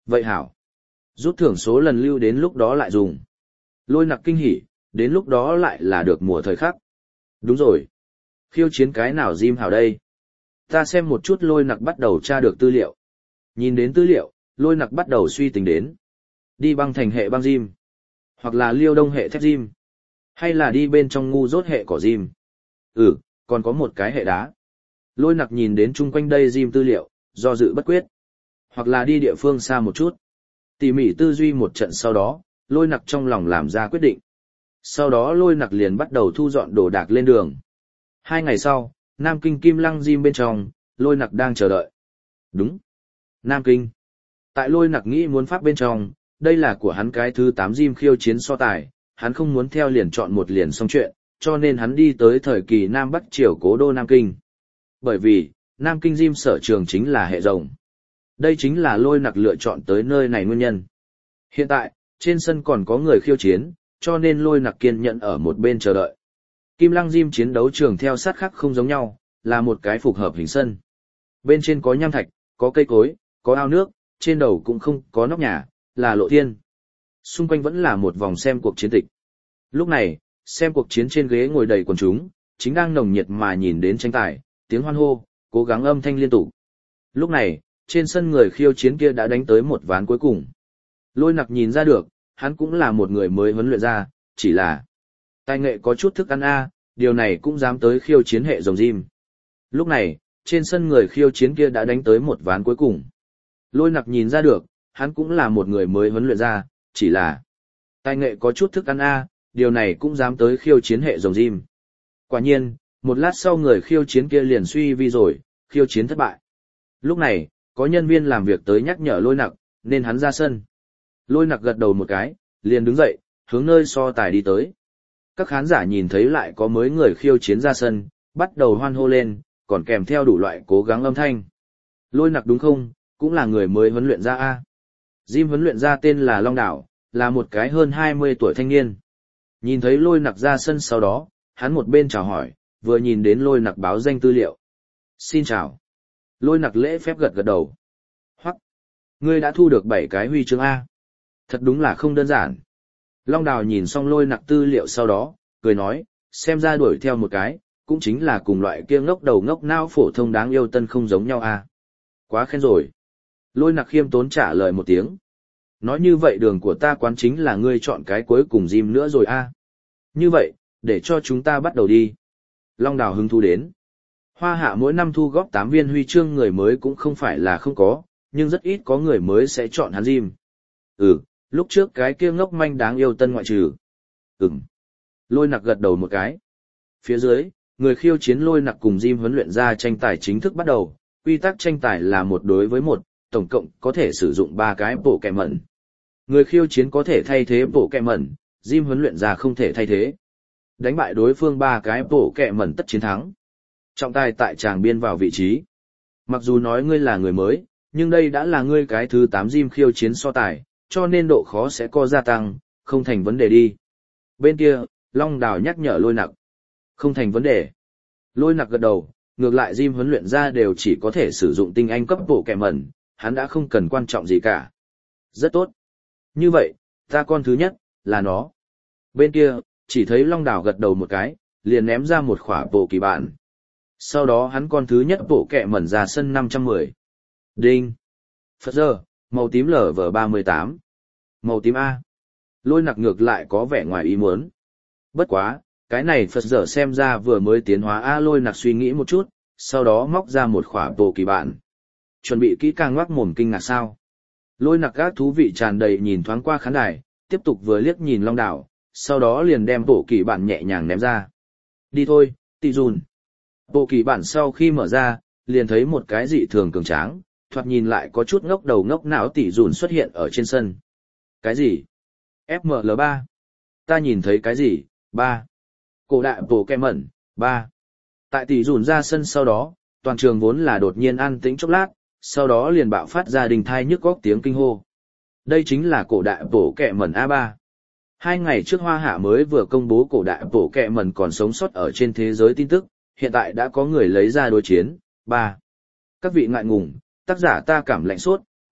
Vậy hảo. Rút thưởng số lần lưu đến lúc đó lại dùng. Lôi nặc kinh hỉ, đến lúc đó lại là được mùa thời khắc. Đúng rồi. Khiêu chiến cái nào gym hảo đây? Ta xem một chút lôi nặc bắt đầu tra được tư liệu. Nhìn đến tư liệu, lôi nặc bắt đầu suy tính đến. Đi băng thành hệ băng gym. Hoặc là liêu đông hệ thép gym. Hay là đi bên trong ngu dốt hệ cỏ gym. Còn có một cái hệ đá. Lôi nặc nhìn đến chung quanh đây gym tư liệu, do dự bất quyết. Hoặc là đi địa phương xa một chút. Tỉ mỉ tư duy một trận sau đó, lôi nặc trong lòng làm ra quyết định. Sau đó lôi nặc liền bắt đầu thu dọn đồ đạc lên đường. 2 ngày sau, Nam Kinh Kim Lăng Gym bên trong, lôi nặc đang chờ đợi. Đúng. Nam Kinh. Tại lôi nặc nghĩ muốn pháp bên trong, đây là của hắn cái thứ 8 gym khiêu chiến so tài, hắn không muốn theo liền chọn một liền xong chuyện, cho nên hắn đi tới thời kỳ Nam Bắc Triều cố đô Nam Kinh. Bởi vì, Nam Kinh Gym sở trường chính là hệ rồng. Đây chính là lôi nặc lựa chọn tới nơi này nguyên nhân. Hiện tại, trên sân còn có người khiêu chiến, cho nên lôi nặc kiên nhẫn ở một bên chờ đợi. Kim Lăng Gym chiến đấu trường theo sát khác không giống nhau, là một cái phục hợp hình sân. Bên trên có nham thạch, có cây cối, có ao nước, trên đầu cũng không có nóc nhà, là lộ thiên. Xung quanh vẫn là một vòng xem cuộc chiến tịch. Lúc này, xem cuộc chiến trên ghế ngồi đầy quần chúng, chính đang nồng nhiệt mà nhìn đến tranh tài, tiếng hoan hô, cố gắng âm thanh liên tục. Lúc này, trên sân người khiêu chiến kia đã đánh tới một ván cuối cùng. Lôi nặc nhìn ra được, hắn cũng là một người mới huấn luyện ra, chỉ là tài nghệ có chút thức ăn điều này cũng dám tới khiêu chiến hệ rồng gym. Lúc này, trên sân người khiêu chiến kia đã đánh tới một ván cuối cùng. Lôi nặc nhìn ra được, hắn cũng là một người mới huấn luyện ra, chỉ là tài nghệ có chút thức ăn điều này cũng dám tới khiêu chiến hệ rồng gym. Quả nhiên, một lát sau người khiêu chiến kia liền suy vi rồi, khiêu chiến thất bại. Lúc này, có nhân viên làm việc tới nhắc nhở lôi nặc, nên hắn ra sân. Lôi nặc gật đầu một cái, liền đứng dậy, hướng nơi so tài đi tới. Các khán giả nhìn thấy lại có mới người khiêu chiến ra sân, bắt đầu hoan hô lên, còn kèm theo đủ loại cố gắng âm thanh. Lôi nặc đúng không, cũng là người mới huấn luyện ra Gym huấn luyện ra tên là Long Đảo, là một cái hơn 20 tuổi thanh niên. Nhìn thấy lôi nặc ra sân sau đó, hắn một bên chào hỏi, vừa nhìn đến lôi nặc báo danh tư liệu. Xin chào. Lôi nặc lễ phép gật gật đầu. Hoắc, ngươi đã thu được 7 cái huy chương A. Thật đúng là không đơn giản. Long Đào nhìn xong lôi nặc tư liệu sau đó, cười nói, xem ra đuổi theo một cái, cũng chính là cùng loại kia ngốc đầu ngốc não phổ thông đáng yêu tân không giống nhau A. Quá khen rồi. Lôi nặc khiêm tốn trả lời một tiếng. Nói như vậy đường của ta quán chính là ngươi chọn cái cuối cùng gym nữa rồi A. Như vậy, để cho chúng ta bắt đầu đi. Long Đào hứng thú đến. Hoa Hạ mỗi năm thu góp 8 viên huy chương người mới cũng không phải là không có, nhưng rất ít có người mới sẽ chọn hắn gym. Lúc trước cái kia ngốc manh đáng yêu tân ngoại trừ. Lôi nặc gật đầu một cái. Phía dưới, người khiêu chiến lôi nặc cùng gym huấn luyện ra tranh tài chính thức bắt đầu. Quy tắc tranh tài là 1 đối với 1, tổng cộng có thể sử dụng 3 cái bộ kẹ mẩn. Người khiêu chiến có thể thay thế bộ kẹ mẩn, gym huấn luyện ra không thể thay thế. Đánh bại đối phương 3 cái bộ kẹ mẩn tất chiến thắng. Trọng tài tại tràng biên vào vị trí. Mặc dù nói ngươi là người mới, nhưng đây đã là ngươi cái thứ 8 gym khiêu chiến so tài, cho nên độ khó sẽ có gia tăng, không thành vấn đề đi. Bên kia, Long Đào nhắc nhở lôi nặc. Không thành vấn đề. Lôi nặc gật đầu, ngược lại gym huấn luyện ra đều chỉ có thể sử dụng tinh anh cấp bộ kẹ mẩn, hắn đã không cần quan trọng gì cả. Rất tốt. Như vậy, ta con thứ nhất, là nó. Bên kia, chỉ thấy Long Đào gật đầu một cái, liền ném ra một khỏa bộ kỳ bản. Sau đó hắn con thứ nhất bộ kẹ mẩn ra sân 510. Đinh. Phật giờ, màu tím LV38. Màu tím A. Lôi nặc ngược lại có vẻ ngoài ý muốn. Bất quá, cái này Phật giờ xem ra vừa mới tiến hóa A. Lôi nặc suy nghĩ một chút, sau đó móc ra một khỏa bộ kỳ bản. Chuẩn bị kỹ càng ngoác mồm kinh ngạc sao. Lôi nặc gác thú vị tràn đầy nhìn thoáng qua khán đài, tiếp tục vừa liếc nhìn Long Đảo, sau đó liền đem bộ kỳ bản nhẹ nhàng ném ra. Đi thôi, Tỷ Dùn. Bộ kỳ bản sau khi mở ra, liền thấy một cái dị thường cường tráng, thoạt nhìn lại có chút ngốc đầu ngốc não Tỷ Dùn xuất hiện ở trên sân. Cái gì? FML3. Ta nhìn thấy cái gì? 3. Cổ đại bộ kẹ mẩn, 3. Tại Tỷ Dùn ra sân sau đó, toàn trường vốn là đột nhiên an tĩnh chốc lát, sau đó liền bạo phát ra đình thai nhức góc tiếng kinh hô. Đây chính là cổ đại bộ kẹ mẩn A3. 2 ngày trước Hoa Hạ mới vừa công bố cổ đại bộ kẹ mẩn còn sống sót ở trên thế giới tin tức, hiện tại đã có người lấy ra đối chiến. 3. Các vị ngại ngùng, tác giả ta cảm lạnh sốt,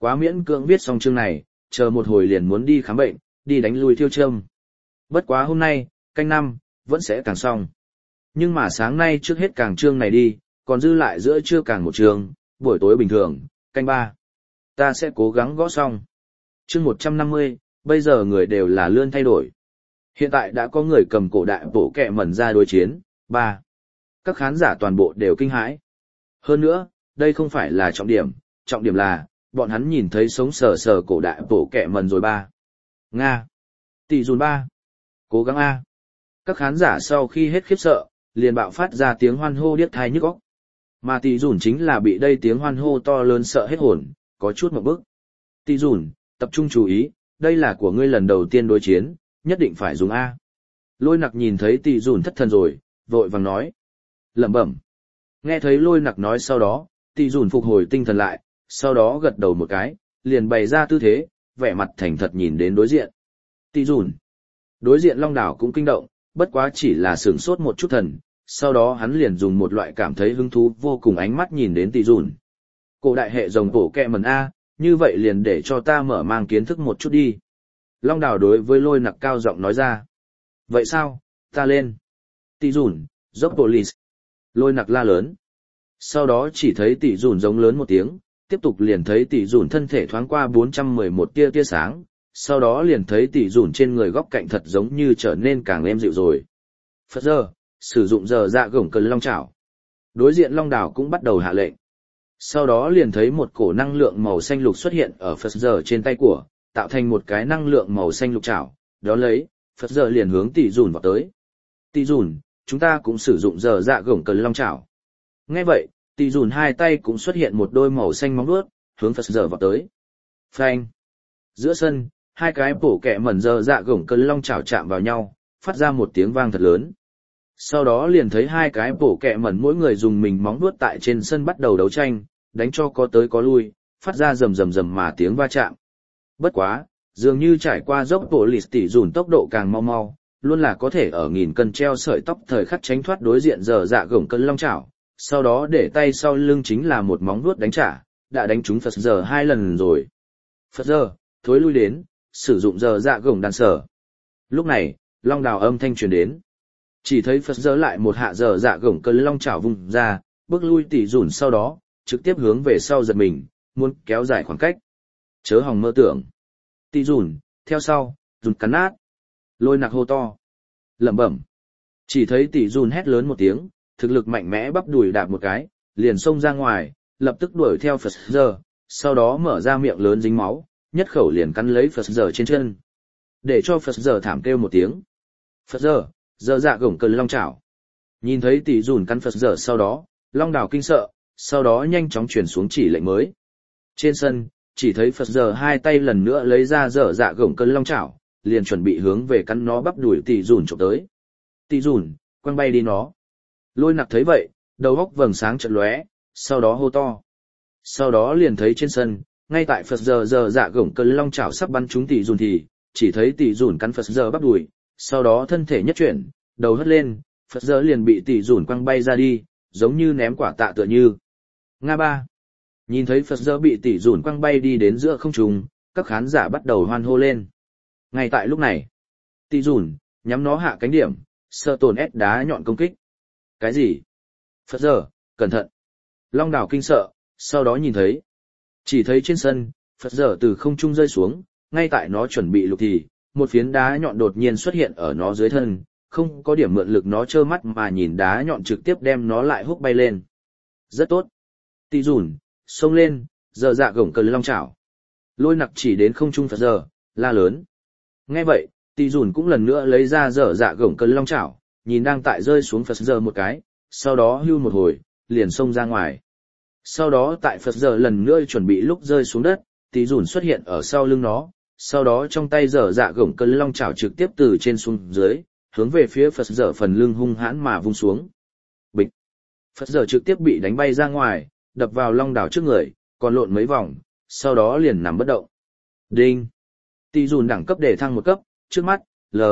Quá miễn cưỡng viết xong chương này, chờ một hồi liền muốn đi khám bệnh, đi đánh lui thiêu châm. Bất quá hôm nay, canh 5, vẫn sẽ càng xong. Nhưng mà sáng nay trước hết càng chương này đi, còn dư lại giữa trưa càng một chương, buổi tối bình thường, canh 3. Ta sẽ cố gắng gõ xong. Chương 150, bây giờ người đều là lươn thay đổi. Hiện tại đã có người cầm cổ đại bộ kẹ mẩn ra đối chiến, 3. Các khán giả toàn bộ đều kinh hãi. Hơn nữa, đây không phải là trọng điểm là, bọn hắn nhìn thấy sống sờ sờ cổ đại bộ kẹ mẩn rồi 3. Nga. Tỷ dùn 3. Cố gắng A. Các khán giả sau khi hết khiếp sợ, liền bạo phát ra tiếng hoan hô điếc tai nhức óc. Mà tỷ dùn chính là bị đây tiếng hoan hô to lớn sợ hết hồn, có chút một bức. Tỷ dùn, tập trung chú ý, đây là của ngươi lần đầu tiên đối chiến, nhất định phải dùng A. Lôi nặc nhìn thấy tỷ dùn thất thần rồi, vội vàng nói. Lẩm bẩm. Nghe thấy lôi nặc nói sau đó, tỷ dùn phục hồi tinh thần lại, sau đó gật đầu một cái, liền bày ra tư thế, vẻ mặt thành thật nhìn đến đối diện. Tỷ dùn. Đối diện Long Đảo cũng kinh động, bất quá chỉ là sửng sốt một chút thần, sau đó hắn liền dùng một loại cảm thấy hứng thú vô cùng ánh mắt nhìn đến tỷ dùn. Cổ đại hệ rồng bổ kẹ mần A, như vậy liền để cho ta mở mang kiến thức một chút đi. Long Đảo đối với lôi nặc cao giọng nói ra. Vậy sao, ta lên. Tỷ dùn, dốc police. Lôi nặc la lớn. Sau đó chỉ thấy tỷ dùn giống lớn một tiếng, tiếp tục liền thấy tỷ dùn thân thể thoáng qua 411 tia sáng, sau đó liền thấy tỷ dùn trên người góc cạnh thật giống như trở nên càng êm dịu rồi. Phật giờ, sử dụng giờ dạ gổng cơn long chảo. Đối diện Long Đảo cũng bắt đầu hạ lệnh. Sau đó liền thấy một cổ năng lượng màu xanh lục xuất hiện ở Phật giờ trên tay của, tạo thành một cái năng lượng màu xanh lục chảo, đó lấy, Phật giờ liền hướng tỷ dùn vào tới. Tỷ dùn, chúng ta cũng sử dụng giờ dạ gổng cơn long chảo. Nghe vậy, tỷ dùn hai tay cũng xuất hiện một đôi màu xanh móng vuốt, hướng Phật giờ vào tới. Phanh. Giữa sân, hai cái bổ kẹ mẩn giờ dạ gổng cơn long chảo chạm vào nhau, phát ra một tiếng vang thật lớn. Sau đó liền thấy hai cái bổ kẹ mẩn mỗi người dùng mình móng vuốt tại trên sân bắt đầu đấu tranh, đánh cho có tới có lui, phát ra rầm rầm rầm mà tiếng va chạm. Bất quá, dường như trải qua dốc bộ lịt tỷ dùn tốc độ càng mau mau, luôn là có thể ở nghìn cân treo sợi tóc thời khắc tránh thoát đối diện giờ dạ gổng cơn long chảo, sau đó để tay sau lưng chính là một móng vuốt đánh trả, đã đánh trúng Phật giờ 2 lần rồi. Phật giờ, thối lui đến, sử dụng giờ dạ gổng đàn sở. Lúc này, Long Đào âm thanh truyền đến. Chỉ thấy Phật giờ lại một hạ giờ dạ gổng cơn long chảo vùng ra, bước lui tỷ dùn sau đó, trực tiếp hướng về sau giật mình, muốn kéo dài khoảng cách. Chớ hòng mơ tưởng. Tỷ dùn, theo sau, dùn cắn nát. Lôi nặc hô to. Lẩm bẩm. Chỉ thấy tỷ dùn hét lớn một tiếng, thực lực mạnh mẽ bắp đùi đạp một cái, liền xông ra ngoài, lập tức đuổi theo Phật giờ, sau đó mở ra miệng lớn dính máu, nhất khẩu liền cắn lấy Phật giờ trên chân. Để cho Phật giờ thảm kêu một tiếng. Phật giờ, giờ dạ gổng cơn long chảo. Nhìn thấy tỷ dùn cắn Phật giờ sau đó, Long Đào kinh sợ, sau đó nhanh chóng chuyển xuống chỉ lệnh mới. Trên sân, chỉ thấy Phật giờ hai tay lần nữa lấy ra giờ dạ gổng cơn long chảo, liền chuẩn bị hướng về cắn nó bắp đuổi tỷ dùn chụp tới. Tỷ dùn, quăng bay đi nó. Lôi nặc thấy vậy, đầu óc vầng sáng chợt lóe, sau đó hô to. Sau đó liền thấy trên sân, ngay tại Phật giờ giờ dạ gổng cơn long chảo sắp bắn trúng tỷ dùn thì, chỉ thấy tỷ dùn cắn Phật giờ bắp đuổi, sau đó thân thể nhất chuyển, đầu hất lên, Phật giờ liền bị tỷ dùn quăng bay ra đi, giống như ném quả tạ tựa như. Nga ba. Nhìn thấy Phật giờ bị tỷ dùn quăng bay đi đến giữa không trung, các khán giả bắt đầu hoan hô lên. Ngay tại lúc này, tỷ dùn nhắm nó hạ cánh điểm, sợ tổn ép đá nhọn công kích. Cái gì? Phật giờ, cẩn thận. Long Đào kinh sợ, sau đó nhìn thấy. Chỉ thấy trên sân, Phật giờ từ không trung rơi xuống, ngay tại nó chuẩn bị lục thì, một phiến đá nhọn đột nhiên xuất hiện ở nó dưới thân, không có điểm mượn lực nó trơ mắt mà nhìn đá nhọn trực tiếp đem nó lại húc bay lên. Rất tốt. Tỷ dùn, xông lên, giờ dạ gổng cơn long chảo. Lôi nặc chỉ đến không trung Phật giờ, la lớn. Nghe vậy, tỷ dùn cũng lần nữa lấy ra giờ dạ gổng cơn long chảo, nhìn đang tại rơi xuống Phật giờ một cái, sau đó hưu một hồi, liền xông ra ngoài. Sau đó tại Phật giờ lần nữa chuẩn bị lúc rơi xuống đất, tỷ dùn xuất hiện ở sau lưng nó, sau đó trong tay dở dạ gổng cơn long chảo trực tiếp từ trên xuống dưới, hướng về phía Phật giờ phần lưng hung hãn mà vung xuống. Bịch! Phật giờ trực tiếp bị đánh bay ra ngoài, đập vào Long Đảo trước người, còn lộn mấy vòng, sau đó liền nằm bất động. Đinh! Tỷ dùn đẳng cấp để thăng một cấp, trước mắt,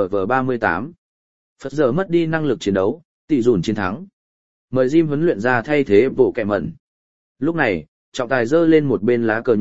LV38. Phật giờ mất đi năng lực chiến đấu, tỷ dùn chiến thắng. Mời Jim huấn luyện ra thay thế bộ kẹ mẩn. Lúc này, trọng tài giơ lên một bên lá cờ nhỏ,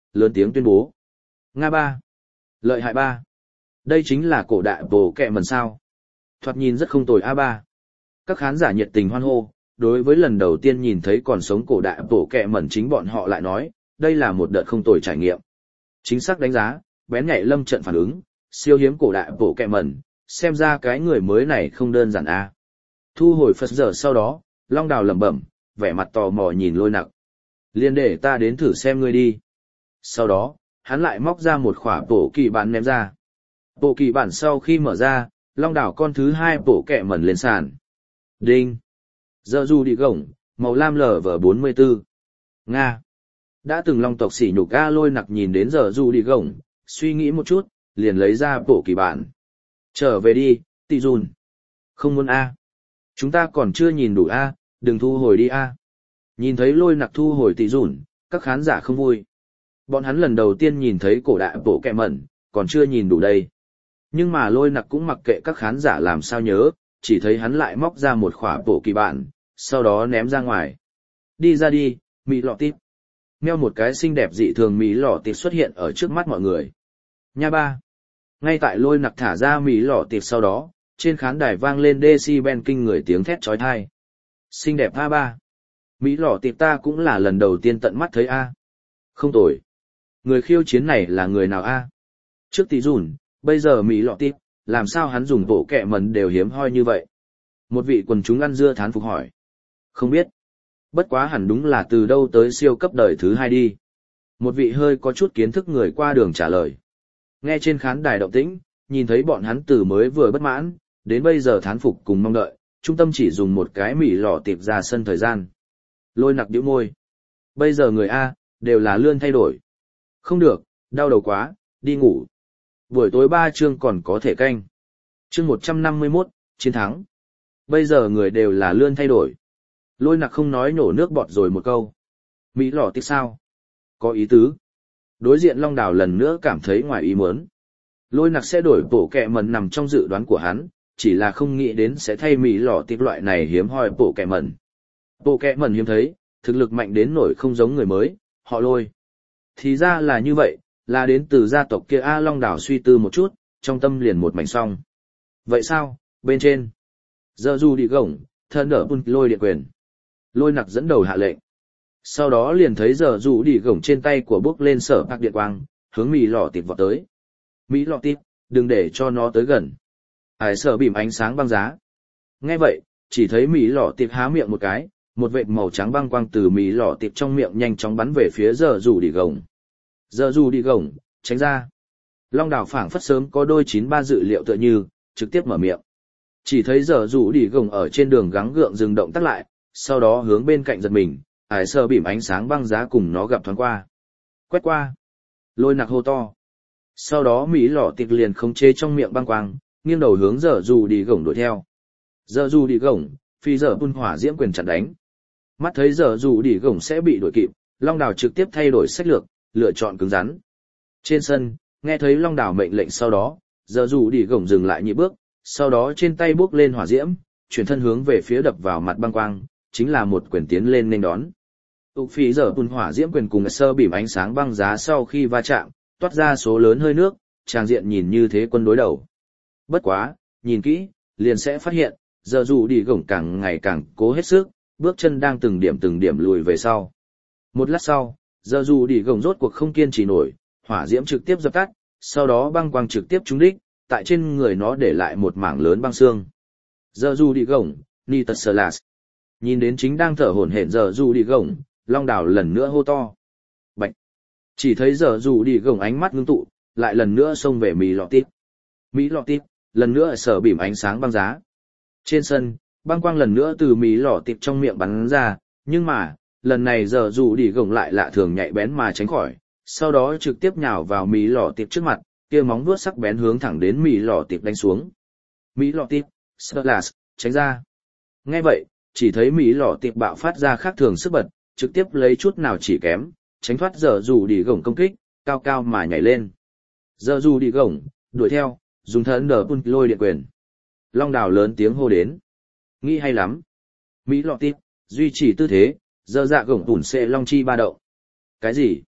lớn tiếng tuyên bố. Nga ba. Lợi hại ba. Đây chính là cổ đại bổ kẹ mẩn sao. Thoạt nhìn rất không tồi A3. Các khán giả nhiệt tình hoan hô, đối với lần đầu tiên nhìn thấy còn sống cổ đại bổ kẹ mẩn chính bọn họ lại nói, đây là một đợt không tồi trải nghiệm. Chính xác đánh giá, bén nhạy lâm trận phản ứng, siêu hiếm cổ đại bổ kẹ mẩn, xem ra cái người mới này không đơn giản A. Thu hồi Phật giờ sau đó, Long Đào lẩm bẩm, vẻ mặt tò mò nhìn Lôi Nặc. Liên để ta đến thử xem ngươi đi. Sau đó, hắn lại móc ra một khỏa bổ kỳ bản ném ra. Bộ kỳ bản sau khi mở ra, Long Đảo con thứ hai bổ kẹ mẩn lên sàn. Đinh. Giờ dù đi gổng, màu lam LV44. Nga. Đã từng long tộc sỉ nhục A Lôi Nặc nhìn đến giờ dù đi gổng, suy nghĩ một chút, liền lấy ra bổ kỳ bản. Trở về đi, Tị Dùn. Không muốn A. Chúng ta còn chưa nhìn đủ A, đừng thu hồi đi A. Nhìn thấy Lôi Nặc thu hồi Tị Dùn, các khán giả không vui. Bọn hắn lần đầu tiên nhìn thấy cổ đại bổ kẹ mẩn, còn chưa nhìn đủ đây. Nhưng mà Lôi Nặc cũng mặc kệ các khán giả làm sao nhớ, chỉ thấy hắn lại móc ra một khỏa bổ kỳ bản, sau đó ném ra ngoài. Đi ra đi, Mỹ lọ tít. Meo một cái xinh đẹp dị thường Mỹ lọ tít xuất hiện ở trước mắt mọi người. Nha ba. Ngay tại Lôi Nặc thả ra Mỹ lọ tít sau đó, trên khán đài vang lên decibel kinh người tiếng thét chói tai. Xinh đẹp A3. Mỹ lọ tít ta cũng là lần đầu tiên tận mắt thấy A. Không tồi. Người khiêu chiến này là người nào A? Trước Tị Dùn, bây giờ Mỹ lọ tít, làm sao hắn dùng bộ kẹ mẩn đều hiếm hoi như vậy? Một vị quần chúng ăn dưa thán phục hỏi. Không biết. Bất quá hẳn đúng là từ đâu tới siêu cấp đời thứ hai đi. Một vị hơi có chút kiến thức người qua đường trả lời. Nghe trên khán đài động tĩnh, nhìn thấy bọn hắn từ mới vừa bất mãn, đến bây giờ thán phục cùng mong đợi, trung tâm chỉ dùng một cái Mỹ lọ tịp ra sân thời gian. Lôi Nặc bĩu môi. Bây giờ người A, đều là lươn thay đổi. Không được, đau đầu quá, đi ngủ. Buổi tối 3 chương còn có thể canh. Chương 151, chiến thắng. Bây giờ người đều là lươn thay đổi. Lôi Nặc không nói nhổ nước bọt rồi một câu. Mỹ lọ tít sao? Có ý tứ. Đối diện Long Đào lần nữa cảm thấy ngoài ý muốn. Lôi Nặc sẽ đổi bộ kẹ mẩn nằm trong dự đoán của hắn, chỉ là không nghĩ đến sẽ thay Mỹ lọ tít loại này hiếm hoi bộ kẹ mẩn. Bộ kẹ mẩn hiếm thấy, thực lực mạnh đến nổi không giống người mới, họ Lôi. Thì ra là như vậy, là đến từ gia tộc kia A. Long Đảo suy tư một chút, trong tâm liền một mảnh song. Vậy sao, bên trên. Giờ dù đi gổng, thân đỡ bun lôi điện quyền. Lôi Nặc dẫn đầu hạ lệnh. Sau đó liền thấy giờ dù đi gổng trên tay của bước lên sở bạc điện quang, hướng Mỹ lọ tịp vọt tới. Mỹ lọ tịp, đừng để cho nó tới gần. Hải sở bìm ánh sáng băng giá. Nghe vậy, chỉ thấy Mỹ lọ tịp há miệng một cái, một vệt màu trắng băng quang từ Mỹ lọ tịp trong miệng nhanh chóng bắn về phía giờ dù đi gổng. Giờ dù đi gổng, tránh ra. Long Đào phảng phất sớm có đôi 93 dự liệu tựa như, trực tiếp mở miệng. Chỉ thấy giờ dù đi gổng ở trên đường gắng gượng dừng động tác lại, sau đó hướng bên cạnh giật mình, ải sơ bìm ánh sáng băng giá cùng nó gặp thoáng qua. Quét qua. Lôi Nặc hô to. Sau đó Mỹ lọ tịp liền khống chế trong miệng băng quang, nghiêng đầu hướng giờ dù đi gổng đuổi theo. Giờ dù đi gổng, phi giờ bun hỏa diễm quyền chặn đánh. Mắt thấy giờ dù đi gổng sẽ bị đuổi kịp, Long Đào trực tiếp thay đổi sách lược, lựa chọn cứng rắn. Trên sân, nghe thấy Long Đào mệnh lệnh sau đó, giờ dù đi gổng dừng lại nhị bước, sau đó trên tay bước lên hỏa diễm, chuyển thân hướng về phía đập vào mặt băng quang, chính là một quyền tiến lên nên đón. Tục phí giờ bùn hỏa diễm quyền cùng sơ bìm ánh sáng băng giá sau khi va chạm, toát ra số lớn hơi nước, tràng diện nhìn như thế quân đối đầu. Bất quá, nhìn kỹ, liền sẽ phát hiện, giờ dù đi gổng càng ngày càng cố hết sức, bước chân đang từng điểm lùi về sau. Một lát sau, giờ dù đi gồng rốt cuộc không kiên trì nổi, hỏa diễm trực tiếp dập tắt, sau đó băng quang trực tiếp trúng đích, tại trên người nó để lại một mảng lớn băng xương. Giờ dù đi gồng, Nitsalas. Nhìn đến chính đang thở hổn hển giờ dù đi gồng, Long Đào lần nữa hô to. Bạch. Chỉ thấy giờ dù đi gồng ánh mắt ngưng tụ, lại lần nữa xông về Mỹ lọ tít. Mỹ lọ tít, lần nữa sở bìm ánh sáng băng giá. Trên sân, băng quang lần nữa từ Mỹ lọ tít trong miệng bắn ra, nhưng mà, lần này giờ dù đi gồng lại lạ thường nhạy bén mà tránh khỏi, sau đó trực tiếp nhào vào Mỹ lọ tịp trước mặt, kia móng vuốt sắc bén hướng thẳng đến Mỹ lọ tịp đánh xuống. Mỹ lọ tịp, Slash, tránh ra. Nghe vậy, chỉ thấy Mỹ lọ tịp bạo phát ra khác thường sức bật, trực tiếp lấy chút nào chỉ kém, tránh thoát giờ dù đi gồng công kích, cao cao mà nhảy lên. Giờ dù đi gồng, đuổi theo, dùng thân đờ bun lôi điện quyền. Long Đào lớn tiếng hô đến. Nghĩ hay lắm. Mỹ lọ tịp, duy trì tư thế. Giờ dạ gổng tủn xệ long chi ba đậu. Cái gì?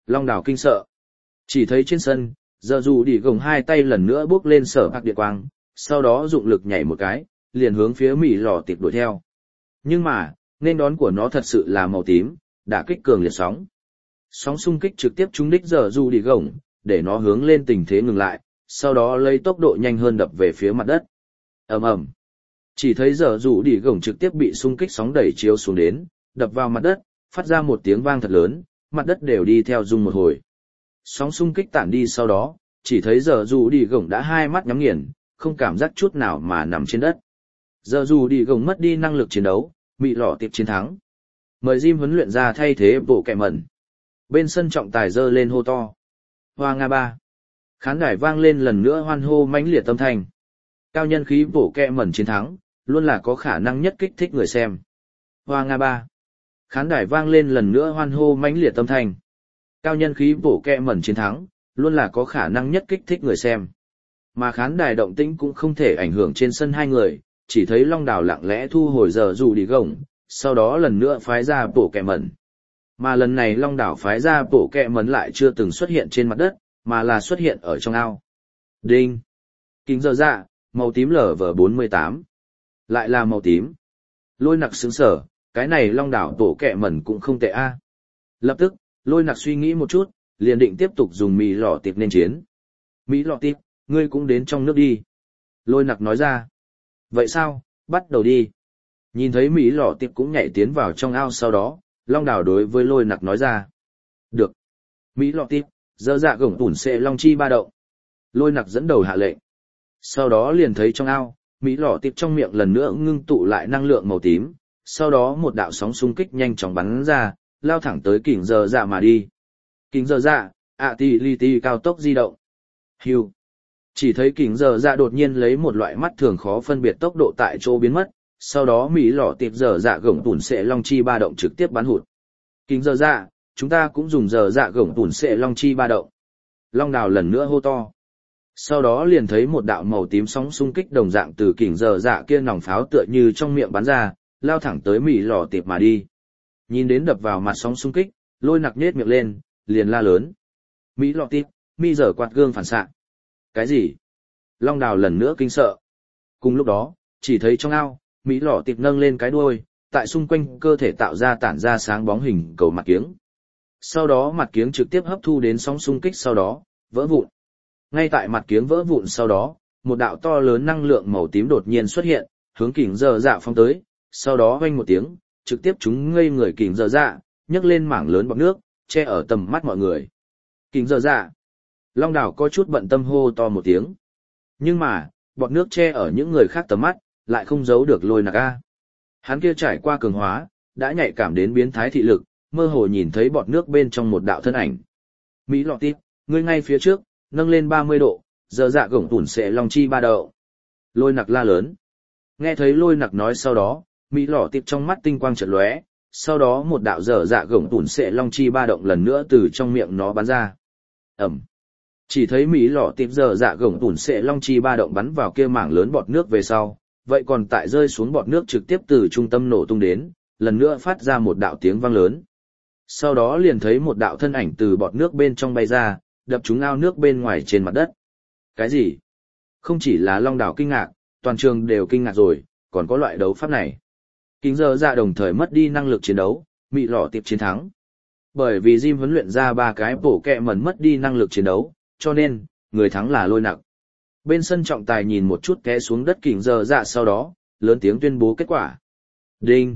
Long đảo kinh sợ. Chỉ thấy trên sân, giờ dù đi gồng hai tay lần nữa bước lên sở bạc điện quang, sau đó dụng lực nhảy một cái, liền hướng phía Mỹ lò tiệp đuổi theo. Nhưng mà, nên đón của nó thật sự là màu tím, đả kích cường liệt sóng. Sóng xung kích trực tiếp trúng đích giờ dù đi gồng, để nó hướng lên tình thế ngừng lại, sau đó lấy tốc độ nhanh hơn đập về phía mặt đất. Ầm ầm. Chỉ thấy giờ dù đi gồng trực tiếp bị xung kích sóng đẩy chiếu xuống đến, đập vào mặt đất, phát ra một tiếng vang thật lớn, mặt đất đều đi theo rung một hồi. Sóng xung kích tản đi sau đó, chỉ thấy giờ dù đi gồng đã hai mắt nhắm nghiền, không cảm giác chút nào mà nằm trên đất. Giờ dù đi gồng mất đi năng lực chiến đấu, bị lọ tiệp chiến thắng. Mời Jim huấn luyện ra thay thế bộ kẹ mẩn. Bên sân trọng tài giơ lên hô to. Hoa Nga ba. Khán đài vang lên lần nữa hoan hô mãnh liệt tâm thành. Cao nhân khí bộ kẹ mẩn chiến thắng, luôn là có khả năng nhất kích thích người xem. Hoa Nga ba. Khán đài vang lên lần nữa hoan hô mãnh liệt tâm thành. Cao nhân khí bộ kẹ mẩn chiến thắng, luôn là có khả năng nhất kích thích người xem. Mà khán đài động tĩnh cũng không thể ảnh hưởng trên sân hai người, chỉ thấy Long Đào lặng lẽ thu hồi giờ dù đi gồng, sau đó lần nữa phái ra bộ kẹ mẩn. Mà lần này Long Đảo phái ra bộ kẹ mẩn lại chưa từng xuất hiện trên mặt đất, mà là xuất hiện ở trong ao. Đinh! Kính giờ dạ, màu tím LV48. Lại là màu tím. Lôi nặc sướng sở, cái này Long Đảo bộ kẹ mẩn cũng không tệ a. Lập tức, lôi nặc suy nghĩ một chút, liền định tiếp tục dùng mì lọ tiệp nên chiến. Mỹ lọ tiệp, ngươi cũng đến trong nước đi. Lôi nặc nói ra. Vậy sao, bắt đầu đi. Nhìn thấy Mỹ lọ tiệp cũng nhảy tiến vào trong ao sau đó, Long Đào đối với lôi nặc nói ra. Được. Mỹ lọ tiệp, dơ dạ gổng tủn xệ long chi ba động. Lôi nặc dẫn đầu hạ lệnh. Sau đó liền thấy trong ao, Mỹ lọ tiệp trong miệng lần nữa ngưng tụ lại năng lượng màu tím, sau đó một đạo sóng xung kích nhanh chóng bắn ra, lao thẳng tới kỉnh giờ dạ mà đi. Kỉnh giờ dạ, tỷ li ti cao tốc di động. Hưu. Chỉ thấy kỉnh giờ dạ đột nhiên lấy một loại mắt thường khó phân biệt tốc độ tại chỗ biến mất, sau đó Mỹ lọ tiệp giờ dạ gổng tủn xệ long chi ba động trực tiếp bắn hụt. Kỉnh giờ dạ, chúng ta cũng dùng giờ dạ gổng tủn xệ long chi ba động. Long Đào lần nữa hô to. Sau đó liền thấy một đạo màu tím sóng xung kích đồng dạng từ kỉnh giờ dạ kia nòng pháo tựa như trong miệng bắn ra, lao thẳng tới Mỹ lọ tiệp mà đi. Nhìn đến đập vào mặt sóng xung kích, lôi nặc nhếch miệng lên, liền la lớn. Mỹ lọ tiệp, mi giờ quạt gương phản xạ. Cái gì? Long Đào lần nữa kinh sợ. Cùng lúc đó, chỉ thấy trong ao, Mỹ lọ tiệp nâng lên cái đuôi, tại xung quanh cơ thể tạo ra tản ra sáng bóng hình cầu mặt kiếng. Sau đó mặt kiếng trực tiếp hấp thu đến sóng xung kích sau đó, vỡ vụn. Ngay tại mặt kiếng vỡ vụn sau đó, một đạo to lớn năng lượng màu tím đột nhiên xuất hiện, hướng kỉnh giờ dạ phong tới, sau đó vang một tiếng, trực tiếp trúng ngây người kỉnh giờ dạ, nhấc lên mảng lớn bọt nước, che ở tầm mắt mọi người. Kỉnh giờ dạ. Long Đào có chút bận tâm hô to một tiếng. Nhưng mà, bọt nước che ở những người khác tầm mắt, lại không giấu được lôi nặc a. Hắn kia trải qua cường hóa, đã nhạy cảm đến biến thái thị lực, mơ hồ nhìn thấy bọt nước bên trong một đạo thân ảnh. Mỹ lọ tít, ngươi ngay phía trước, nâng lên 30 độ, giờ dạ gổng tủn xệ long chi ba đậu. Lôi nặc la lớn. Nghe thấy lôi nặc nói sau đó, Mỹ lọ tít trong mắt tinh quang chợt lóe, sau đó một đạo giờ dạ gổng tủn xệ long chi ba động lần nữa từ trong miệng nó bắn ra. Ẩm. Chỉ thấy Mỹ lọ tít giờ dạ gổng tủn xệ long chi ba động bắn vào kia mảng lớn bọt nước về sau, vậy còn tại rơi xuống bọt nước trực tiếp từ trung tâm nổ tung đến, lần nữa phát ra một đạo tiếng vang lớn. Sau đó liền thấy một đạo thân ảnh từ bọt nước bên trong bay ra, đập trúng ao nước bên ngoài trên mặt đất. Cái gì? Không chỉ là Long Đảo kinh ngạc, toàn trường đều kinh ngạc rồi, còn có loại đấu pháp này. Kính giờ dạ đồng thời mất đi năng lực chiến đấu, Mỹ lọ tiệp chiến thắng. Bởi vì Jim huấn luyện ra 3 cái bổ kẹ mẩn mất đi năng lực chiến đấu, cho nên, người thắng là lôi nặc. Bên sân trọng tài nhìn một chút té xuống đất kính giờ dạ sau đó, lớn tiếng tuyên bố kết quả. Đinh!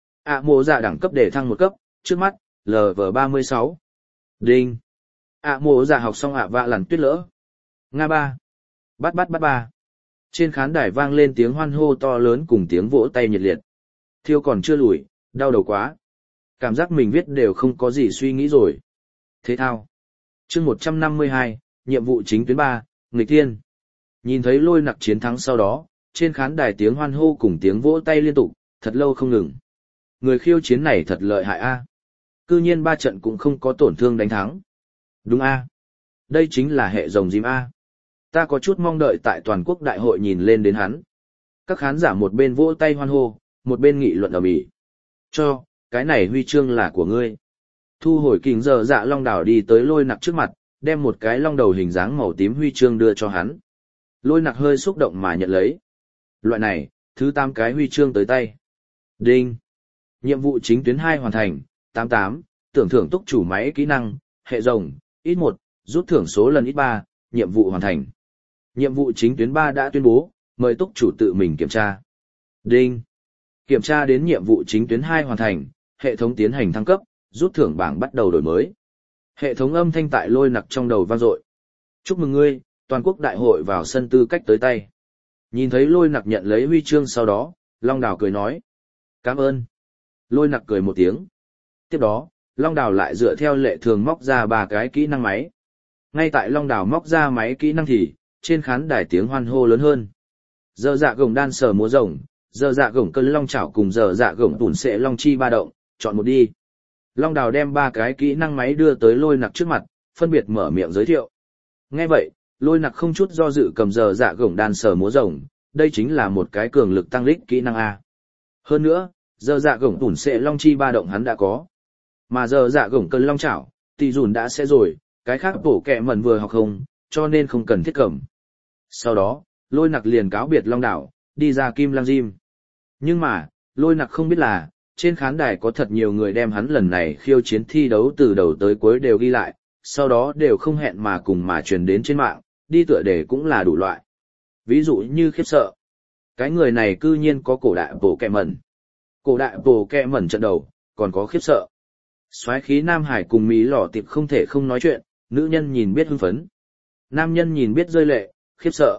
Mộ dạ đẳng cấp để thăng 1 cấp, trước mắt, LV36. Đinh! Mộ dạ học xong vạ lằn tuyết lỡ. Nga ba! Bắt ba! Trên khán đài vang lên tiếng hoan hô to lớn cùng tiếng vỗ tay nhiệt liệt. Thiêu còn chưa lùi, đau đầu quá. Cảm giác mình viết đều không có gì suy nghĩ rồi. Thế thao. Chương 152, nhiệm vụ chính tuyến 3, nghịch thiên. Nhìn thấy lôi nặc chiến thắng sau đó, trên khán đài tiếng hoan hô cùng tiếng vỗ tay liên tục, thật lâu không ngừng. Người khiêu chiến này thật lợi hại a. Cư nhiên 3 trận cũng không có tổn thương đánh thắng. Đúng a. Đây chính là hệ rồng Jim a. Ta có chút mong đợi tại toàn quốc đại hội nhìn lên đến hắn. Các khán giả một bên vỗ tay hoan hô, một bên nghị luận ầm ĩ. Cho, cái này huy chương là của ngươi. Thu hồi kình giờ dạ long đảo đi tới lôi nặc trước mặt, đem một cái long đầu hình dáng màu tím huy chương đưa cho hắn. Lôi nặc hơi xúc động mà nhận lấy. Loại này, thứ 8 cái huy chương tới tay. Đinh. Nhiệm vụ chính tuyến 2 hoàn thành, 88, tưởng thưởng túc chủ máy kỹ năng, hệ rồng, ít 1, rút thưởng số lần ít 3, nhiệm vụ hoàn thành. Nhiệm vụ chính tuyến 3 đã tuyên bố, mời túc chủ tự mình kiểm tra. Đinh. Kiểm tra đến nhiệm vụ chính tuyến 2 hoàn thành, hệ thống tiến hành thăng cấp, rút thưởng bảng bắt đầu đổi mới. Hệ thống âm thanh tại lôi nặc trong đầu vang dội. Chúc mừng ngươi, toàn quốc đại hội vào sân tư cách tới tay. Nhìn thấy lôi nặc nhận lấy huy chương sau đó, Long Đào cười nói. Cảm ơn. Lôi nặc cười một tiếng. Tiếp đó, Long Đào lại dựa theo lệ thường móc ra 3 cái kỹ năng máy. Ngay tại Long Đào móc ra máy kỹ năng thì, trên khán đài tiếng hoan hô lớn hơn. Giờ dạ gồng đan sở múa rồng, giờ dạ gồng cơn long chảo cùng giờ dạ gồng tủn sệ long chi ba động, chọn một đi. Long Đào đem 3 cái kỹ năng máy đưa tới lôi nặc trước mặt, phân biệt mở miệng giới thiệu. Nghe vậy, lôi nặc không chút do dự cầm giờ dạ gồng đan sở múa rồng, đây chính là một cái cường lực tăng lích kỹ năng A. Hơn nữa, giờ dạ gồng tủn sệ long chi ba động hắn đã có. Mà giờ dạ gồng cơn long chảo, tỷ dùn đã sẽ rồi, cái khác bổ kẹ mẩn vừa học không, cho nên không cần thiết cầm. Sau đó, lôi nặc liền cáo biệt Long Đảo, đi ra Kim Lang Gym. Nhưng mà, lôi nặc không biết là, trên khán đài có thật nhiều người đem hắn lần này khiêu chiến thi đấu từ đầu tới cuối đều ghi lại, sau đó đều không hẹn mà cùng mà truyền đến trên mạng, đi tựa đề cũng là đủ loại. Ví dụ như khiếp sợ. Cái người này cư nhiên có cổ đại bổ kẹ mẩn. Cổ đại bổ kẹ mẩn trận đầu, còn có khiếp sợ. Soái khí Nam Hải cùng Mỹ lỏ tiệp không thể không nói chuyện, nữ nhân nhìn biết hưng phấn. Nam nhân nhìn biết rơi lệ, khiếp sợ.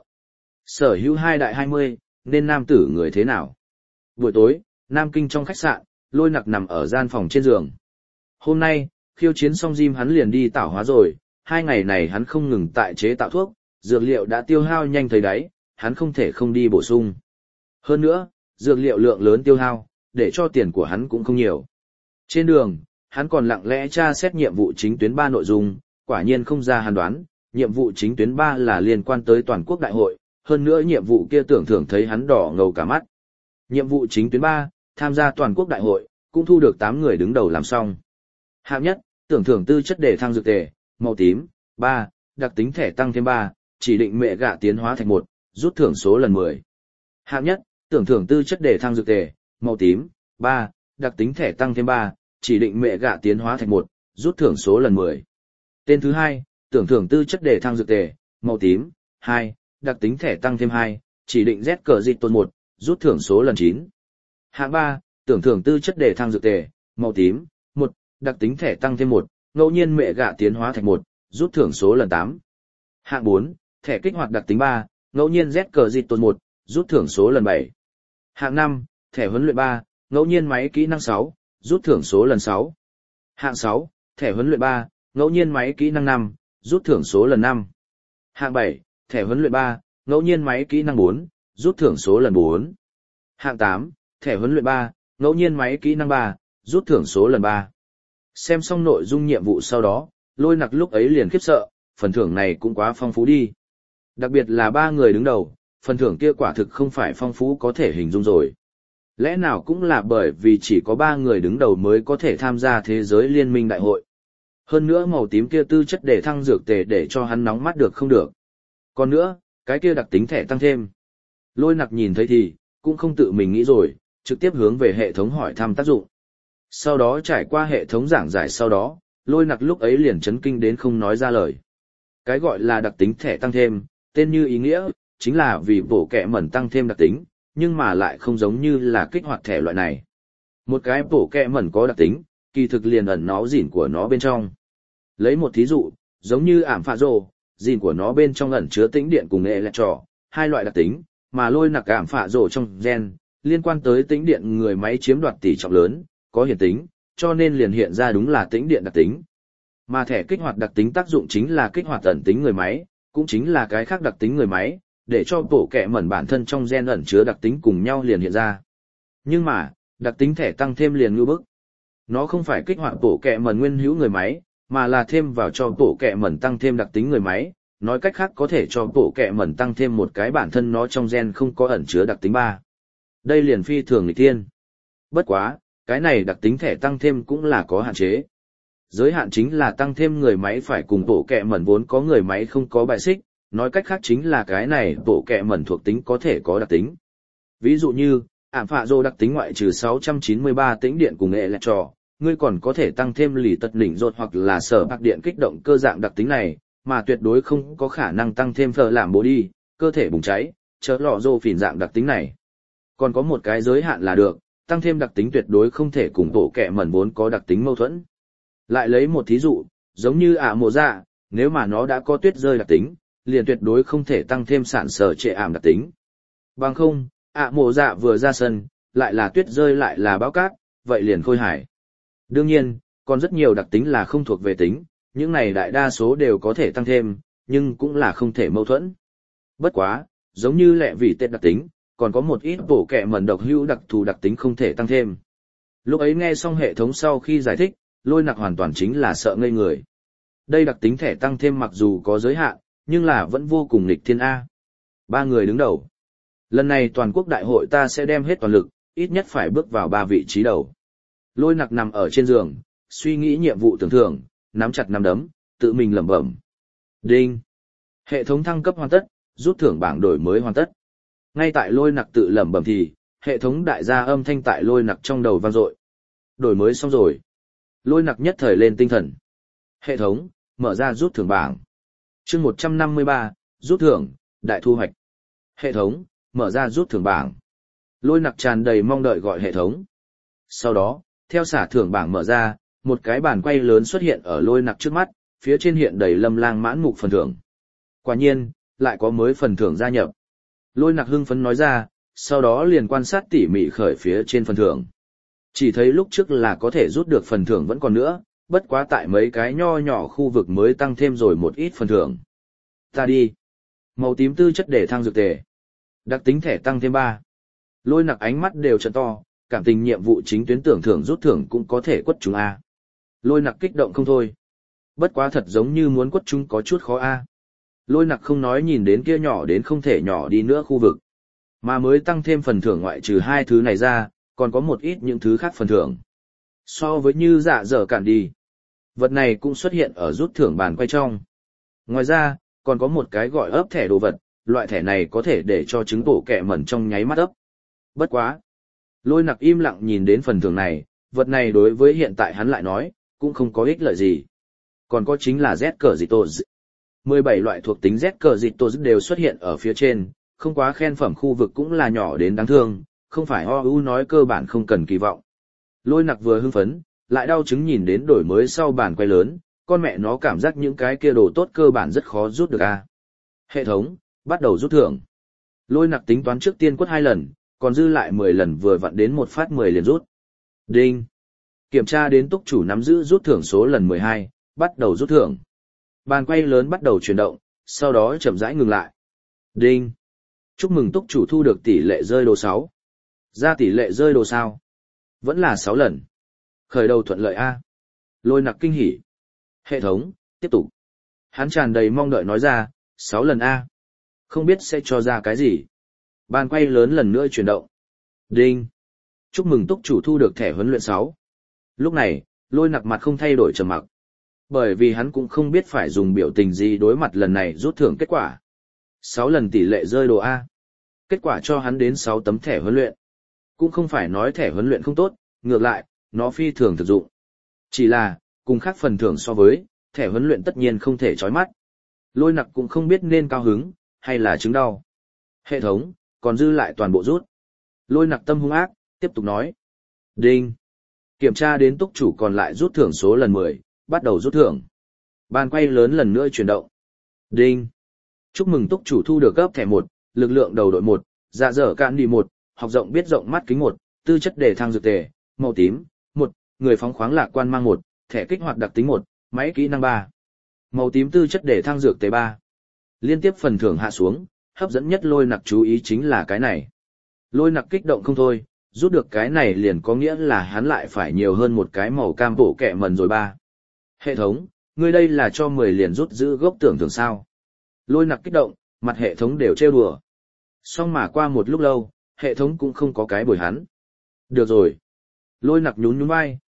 Sở hữu 2 đại 20, nên nam tử người thế nào? Buổi tối, Nam Kinh trong khách sạn, lôi nặc nằm ở gian phòng trên giường. Hôm nay, khiêu chiến xong gym hắn liền đi tảo hóa rồi, 2 ngày này hắn không ngừng tại chế tạo thuốc, dược liệu đã tiêu hao nhanh thấy đáy, hắn không thể không đi bổ sung. Hơn nữa, dược liệu lượng lớn tiêu hao, để cho tiền của hắn cũng không nhiều. Trên đường, hắn còn lặng lẽ tra xét nhiệm vụ chính tuyến 3 nội dung, quả nhiên không ra hắn đoán, nhiệm vụ chính tuyến 3 là liên quan tới toàn quốc đại hội, hơn nữa nhiệm vụ kia tưởng thưởng thấy hắn đỏ ngầu cả mắt. Nhiệm vụ chính tuyến 3, tham gia toàn quốc đại hội, cũng thu được 8 người đứng đầu làm xong. Hạng nhất, tưởng thưởng tư chất đề thăng dược tề, màu tím, 3, đặc tính thẻ tăng thêm 3, chỉ định mẹ gạ tiến hóa thành 1, rút thưởng số lần 10. Hạng nhất, tưởng thưởng tư chất đề thăng dược tề, màu tím, 3, đặc tính thẻ tăng thêm 3, chỉ định mẹ gạ tiến hóa thành 1, rút thưởng số lần 10. Tên thứ 2, tưởng thưởng tư chất đề thăng dược tề, màu tím, 2, đặc tính thẻ tăng thêm 2, chỉ định Z cờ dịch tôn 1, rút thưởng số lần 9. Hạng 3, tưởng thưởng tư chất đề thăng dược tề, màu tím, 1, đặc tính thẻ tăng thêm 1, ngẫu nhiên mẹ gạ tiến hóa thành 1, rút thưởng số lần 8. Hạng 4, thẻ kích hoạt đặc tính 3, ngẫu nhiên Z cờ dịch tôn 1, rút thưởng số lần 7. Hạng 5, thẻ huấn luyện 3, ngẫu nhiên máy kỹ năng 6, rút thưởng số lần 6. Hạng 6, thẻ huấn luyện 3, ngẫu nhiên máy kỹ năng 5, rút thưởng số lần 5. Hạng 7, thẻ huấn luyện 3, ngẫu nhiên máy kỹ năng 4, rút thưởng số lần 4. Hạng 8, thẻ huấn luyện 3, ngẫu nhiên máy kỹ năng 3, rút thưởng số lần 3. Xem xong nội dung nhiệm vụ sau đó, lôi nặc lúc ấy liền khiếp sợ, phần thưởng này cũng quá phong phú đi. Đặc biệt là 3 người đứng đầu, phần thưởng kia quả thực không phải phong phú có thể hình dung rồi. Lẽ nào cũng là bởi vì chỉ có 3 người đứng đầu mới có thể tham gia thế giới liên minh đại hội. Hơn nữa màu tím kia tư chất để thăng dược tề để cho hắn nóng mắt được không được. Còn nữa, cái kia đặc tính thẻ tăng thêm. Lôi nặc nhìn thấy thì, cũng không tự mình nghĩ rồi, trực tiếp hướng về hệ thống hỏi thăm tác dụng. Sau đó trải qua hệ thống giảng giải sau đó, lôi nặc lúc ấy liền chấn kinh đến không nói ra lời. Cái gọi là đặc tính thẻ tăng thêm, tên như ý nghĩa, chính là vì bổ kẹ mẩn tăng thêm đặc tính, nhưng mà lại không giống như là kích hoạt thẻ loại này. Một cái bổ kẹ mẩn có đặc tính, kỳ thực liền ẩn nó gìn của nó bên trong. Lấy một thí dụ, giống như ảm phạ rồ, gìn của nó bên trong ẩn chứa tĩnh điện cùng nghệ lẹ trò, 2 loại đặc tính, mà lôi nặc ảm phạ rồ trong gen, liên quan tới tĩnh điện người máy chiếm đoạt tỷ trọng lớn, có hiển tính, cho nên liền hiện ra đúng là tĩnh điện đặc tính. Mà thẻ kích hoạt đặc tính tác dụng chính là kích hoạt ẩn tính người máy, cũng chính là cái khác đặc tính người máy, để cho bổ kẹ mẩn bản thân trong gen ẩn chứa đặc tính cùng nhau liền hiện ra. Nhưng mà, đặc tính thẻ tăng thêm liền ngư bức. Nó không phải kích hoạt bổ kẹ mẩn nguyên hữu người máy, mà là thêm vào cho bổ kẹ mẩn tăng thêm đặc tính người máy, nói cách khác có thể cho bổ kẹ mẩn tăng thêm một cái bản thân nó trong gen không có ẩn chứa đặc tính 3. Đây liền phi thường nghịch thiên. Bất quá, cái này đặc tính thẻ tăng thêm cũng là có hạn chế. Giới hạn chính là tăng thêm người máy phải cùng bộ kẹ mẩn vốn có người máy không có bài xích, nói cách khác chính là cái này bộ kẹ mẩn thuộc tính có thể có đặc tính. Ví dụ như, ảm phạ rô đặc tính ngoại trừ 693 tĩnh điện cùng nghệ lẹ trò, ngươi còn có thể tăng thêm lì tật đỉnh rột hoặc là sở bạc điện kích động cơ dạng đặc tính này, mà tuyệt đối không có khả năng tăng thêm phở làm bố đi, cơ thể bùng cháy, chớ lọ rô phìn dạng đặc tính này. Còn có một cái giới hạn là được, tăng thêm đặc tính tuyệt đối không thể cùng bộ kẹ mẩn vốn có đặc tính mâu thuẫn. Lại lấy một thí dụ, giống như mộ dạ, nếu mà nó đã có tuyết rơi đặc tính, liền tuyệt đối không thể tăng thêm sản sở trệ ảm đặc tính. Bằng không, mộ dạ vừa ra sân, lại là tuyết rơi lại là bão cát, vậy liền khôi hài. Đương nhiên, còn rất nhiều đặc tính là không thuộc về tính, những này đại đa số đều có thể tăng thêm, nhưng cũng là không thể mâu thuẫn. Bất quá, giống như lẹ vị tết đặc tính, còn có một ít bổ kẹ mẩn độc hữu đặc thù đặc tính không thể tăng thêm. Lúc ấy nghe xong hệ thống sau khi giải thích, Lôi Nặc hoàn toàn chính là sợ ngây người. Đây đặc tính thẻ tăng thêm mặc dù có giới hạn, nhưng là vẫn vô cùng nghịch thiên A. 3 người đứng đầu. Lần này toàn quốc đại hội ta sẽ đem hết toàn lực, ít nhất phải bước vào 3 vị trí đầu. Lôi Nặc nằm ở trên giường, suy nghĩ nhiệm vụ tưởng thưởng, nắm chặt nắm đấm, tự mình lẩm bẩm. Đinh. Hệ thống thăng cấp hoàn tất, rút thưởng bảng đổi mới hoàn tất. Ngay tại Lôi Nặc tự lẩm bẩm thì, hệ thống đại gia âm thanh tại Lôi Nặc trong đầu vang dội. Đổi mới xong rồi. Lôi Nặc nhất thời lên tinh thần. Hệ thống, mở ra rút thưởng bảng. Chương 153, rút thưởng, đại thu hoạch. Hệ thống, mở ra rút thưởng bảng. Lôi Nặc tràn đầy mong đợi gọi hệ thống. Sau đó, theo xả thưởng bảng mở ra, một cái bàn quay lớn xuất hiện ở Lôi Nặc trước mắt, phía trên hiện đầy lâm lang mãn mục phần thưởng. Quả nhiên, lại có mới phần thưởng gia nhập. Lôi Nặc hưng phấn nói ra, sau đó liền quan sát tỉ mỉ khởi phía trên phần thưởng. Chỉ thấy lúc trước là có thể rút được phần thưởng vẫn còn nữa, bất quá tại mấy cái nho nhỏ khu vực mới tăng thêm rồi một ít phần thưởng. Ta đi. Màu tím tư chất để thăng dược tề. Đặc tính thẻ tăng thêm 3. Lôi Nặc ánh mắt đều trợn to, cảm tình nhiệm vụ chính tuyến tưởng thưởng rút thưởng cũng có thể quất chúng A. Lôi Nặc kích động không thôi. Bất quá thật giống như muốn quất chúng có chút khó A. Lôi Nặc không nói nhìn đến kia nhỏ đến không thể nhỏ đi nữa khu vực. Mà mới tăng thêm phần thưởng ngoại trừ 2 thứ này ra, còn có một ít những thứ khác phần thưởng. So với như dạ dở cản đi. Vật này cũng xuất hiện ở rút thưởng bàn quay trong. Ngoài ra, còn có một cái gọi ấp thẻ đồ vật, loại thẻ này có thể để cho trứng tổ kẹ mẩn trong nháy mắt ấp. Bất quá. Lôi Nặc im lặng nhìn đến phần thưởng này, vật này đối với hiện tại hắn lại nói, cũng không có ích lợi gì. Còn có chính là Z cờ dịch tổ 17 loại thuộc tính Z cờ dịch tổ đều xuất hiện ở phía trên, không quá khen phẩm khu vực cũng là nhỏ đến đáng thương, không phải OU nói cơ bản không cần kỳ vọng. Lôi Nặc vừa hưng phấn, lại đau chứng nhìn đến đổi mới sau bàn quay lớn, con mẹ nó cảm giác những cái kia đồ tốt cơ bản rất khó rút được a. Hệ thống, bắt đầu rút thưởng. Lôi Nặc tính toán trước tiên quất 2 lần, còn dư lại 10 lần vừa vặn đến một phát 10 liền rút. Đinh. Kiểm tra đến túc chủ nắm giữ rút thưởng số lần 12, bắt đầu rút thưởng. Bàn quay lớn bắt đầu chuyển động, sau đó chậm rãi ngừng lại. Đinh. Chúc mừng túc chủ thu được tỷ lệ rơi đồ 6. Ra tỷ lệ rơi đồ sao? Vẫn là 6 lần. Khởi đầu thuận lợi A. Lôi Nặc kinh hỉ. Hệ thống, tiếp tục. Hắn tràn đầy mong đợi nói ra, 6 lần A. Không biết sẽ cho ra cái gì. Bàn quay lớn lần nữa chuyển động. Đinh. Chúc mừng túc chủ thu được thẻ huấn luyện 6. Lúc này, Lôi Nặc mặt không thay đổi trầm mặc. Bởi vì hắn cũng không biết phải dùng biểu tình gì đối mặt lần này rút thưởng kết quả. 6 lần tỷ lệ rơi đồ A. Kết quả cho hắn đến 6 tấm thẻ huấn luyện. Cũng không phải nói thẻ huấn luyện không tốt, ngược lại, nó phi thường thực dụng. Chỉ là, cùng khác phần thưởng so với, thẻ huấn luyện tất nhiên không thể chói mắt. Lôi Nặc cũng không biết nên cao hứng, hay là chứng đau. Hệ thống, còn dư lại toàn bộ rút. Lôi Nặc tâm hung ác, tiếp tục nói. Đinh. Kiểm tra đến túc chủ còn lại rút thưởng số lần 10, bắt đầu rút thưởng. Bàn quay lớn lần nữa chuyển động. Đinh. Chúc mừng túc chủ thu được cấp thẻ 1, lực lượng đầu đội 1, dạ dở cạn đi 1, học rộng biết rộng mắt kính 1, tư chất đề thăng dược tề, màu tím, 1, người phóng khoáng lạc quan mang 1, thẻ kích hoạt đặc tính 1, máy kỹ năng 3. Màu tím tư chất đề thăng dược tề 3. Liên tiếp phần thưởng hạ xuống, hấp dẫn nhất Lôi Nặc chú ý chính là cái này. Lôi Nặc kích động không thôi, rút được cái này liền có nghĩa là hắn lại phải nhiều hơn một cái màu cam bổ kẹ mần rồi 3. Hệ thống, ngươi đây là cho 10 liền rút giữ gốc tưởng thưởng sao? Lôi Nặc kích động, mặt hệ thống đều trêu đùa. Xong mà qua một lúc lâu, hệ thống cũng không có cái bồi hắn. Được rồi. Lôi Nặc nhún nhún vai,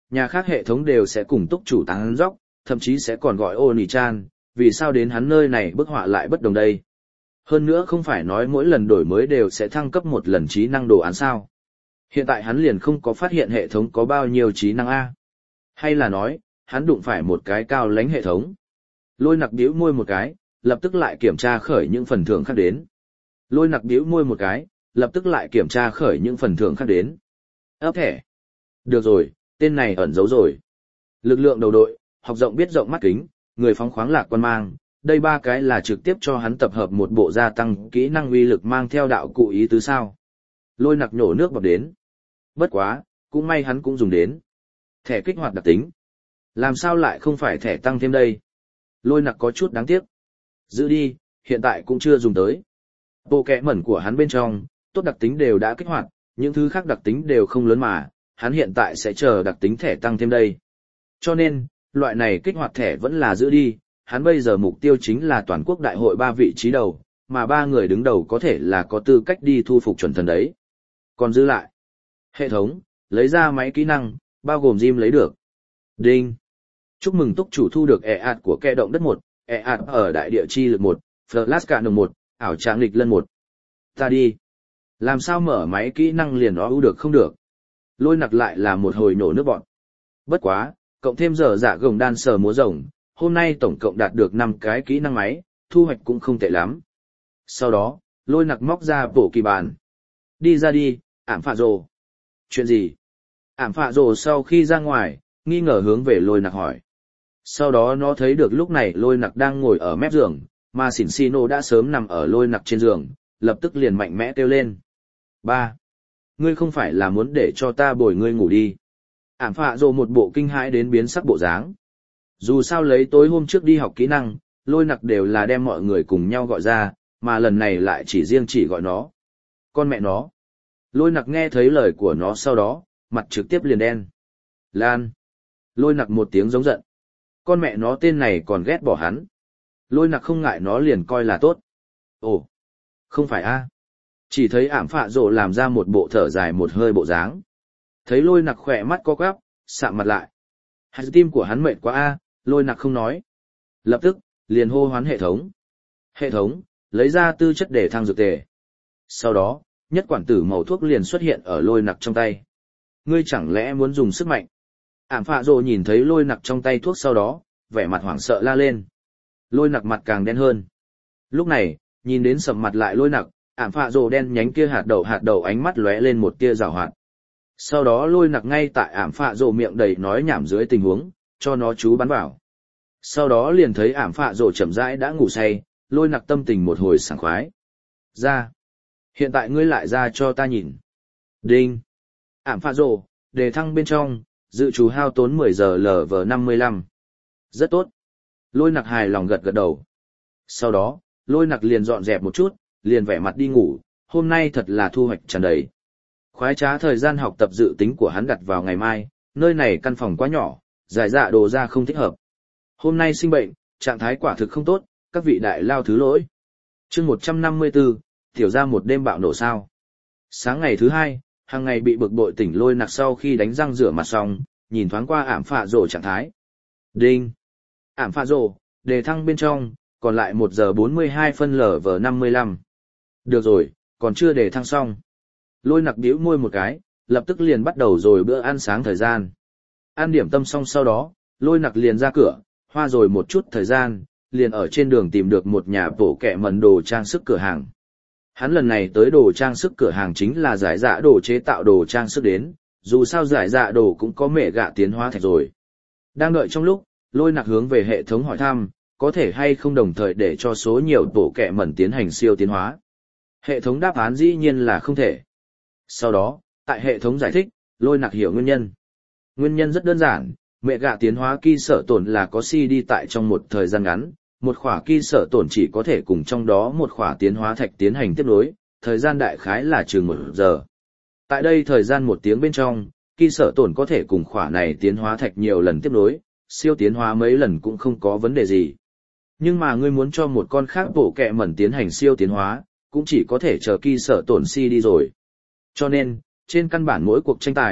nhà khác hệ thống đều sẽ cùng túc chủ tán dóc, thậm chí sẽ còn gọi Oni-chan, vì sao đến hắn nơi này bức họa lại bất đồng đây? Hơn nữa không phải nói mỗi lần đổi mới đều sẽ thăng cấp một lần trí năng đồ án sao? Hiện tại hắn liền không có phát hiện hệ thống có bao nhiêu trí năng A. Hay là nói, hắn đụng phải một cái cao lãnh hệ thống. Lôi nặc bĩu môi một cái, lập tức lại kiểm tra khởi những phần thưởng khác đến. Lôi nặc bĩu môi một cái, lập tức lại kiểm tra khởi những phần thưởng khác đến. Ấp thẻ. Được rồi, tên này ẩn giấu rồi. Lực lượng đầu đội, học rộng biết rộng mắt kính, người phóng khoáng lạc quan mang. Đây ba cái là trực tiếp cho hắn tập hợp một bộ gia tăng kỹ năng uy lực mang theo đạo cụ ý tứ sao. Lôi nặc nhổ nước bọt đến. Bất quá, cũng may hắn cũng dùng đến. Thẻ kích hoạt đặc tính. Làm sao lại không phải thẻ tăng thêm đây? Lôi nặc có chút đáng tiếc. Giữ đi, hiện tại cũng chưa dùng tới. Bộ kẹ mẩn của hắn bên trong, tốt đặc tính đều đã kích hoạt, những thứ khác đặc tính đều không lớn mà, hắn hiện tại sẽ chờ đặc tính thẻ tăng thêm đây. Cho nên, loại này kích hoạt thẻ vẫn là giữ đi, hắn bây giờ mục tiêu chính là toàn quốc đại hội 3 vị trí đầu, mà 3 người đứng đầu có thể là có tư cách đi thu phục chuẩn thần đấy. Còn giữ lại, hệ thống, lấy ra máy kỹ năng, bao gồm gym lấy được. Đinh. Chúc mừng túc chủ thu được ạt của kẻ động đất 1, ạt ở đại địa chi lực 1, flash cả đồng 1, ảo trạng lịch lân 1. Ta đi. Làm sao mở máy kỹ năng liền ưu được không được. Lôi nặc lại là một hồi nổ nước bọn. Bất quá, cộng thêm giờ dạ gồng đan sờ múa rồng, hôm nay tổng cộng đạt được 5 cái kỹ năng máy, thu hoạch cũng không tệ lắm. Sau đó, lôi nặc móc ra bổ kỳ bàn. Đi ra đi, ảm phạ rồ. Chuyện gì? Ảm phạ rồ sau khi ra ngoài, nghi ngờ hướng về lôi nặc hỏi. Sau đó nó thấy được lúc này lôi nặc đang ngồi ở mép giường, mà xỉn xì nô đã sớm nằm ở lôi nặc trên giường, lập tức liền mạnh mẽ kêu lên. 3. Ngươi không phải là muốn để cho ta bồi ngươi ngủ đi. Ảm phạ rồ một bộ kinh hãi đến biến sắc bộ dáng. Dù sao lấy tối hôm trước đi học kỹ năng, lôi nặc đều là đem mọi người cùng nhau gọi ra, mà lần này lại chỉ gọi nó. Con mẹ nó. Lôi nặc nghe thấy lời của nó sau đó, mặt trực tiếp liền đen. Lan. Lôi nặc một tiếng giống giận. Con mẹ nó tên này còn ghét bỏ hắn. Lôi nặc không ngại nó liền coi là tốt. Ồ. Không phải a. Chỉ thấy ảm phạ rồ làm ra một bộ thở dài một hơi bộ dáng. Thấy lôi nặc khỏe mắt co quắp, sạm mặt lại. Hai tim của hắn mệt quá a, lôi nặc không nói. Lập tức, liền hô hoán hệ thống. Hệ thống, lấy ra tư chất để thăng dược tề. Sau đó, nhất quản tử màu thuốc liền xuất hiện ở lôi nặc trong tay. Ngươi chẳng lẽ muốn dùng sức mạnh? Ảm phạ rồ nhìn thấy lôi nặc trong tay thuốc sau đó, vẻ mặt hoảng sợ la lên. Lôi nặc mặt càng đen hơn. Lúc này, nhìn đến sầm mặt lại lôi nặc, ảm phạ rồ đen nhánh kia hạt đậu ánh mắt lóe lên một tia rào hoạt. Sau đó lôi nặc ngay tại ảm phạ rồ miệng đầy nói nhảm dưới tình huống, cho nó chú bắn vào. Sau đó liền thấy ảm phạ rồ chậm rãi đã ngủ say, lôi nặc tâm tình một hồi sảng khoái. Ra. Hiện tại ngươi lại ra cho ta nhìn. Đinh. Ảm phạ rồ, đề thăng bên trong, dự trù hao tốn 10 giờ LV55. Rất tốt. Lôi nặc hài lòng gật đầu. Sau đó, lôi nặc liền dọn dẹp một chút, liền vẻ mặt đi ngủ, hôm nay thật là thu hoạch tràn đầy. Khoái trá thời gian học tập dự tính của hắn đặt vào ngày mai, nơi này căn phòng quá nhỏ, giải dạ đồ ra không thích hợp. Hôm nay sinh bệnh, trạng thái quả thực không tốt, các vị đại lao thứ lỗi. Chương 154, tiểu ra một đêm bạo nổ sao. Sáng ngày thứ 2, hàng ngày bị bực bội tỉnh lôi nặc sau khi đánh răng rửa mặt xong, nhìn thoáng qua ảm phạ rồ trạng thái. Đinh. Ảm phạ rồ, đề thăng bên trong, còn lại 1 giờ 42 phân LV55. Được rồi, còn chưa đề thăng xong. Lôi nặc bĩu môi một cái, lập tức liền bắt đầu rồi bữa ăn sáng thời gian. Ăn điểm tâm xong sau đó, lôi nặc liền ra cửa, hoa rồi một chút thời gian, liền ở trên đường tìm được một nhà bổ kẹ mẩn đồ trang sức cửa hàng. Hắn lần này tới đồ trang sức cửa hàng chính là giải dạ đồ chế tạo đồ trang sức đến, dù sao giải dạ đồ cũng có mẹ gạ tiến hóa thạch rồi. Đang đợi trong lúc, lôi nặc hướng về hệ thống hỏi thăm, có thể hay không đồng thời để cho số nhiều bổ kẹ mẩn tiến hành siêu tiến hóa. Hệ thống đáp án dĩ nhiên là không thể. Sau đó, tại hệ thống giải thích, lôi nặc hiểu nguyên nhân. Nguyên nhân rất đơn giản, mẹ gạ tiến hóa kỳ sở tổn là có si đi tại trong một thời gian ngắn, một khỏa kỳ sở tổn chỉ có thể cùng trong đó một khỏa tiến hóa thạch tiến hành tiếp nối, thời gian đại khái là chừng 1 giờ. Tại đây thời gian 1 tiếng bên trong, kỳ sở tổn có thể cùng khỏa này tiến hóa thạch nhiều lần tiếp nối, siêu tiến hóa mấy lần cũng không có vấn đề gì. Nhưng mà ngươi muốn cho một con khác bổ kẹ mẩn tiến hành siêu tiến hóa, cũng chỉ có thể chờ kỳ sở tổn si đi rồi. Cho nên, trên căn bản mỗi cuộc tranh tài,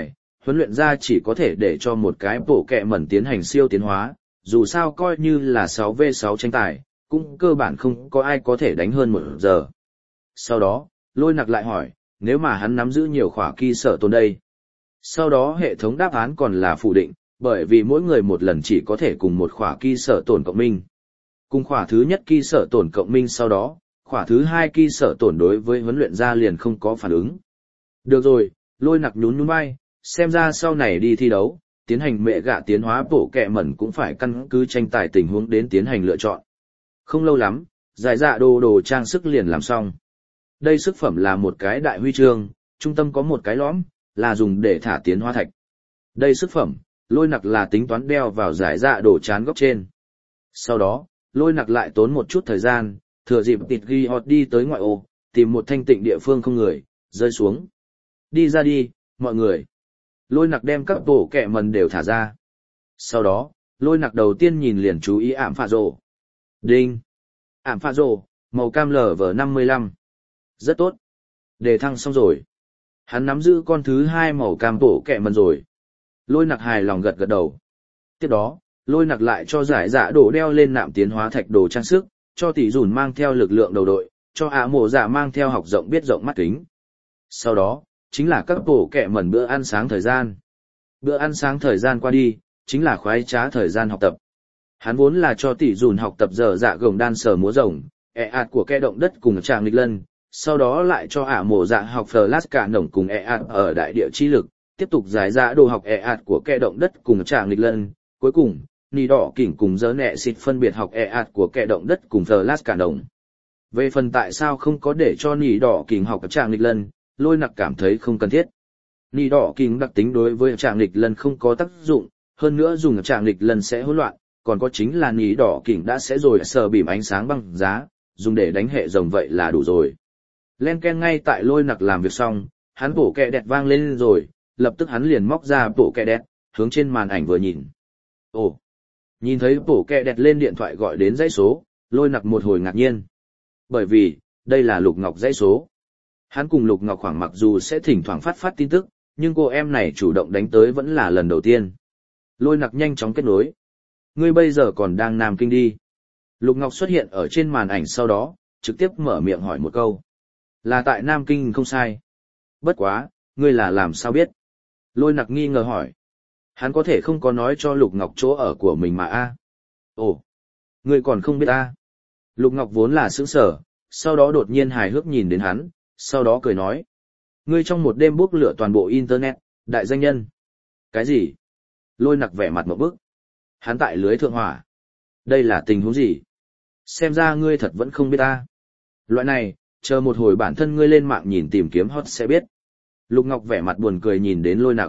huấn luyện ra chỉ có thể để cho một cái bộ kẹ mẩn tiến hành siêu tiến hóa, dù sao coi như là 6v6 tranh tài, cũng cơ bản không có ai có thể đánh hơn 1 giờ. Sau đó, Lôi Nặc lại hỏi, nếu mà hắn nắm giữ nhiều khỏa kỳ sở tồn đây. Sau đó hệ thống đáp án còn là phủ định, bởi vì mỗi người một lần chỉ có thể cùng một khỏa kỳ sở tồn cộng minh. Cùng khỏa thứ nhất kỳ sở tồn cộng minh sau đó, khỏa thứ hai kỳ sở tồn đối với huấn luyện ra liền không có phản ứng. Được rồi, Lôi Nặc nhún nhún vai, xem ra sau này đi thi đấu, tiến hành mẹ gạ tiến hóa bộ kẹ mẩn cũng phải căn cứ tranh tài tình huống đến tiến hành lựa chọn. Không lâu lắm, giải dạ đồ trang sức liền làm xong. Đây sức phẩm là một cái đại huy chương, trung tâm có một cái lõm, là dùng để thả tiến hóa thạch. Đây sức phẩm, Lôi Nặc là tính toán đeo vào giải dạ đồ chán góc trên. Sau đó, Lôi Nặc lại tốn một chút thời gian, thừa dịp tịt ghi họt đi tới ngoại ô, tìm một thanh tịnh địa phương không người, rơi xuống. Đi ra đi, mọi người. Lôi Nặc đem các bộ kẹ mần đều thả ra. Sau đó, Lôi Nặc đầu tiên nhìn liền chú ý ảm phạ rồ. Đinh. Ảm phạ rồ, màu cam LV55. Rất tốt. Đề thăng xong rồi. Hắn nắm giữ con thứ hai màu cam bộ kẹ mần rồi. Lôi Nặc hài lòng gật gật đầu. Tiếp đó, Lôi Nặc lại cho giải dạ đồ đeo lên nạm tiến hóa thạch đồ trang sức, cho tỷ dùn mang theo lực lượng đầu đội, cho ạ mộ dạ mang theo học rộng biết rộng mắt kính. Sau đó, chính là các bộ kẹ mẩn bữa ăn sáng thời gian. Bữa ăn sáng thời gian qua đi, chính là khoái trá thời gian học tập. Hắn vốn là cho tỷ dùn học tập giờ dạ gồng đan sở múa rồng, ạt của kẻ động đất cùng tràng nghịch lân, sau đó lại cho ả mộ dạ học flash cả nổng cùng ạt ở đại địa chi lực, tiếp tục giải dạ đồ học ạt của kẻ động đất cùng tràng nghịch lân, cuối cùng, nì đỏ kỉnh cùng dớ nẹ xịt phân biệt học ạt của kẻ động đất cùng flash cả nổng. Về phần tại sao không có để cho nì đỏ kỉnh học tràng nghịch lân, Lôi Nặc cảm thấy không cần thiết. Nì đỏ kính đặc tính đối với trạng nghịch lần không có tác dụng, hơn nữa dùng trạng nghịch lần sẽ hỗn loạn, còn có chính là nì đỏ kính đã sẽ rồi sờ bìm ánh sáng băng giá, dùng để đánh hệ rồng vậy là đủ rồi. Len ken ngay tại Lôi Nặc làm việc xong, hắn bổ kẹ đẹp vang lên rồi, lập tức hắn liền móc ra bổ kẹ đẹp, hướng trên màn ảnh vừa nhìn. Ồ, nhìn thấy bổ kẹ đẹp lên điện thoại gọi đến dãy số, Lôi Nặc một hồi ngạc nhiên. Bởi vì, đây là Lục Ngọc dãy số. Hắn cùng Lục Ngọc khoảng mặc dù sẽ thỉnh thoảng phát tin tức, nhưng cô em này chủ động đánh tới vẫn là lần đầu tiên. Lôi Nặc nhanh chóng kết nối. Ngươi bây giờ còn đang Nam Kinh đi. Lục Ngọc xuất hiện ở trên màn ảnh sau đó, trực tiếp mở miệng hỏi một câu. Là tại Nam Kinh không sai. Bất quá, ngươi là làm sao biết? Lôi Nặc nghi ngờ hỏi. Hắn có thể không có nói cho Lục Ngọc chỗ ở của mình mà a. Ồ, ngươi còn không biết a? Lục Ngọc vốn là sững sờ, sau đó đột nhiên hài hước nhìn đến hắn, sau đó cười nói. Ngươi trong một đêm bốc lửa toàn bộ Internet, đại danh nhân. Cái gì? Lôi Nặc vẻ mặt một bức. Hắn tại lưới thượng hỏa. Đây là tình huống gì? Xem ra ngươi thật vẫn không biết ta. Loại này, chờ một hồi bản thân ngươi lên mạng nhìn tìm kiếm hot sẽ biết. Lục Ngọc vẻ mặt buồn cười nhìn đến Lôi Nặc.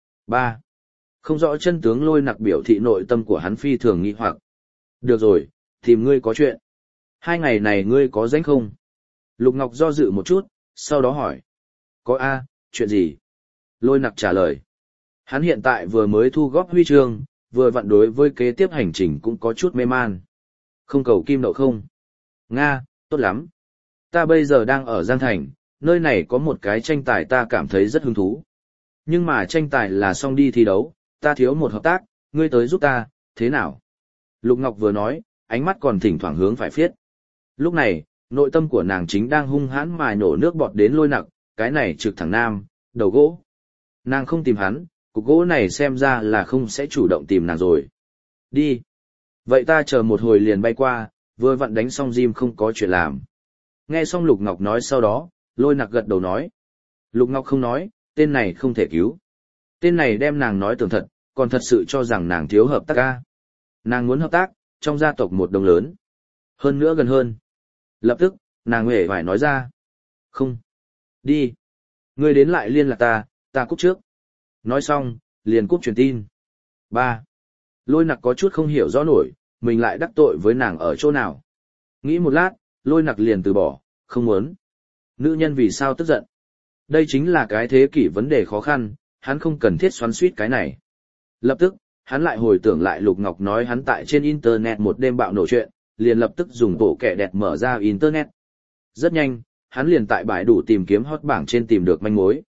3. Không rõ chân tướng Lôi Nặc biểu thị nội tâm của hắn phi thường nghi hoặc. Được rồi, tìm ngươi có chuyện. 2 ngày này ngươi có rảnh không? Lục Ngọc do dự một chút, sau đó hỏi. Có a, chuyện gì? Lôi Nặc trả lời. Hắn hiện tại vừa mới thu góp huy chương, vừa vặn đối với kế tiếp hành trình cũng có chút mê man. Không cầu kim đậu không? Nga, tốt lắm. Ta bây giờ đang ở Giang Thành, nơi này có một cái tranh tài ta cảm thấy rất hứng thú. Nhưng mà tranh tài là xong đi thi đấu, ta thiếu một hợp tác, ngươi tới giúp ta, thế nào? Lục Ngọc vừa nói, ánh mắt còn thỉnh thoảng hướng phải phiết. Lúc này, nội tâm của nàng chính đang hung hãn mà nổ nước bọt đến Lôi Nặc, cái này trực thẳng nam, đầu gỗ. Nàng không tìm hắn, cục gỗ này xem ra là không sẽ chủ động tìm nàng rồi. Đi. Vậy ta chờ một hồi liền bay qua, vừa vặn đánh xong gym không có chuyện làm. Nghe xong Lục Ngọc nói sau đó, Lôi Nặc gật đầu nói. Lục Ngọc không nói, tên này không thể cứu. Tên này đem nàng nói tường thật, còn thật sự cho rằng nàng thiếu hợp tác ca. Nàng muốn hợp tác, trong gia tộc một đồng lớn. Hơn nữa gần hơn. Lập tức, nàng huệ phải nói ra. Không. Đi. Ngươi đến lại liên lạc ta cúp trước. Nói xong, liền cúp truyền tin. 3. Lôi Nặc có chút không hiểu rõ nổi, mình lại đắc tội với nàng ở chỗ nào. Nghĩ một lát, Lôi Nặc liền từ bỏ, không muốn. Nữ nhân vì sao tức giận? Đây chính là cái thế kỷ vấn đề khó khăn, hắn không cần thiết xoắn suýt cái này. Lập tức, hắn lại hồi tưởng lại Lục Ngọc nói hắn tại trên Internet một đêm bạo nổ chuyện, liền lập tức dùng bộ kẻ đẹp mở ra Internet. Rất nhanh, hắn liền tại bãi đủ tìm kiếm hot bảng trên tìm được manh mối.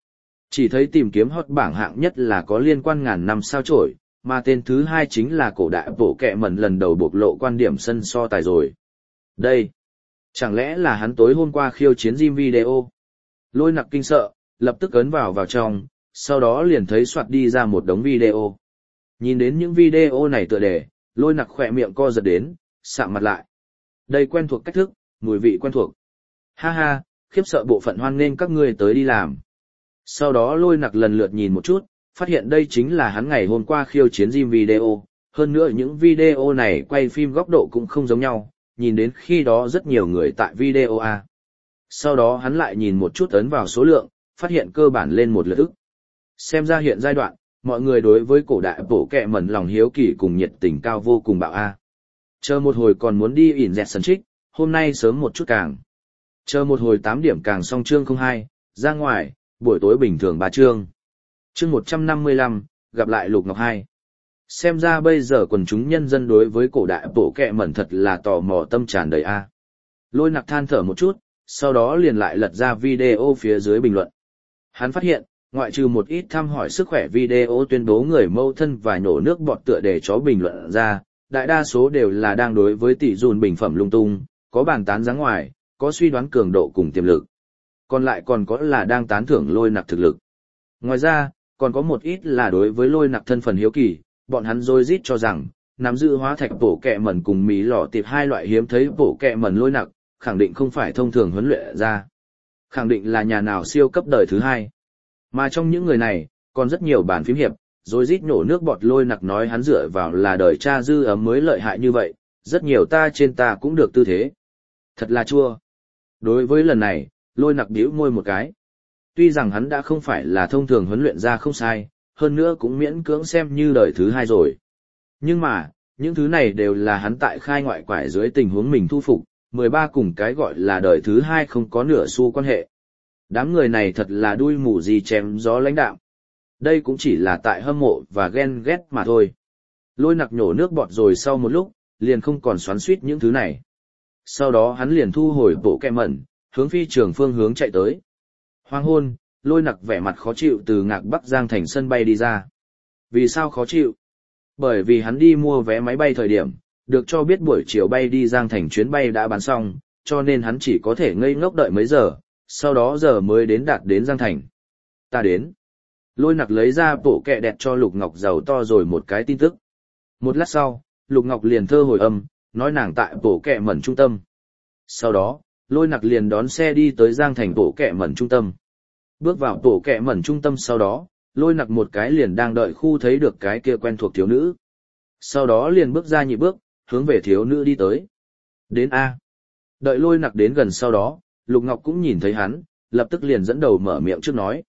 Chỉ thấy tìm kiếm hot bảng hạng nhất là có liên quan ngàn năm sao chổi, mà tên thứ hai chính là cổ đại bộ kẹ mẩn lần đầu bộc lộ quan điểm sân so tài rồi. Đây, chẳng lẽ là hắn tối hôm qua khiêu chiến gym video? Lôi nặc kinh sợ, lập tức ấn vào trong, sau đó liền thấy soạt đi ra một đống video. Nhìn đến những video này tựa đề, lôi nặc khỏe miệng co giật đến, sạm mặt lại. Đây quen thuộc cách thức, mùi vị quen thuộc. Ha ha, khiếp sợ bộ phận hoan nghênh các ngươi tới đi làm. Sau đó lôi nặc lần lượt nhìn một chút, phát hiện đây chính là hắn ngày hôm qua khiêu chiến gym video. Hơn nữa những video này quay phim góc độ cũng không giống nhau, nhìn đến khi đó rất nhiều người tại video A. Sau đó hắn lại nhìn một chút ấn vào số lượng, phát hiện cơ bản lên một lượt ức. Xem ra hiện giai đoạn, mọi người đối với cổ đại bộ kẹ mẩn lòng hiếu kỳ cùng nhiệt tình cao vô cùng bạo A. Chờ một hồi còn muốn đi ỉn dẹt sân trích, hôm nay sớm một chút càng. Chờ một hồi 8 điểm càng xong chương 02, ra ngoài, buổi tối bình thường 3 chương. Chương 155, gặp lại Lục Ngọc 2. Xem ra bây giờ quần chúng nhân dân đối với cổ đại bộ kẹ mẩn thật là tò mò tâm tràn đầy A. Lôi nặc than thở một chút, sau đó liền lại lật ra video phía dưới bình luận. Hắn phát hiện, ngoại trừ một ít thăm hỏi sức khỏe video tuyên bố người mâu thân và nhổ nước bọt tựa để chó bình luận ra, đại đa số đều là đang đối với tỷ dùn bình phẩm lung tung, có bàn tán dáng ngoài, có suy đoán cường độ cùng tiềm lực. Còn lại còn có là đang tán thưởng lôi nặc thực lực. Ngoài ra, còn có một ít là đối với lôi nặc thân phần hiếu kỳ, bọn hắn rối rít cho rằng, nắm giữ hóa thạch bổ kẹ mẩn cùng mí lỏ tiệp hai loại hiếm thấy bổ kẹ mẩn lôi nặc, khẳng định không phải thông thường huấn luyện ra. Khẳng định là nhà nào siêu cấp đời thứ hai. Mà trong những người này, còn rất nhiều bàn phím hiệp, rồi rít nổ nước bọt lôi nặc nói hắn dựa vào là đời cha dư ấm mới lợi hại như vậy, rất nhiều ta trên ta cũng được tư thế. Thật là chua. Đối với lần này, lôi nặc bĩu môi một cái. Tuy rằng hắn đã không phải là thông thường huấn luyện ra không sai, hơn nữa cũng miễn cưỡng xem như đời thứ hai rồi. Nhưng mà, những thứ này đều là hắn tại khai ngoại quải dưới tình huống mình thu phục, 13 cùng cái gọi là đời thứ hai không có nửa xu quan hệ. Đám người này thật là đuôi mù gì chém gió lãnh đạo. Đây cũng chỉ là tại hâm mộ và ghen ghét mà thôi. Lôi nặc nhổ nước bọt rồi sau một lúc, liền không còn xoắn xuýt những thứ này. Sau đó hắn liền thu hồi bộ kẹ mẩn, hướng phi trường phương hướng chạy tới. Hoàng hôn, lôi nặc vẻ mặt khó chịu từ Ngạc Bắc Giang thành sân bay đi ra. Vì sao khó chịu? Bởi vì hắn đi mua vé máy bay thời điểm, được cho biết buổi chiều bay đi Giang thành chuyến bay đã bán xong, cho nên hắn chỉ có thể ngây ngốc đợi mấy giờ, sau đó giờ mới đạt đến Giang thành. Ta đến. Lôi nặc lấy ra bộ kẹ đẹp cho Lục Ngọc giàu to rồi một cái tin tức. Một lát sau, Lục Ngọc liền thơ hồi âm, nói nàng tại bộ kẹ mẩn trung tâm. Sau đó, lôi nặc liền đón xe đi tới Giang thành bộ kẹ mẩn trung tâm. Bước vào bộ kẹ mẩn trung tâm sau đó, lôi nặc một cái liền đang đợi khu thấy được cái kia quen thuộc thiếu nữ. Sau đó liền bước ra nhị bước, hướng về thiếu nữ đi tới. Đến A. Đợi lôi nặc đến gần sau đó, Lục Ngọc cũng nhìn thấy hắn, lập tức liền dẫn đầu mở miệng trước nói.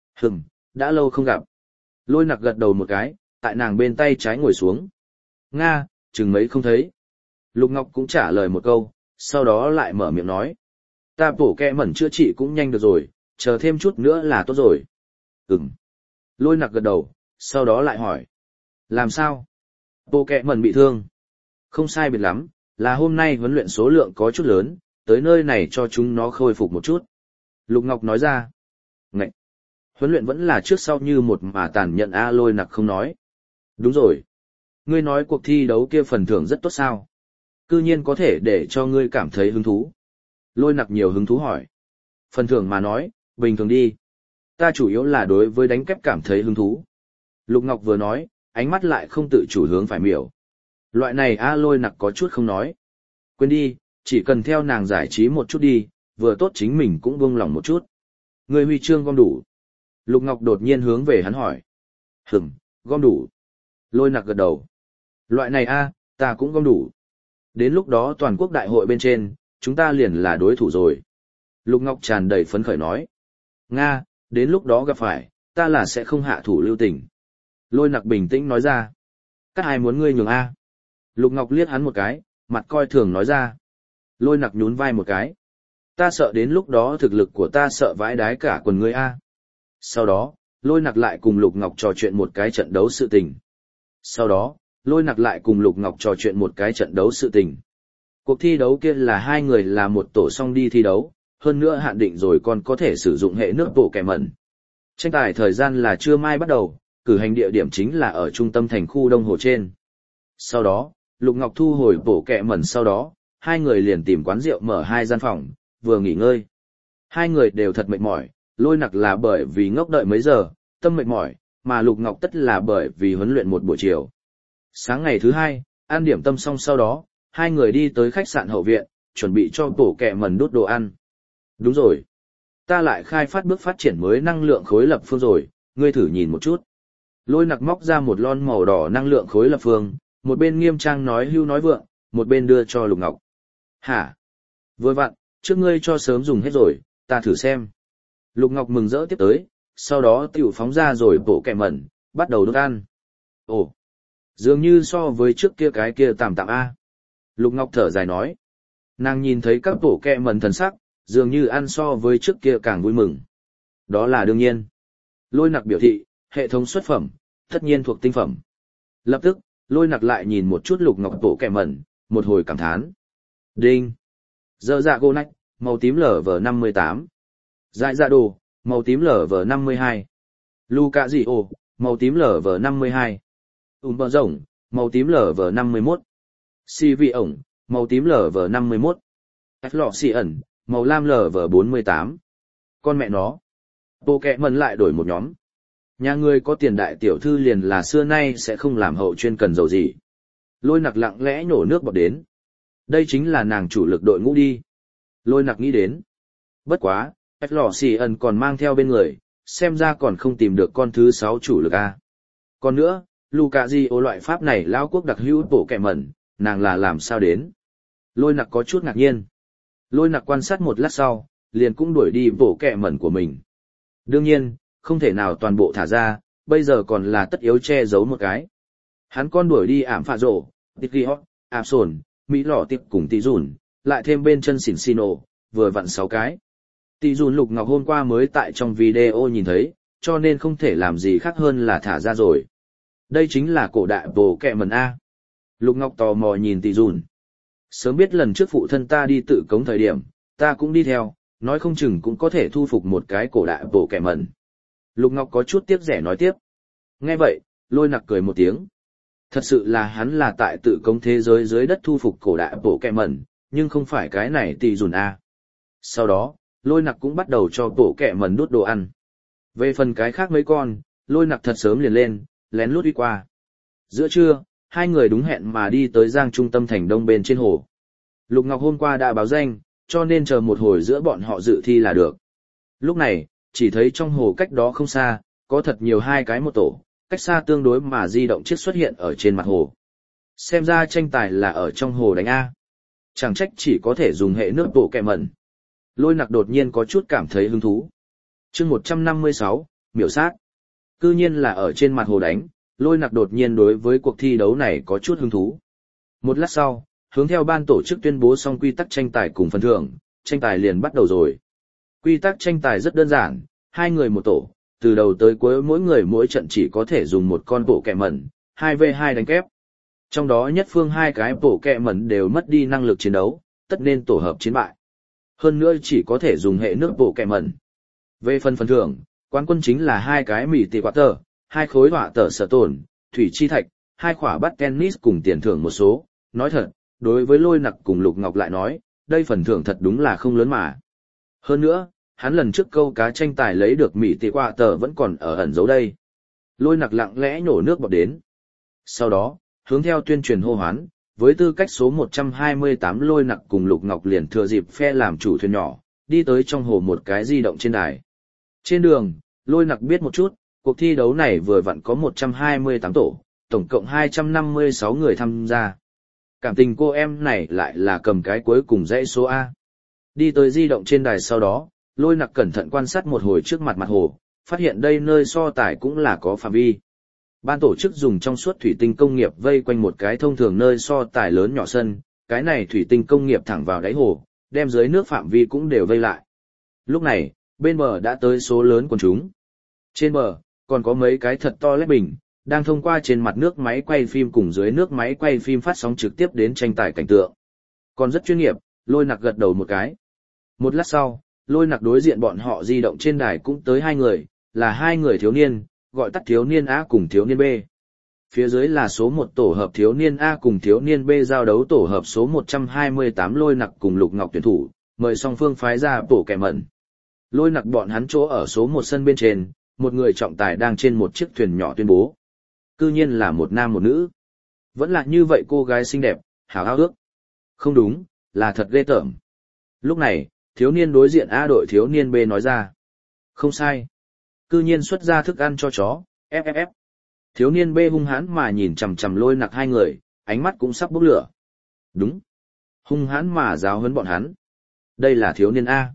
Đã lâu không gặp. Lôi nặc gật đầu một cái, tại nàng bên tay trái ngồi xuống. Nga, chừng mấy không thấy. Lục Ngọc cũng trả lời một câu, sau đó lại mở miệng nói. Ta bổ kẹ mẩn chữa trị cũng nhanh được rồi, chờ thêm chút nữa là tốt rồi. Lôi nặc gật đầu, sau đó lại hỏi. Làm sao? Bổ kẹ mẩn bị thương. Không sai biệt lắm, là hôm nay huấn luyện số lượng có chút lớn, tới nơi này cho chúng nó khôi phục một chút. Lục Ngọc nói ra. Ngậy! Huấn luyện vẫn là trước sau như một mà tàn nhẫn A. Lôi nặc không nói. Đúng rồi. Ngươi nói cuộc thi đấu kia phần thưởng rất tốt sao? Cư nhiên có thể để cho ngươi cảm thấy hứng thú. Lôi nặc nhiều hứng thú hỏi. Phần thưởng mà nói, bình thường đi. Ta chủ yếu là đối với đánh kép cảm thấy hứng thú. Lục Ngọc vừa nói, ánh mắt lại không tự chủ hướng phải miểu. Loại này A. Lôi nặc có chút không nói. Quên đi, chỉ cần theo nàng giải trí một chút đi, vừa tốt chính mình cũng buông lòng một chút. Ngươi huy chương gom đủ. Lục Ngọc đột nhiên hướng về hắn hỏi. Gom đủ. Lôi nặc gật đầu. Loại này A, ta cũng gom đủ. Đến lúc đó toàn quốc đại hội bên trên, chúng ta liền là đối thủ rồi. Lục Ngọc tràn đầy phấn khởi nói. Nga, đến lúc đó gặp phải, ta là sẽ không hạ thủ lưu tình. Lôi nặc bình tĩnh nói ra. Các ai muốn ngươi nhường A? Lục Ngọc liếc hắn một cái, mặt coi thường nói ra. Lôi nặc nhún vai một cái. Ta sợ đến lúc đó thực lực của ta sợ vãi đái cả quần ngươi A. Sau đó, lôi nặc lại cùng Lục Ngọc trò chuyện một cái trận đấu sự tình. Cuộc thi đấu kia là hai người là một tổ song đi thi đấu, hơn nữa hạn định rồi còn có thể sử dụng hệ nước bộ kẻ mẩn. Tranh tài thời gian là trưa mai bắt đầu, cử hành địa điểm chính là ở trung tâm thành khu Đông Hồ trên. Sau đó, Lục Ngọc thu hồi bổ kẹ mẩn sau đó, hai người liền tìm quán rượu mở hai gian phòng, vừa nghỉ ngơi. Hai người đều thật mệt mỏi, Lôi Nặc là bởi vì ngốc đợi mấy giờ, tâm mệt mỏi, mà Lục Ngọc tất là bởi vì huấn luyện một buổi chiều. Sáng ngày thứ hai, ăn điểm tâm xong sau đó, hai người đi tới khách sạn hậu viện, chuẩn bị cho bổ kẹ mẩn đút đồ ăn. Đúng rồi. Ta lại khai phát bước phát triển mới năng lượng khối lập phương rồi, ngươi thử nhìn một chút. Lôi Nặc móc ra một lon màu đỏ năng lượng khối lập phương, một bên nghiêm trang nói hưu nói vượng, một bên đưa cho Lục Ngọc. Hả? Vừa vặn, trước ngươi cho sớm dùng hết rồi, ta thử xem. Lục Ngọc mừng rỡ tiếp tới, sau đó tiểu phóng ra rồi bổ kẹ mẩn, bắt đầu đốt ăn. Ồ, dường như so với trước kia cái kia tạm tạm A. Lục Ngọc thở dài nói. Nàng nhìn thấy các bổ kẹ mẩn thần sắc, dường như ăn so với trước kia càng vui mừng. Đó là đương nhiên. Lôi Nặc biểu thị, hệ thống xuất phẩm, tất nhiên thuộc tinh phẩm. Lập tức, Lôi Nặc lại nhìn một chút Lục Ngọc bổ kẹ mẩn, một hồi cảm thán. Đinh. Dơ dạ gô nách, màu tím LV58. Dại dạ đồ, màu tím LV52. Luca dị ồ, màu tím LV52. Bờ rồng, màu tím LV51. Si vị ổng, màu tím LV51. F lọ xì ẩn, màu lam LV48. Con mẹ nó. Bộ kẹ mẩn lại đổi một nhóm. Nhà người có tiền đại tiểu thư liền là xưa nay sẽ không làm hậu chuyên cần dầu gì. Lôi Nặc lặng lẽ nhổ nước bọt đến. Đây chính là nàng chủ lực đội ngũ đi. Lôi Nặc nghĩ đến. Bất quá, F lọ xì ẩn còn mang theo bên người, xem ra còn không tìm được con thứ 6 chủ lực A. Còn nữa, Luca Di ô loại pháp này lão quốc đặc hữu bộ kẹ mẩn, nàng là làm sao đến. Lôi Nặc có chút ngạc nhiên. Lôi Nặc quan sát một lát sau, liền cũng đuổi đi bộ kẹ mẩn của mình. Đương nhiên, không thể nào toàn bộ thả ra, bây giờ còn là tất yếu che giấu một cái. Hắn con đuổi đi ảm phạ rổ, tịch ghi hót, ảm sồn, mỹ lỏ tiệp cùng tỷ dùn, lại thêm bên chân xỉn xì nổ, vừa vặn 6 cái. Tỷ dùn Lục Ngọc hôm qua mới tại trong video nhìn thấy, cho nên không thể làm gì khác hơn là thả ra rồi. Đây chính là cổ đại bộ kẹ mẩn A. Lục Ngọc tò mò nhìn tỷ dùn. Sớm biết lần trước phụ thân ta đi tự cống thời điểm, ta cũng đi theo, nói không chừng cũng có thể thu phục một cái cổ đại bộ kẹ mẩn. Lục Ngọc có chút tiếc rẻ nói tiếp. Nghe vậy, Lôi Nặc cười một tiếng. Thật sự là hắn là tại tự cống thế giới dưới đất thu phục cổ đại bộ kẹ mẩn, nhưng không phải cái này tỷ dùn A. Sau đó, Lôi Nặc cũng bắt đầu cho bộ kẹ mẩn đút đồ ăn. Về phần cái khác mấy con, Lôi Nặc thật sớm liền lên, lén lút đi qua. Giữa trưa, hai người đúng hẹn mà đi tới Giang trung tâm thành đông bên trên hồ. Lục Ngọc hôm qua đã báo danh, cho nên chờ một hồi giữa bọn họ dự thi là được. Lúc này, chỉ thấy trong hồ cách đó không xa, có thật nhiều hai cái một tổ, cách xa tương đối mà di động chiếc xuất hiện ở trên mặt hồ. Xem ra tranh tài là ở trong hồ đánh A. Chẳng trách chỉ có thể dùng hệ nước bộ kẹ mẩn. Lôi Nặc đột nhiên có chút cảm thấy hứng thú. Chương 156, miểu sát. Cư nhiên là ở trên mặt hồ đánh, Lôi Nặc đột nhiên đối với cuộc thi đấu này có chút hứng thú. Một lát sau, hướng theo ban tổ chức tuyên bố xong quy tắc tranh tài cùng phần thưởng, tranh tài liền bắt đầu rồi. Quy tắc tranh tài rất đơn giản, hai người một tổ, từ đầu tới cuối mỗi người mỗi trận chỉ có thể dùng một con bộ kẹ mẩn, 2v2 đánh kép. Trong đó nhất phương hai cái bộ kẹ mẩn đều mất đi năng lực chiến đấu, tất nên tổ hợp chiến bại. Hơn nữa chỉ có thể dùng hệ nước bộ kẹ mẩn. Về phần thưởng, quán quân chính là hai cái mì tì quạt tờ, hai khối họa tờ sở tổn, thủy chi thạch, hai khỏa bắt tennis cùng tiền thưởng một số. Nói thật, đối với Lôi Nặc cùng Lục Ngọc lại nói, đây phần thưởng thật đúng là không lớn mà. Hơn nữa, hắn lần trước câu cá tranh tài lấy được mì tì quạt tờ vẫn còn ở ẩn giấu đây. Lôi Nặc lặng lẽ nhổ nước bọt đến. Sau đó, hướng theo tuyên truyền hô hoán, với tư cách số 128 Lôi Nặc cùng Lục Ngọc liền thừa dịp phe làm chủ thuyền nhỏ, đi tới trong hồ một cái di động trên đài. Trên đường, Lôi Nặc biết một chút, cuộc thi đấu này vừa vặn có 128 tổ, tổng cộng 256 người tham gia. Cảm tình cô em này lại là cầm cái cuối cùng dãy số A. Đi tới di động trên đài sau đó, Lôi Nặc cẩn thận quan sát một hồi trước mặt hồ, phát hiện đây nơi so tài cũng là có phạm vi. Ban tổ chức dùng trong suốt thủy tinh công nghiệp vây quanh một cái thông thường nơi so tài lớn nhỏ sân, cái này thủy tinh công nghiệp thẳng vào đáy hồ, đem dưới nước phạm vi cũng đều vây lại. Lúc này, bên bờ đã tới số lớn quần chúng. Trên bờ, còn có mấy cái thật to lét bình, đang thông qua trên mặt nước máy quay phim cùng dưới nước máy quay phim phát sóng trực tiếp đến tranh tài cảnh tượng. Còn rất chuyên nghiệp, Lôi Nặc gật đầu một cái. Một lát sau, Lôi Nặc đối diện bọn họ di động trên đài cũng tới hai người, là hai người thiếu niên, gọi tắt thiếu niên A cùng thiếu niên B. Phía dưới là số 1 tổ hợp thiếu niên A cùng thiếu niên B giao đấu tổ hợp số 128 Lôi Nặc cùng Lục Ngọc tuyển thủ, mời song phương phái ra bổ kẻ mẩn. Lôi Nặc bọn hắn chỗ ở số 1 sân bên trên, một người trọng tài đang trên một chiếc thuyền nhỏ tuyên bố. Cư nhiên là một nam một nữ. Vẫn là như vậy cô gái xinh đẹp, hảo ao ước. Không đúng, là thật ghê tởm. Lúc này, thiếu niên đối diện A đội thiếu niên B nói ra. Không sai. Cư nhiên xuất ra thức ăn cho chó, FFF. Thiếu niên B hung hãn mà nhìn chằm chằm Lôi Nặc hai người, ánh mắt cũng sắp bốc lửa. Đúng. Hung hãn mà giáo huấn bọn hắn. Đây là thiếu niên A.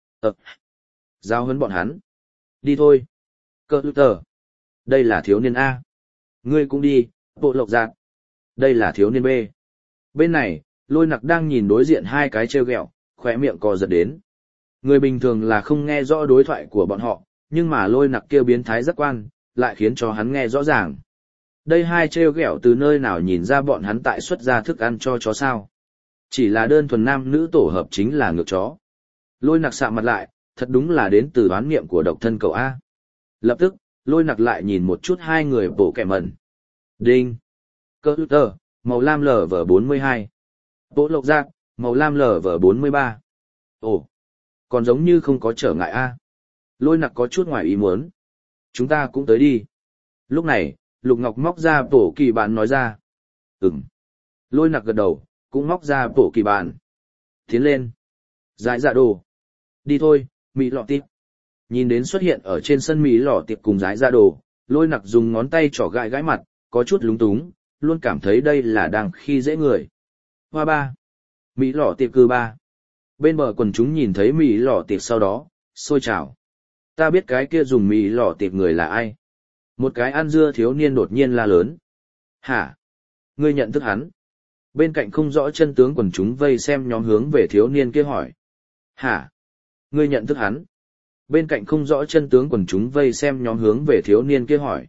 Giáo huấn bọn hắn. Đi thôi. Cơ lưu tờ. Đây là thiếu niên A. Ngươi cũng đi, bộ lộc giác. Đây là thiếu niên B. Bên này, Lôi Nặc đang nhìn đối diện hai cái trêu ghẹo, khóe miệng co giật đến. Người bình thường là không nghe rõ đối thoại của bọn họ, nhưng mà Lôi Nặc kêu biến thái giác quan, lại khiến cho hắn nghe rõ ràng. Đây hai trêu ghẹo từ nơi nào nhìn ra bọn hắn tại xuất ra thức ăn cho chó sao? Chỉ là đơn thuần nam nữ tổ hợp chính là ngược chó. Lôi Nặc sạm mặt lại, thật đúng là đến từ đoán niệm của độc thân cậu A. Lập tức, Lôi Nặc lại nhìn một chút hai người bổ kẻ mẩn. Đinh. Cơ tờ, màu lam LV42. Bộ lộc giác, màu lam LV43. Ồ, còn giống như không có trở ngại A. Lôi Nặc có chút ngoài ý muốn. Chúng ta cũng tới đi. Lúc này, Lục Ngọc móc ra bổ kỳ bản nói ra. Ừm. Lôi Nặc gật đầu, cũng móc ra bổ kỳ bản. Tiến lên. Giải dạ đồ. Đi thôi, Mỹ lọ tiệp. Nhìn đến xuất hiện ở trên sân Mỹ lọ tiệp cùng giải dạ đồ, Lôi Nặc dùng ngón tay trỏ gãi gãi mặt, có chút lúng túng, luôn cảm thấy đây là đang khi dễ người. Hoa ba. Mỹ lọ tiệp cư ba. Bên bờ quần chúng nhìn thấy Mỹ lọ tiệp sau đó, sôi trào. Ta biết cái kia dùng Mỹ lọ tiệp người là ai. Một cái ăn dưa thiếu niên đột nhiên la lớn. Hả? Ngươi nhận thức hắn? Bên cạnh không rõ chân tướng quần chúng vây xem nhóm hướng về thiếu niên kia hỏi. Hả? Ngươi nhận thức hắn? Bên cạnh không rõ chân tướng quần chúng vây xem nhóm hướng về thiếu niên kia hỏi.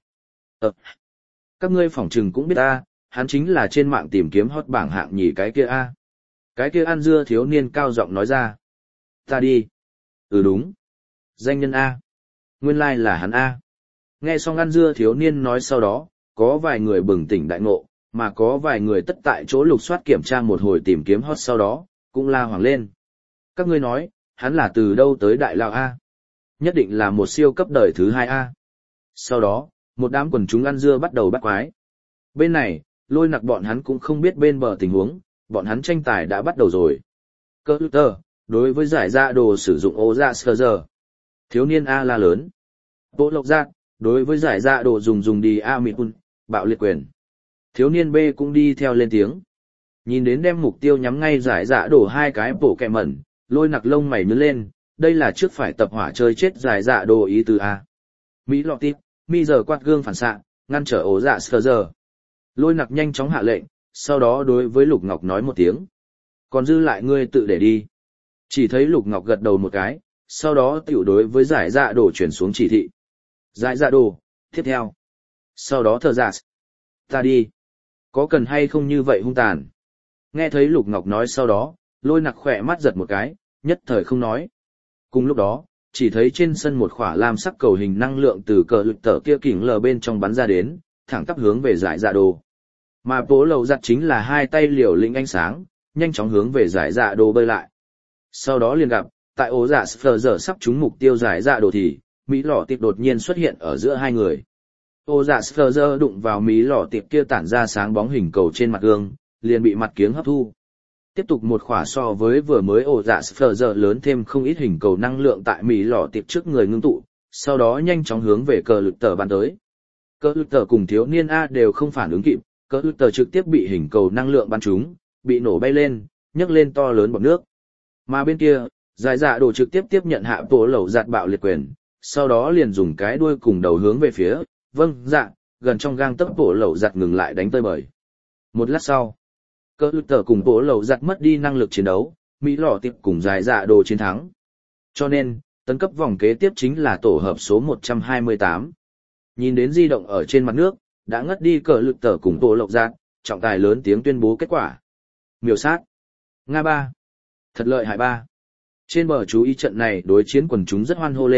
Các ngươi phỏng chừng cũng biết ta, hắn chính là trên mạng tìm kiếm hot bảng hạng nhì cái kia a. Cái kia ăn dưa thiếu niên cao giọng nói ra. Ta đi. Ừ đúng. Danh nhân A. Nguyên lai là hắn A. Nghe xong ăn dưa thiếu niên nói sau đó, có vài người bừng tỉnh đại ngộ, mà có vài người tất tại chỗ lục soát kiểm tra một hồi tìm kiếm hot sau đó, cũng la hoảng lên. Các ngươi nói, hắn là từ đâu tới đại lao A? Nhất định là một siêu cấp đời thứ 2A. Sau đó, một đám quần chúng ăn dưa bắt đầu bắt quái. Bên này, Lôi Nặc bọn hắn cũng không biết bên bờ tình huống, bọn hắn tranh tài đã bắt đầu rồi. Cơ tờ, đối với giải dạ đồ sử dụng ô dạ sơ giờ. Thiếu niên A la lớn. Bộ lộc giác, đối với giải dạ đồ dùng đi A mịt un, bạo liệt quyền. Thiếu niên B cũng đi theo lên tiếng. Nhìn đến đem mục tiêu nhắm ngay giải dạ đồ hai cái bổ kẹ mẩn, Lôi Nặc lông mày nhướng lên, đây là trước phải tập hỏa chơi chết giải dạ đồ ý từ A. Mỹ lọ tít, mi giờ quát gương phản xạ, ngăn trở ổ dạ sơ giờ. Lôi Nặc nhanh chóng hạ lệnh, sau đó đối với Lục Ngọc nói một tiếng. Còn dư lại ngươi tự để đi. Chỉ thấy Lục Ngọc gật đầu một cái, sau đó tiểu đối với giải dạ đồ chuyển xuống chỉ thị. Giải dạ đồ, tiếp theo. Sau đó thở ra. Ta đi. Có cần hay không như vậy hung tàn? Nghe thấy Lục Ngọc nói sau đó, Lôi Nặc khỏe mắt giật một cái, nhất thời không nói. Cùng lúc đó, chỉ thấy trên sân một khỏa lam sắc cầu hình năng lượng từ cờ lực tờ kia kỉnh lờ bên trong bắn ra đến, thẳng tắp hướng về giải dạ đồ. Mà bố lầu giặt chính là hai tay liều lĩnh ánh sáng, nhanh chóng hướng về giải dạ đồ bơi lại. Sau đó liền gặp, tại ố dạ sờ giờ sắp trúng mục tiêu giải dạ đồ thì, Mỹ lọ tiệp đột nhiên xuất hiện ở giữa hai người. Ô dạ sờ giờ đụng vào Mỹ lọ tiệp kia tản ra sáng bóng hình cầu trên mặt gương, liền bị mặt kiếng hấp thu. Tiếp tục một khỏa so với vừa mới ổ dạ sờ giờ lớn thêm không ít hình cầu năng lượng tại Mỹ lọ tiệp trước người ngưng tụ, sau đó nhanh chóng hướng về cờ lực tờ bắn tới. Cờ lực tờ cùng thiếu niên A đều không phản ứng kịp, cờ lực tờ trực tiếp bị hình cầu năng lượng bắn trúng, bị nổ bay lên, nhấc lên to lớn bọt nước. Mà bên kia, giải dạ đồ trực tiếp tiếp nhận hạ bộ lẩu giạt bạo liệt quyền, sau đó liền dùng cái đuôi cùng đầu hướng về phía, vâng, dạ, gần trong gang tấc bộ lẩu giặt ngừng lại đánh tơi bời. Một lát sau, cơ lực tờ cùng bộ lẩu giặt mất đi năng lực chiến đấu, Mỹ lọ tiệp cùng giải dạ đồ chiến thắng. Cho nên, tấn cấp vòng kế tiếp chính là tổ hợp số 128. Nhìn đến di động ở trên mặt nước, đã ngất đi cờ lực tờ cùng bộ lẩu giặt, trọng tài lớn tiếng tuyên bố kết quả. Miểu sát. Nga 3. Thật lợi hại 3. Trên bờ chú ý trận này đối chiến quần chúng rất hoan hô lên,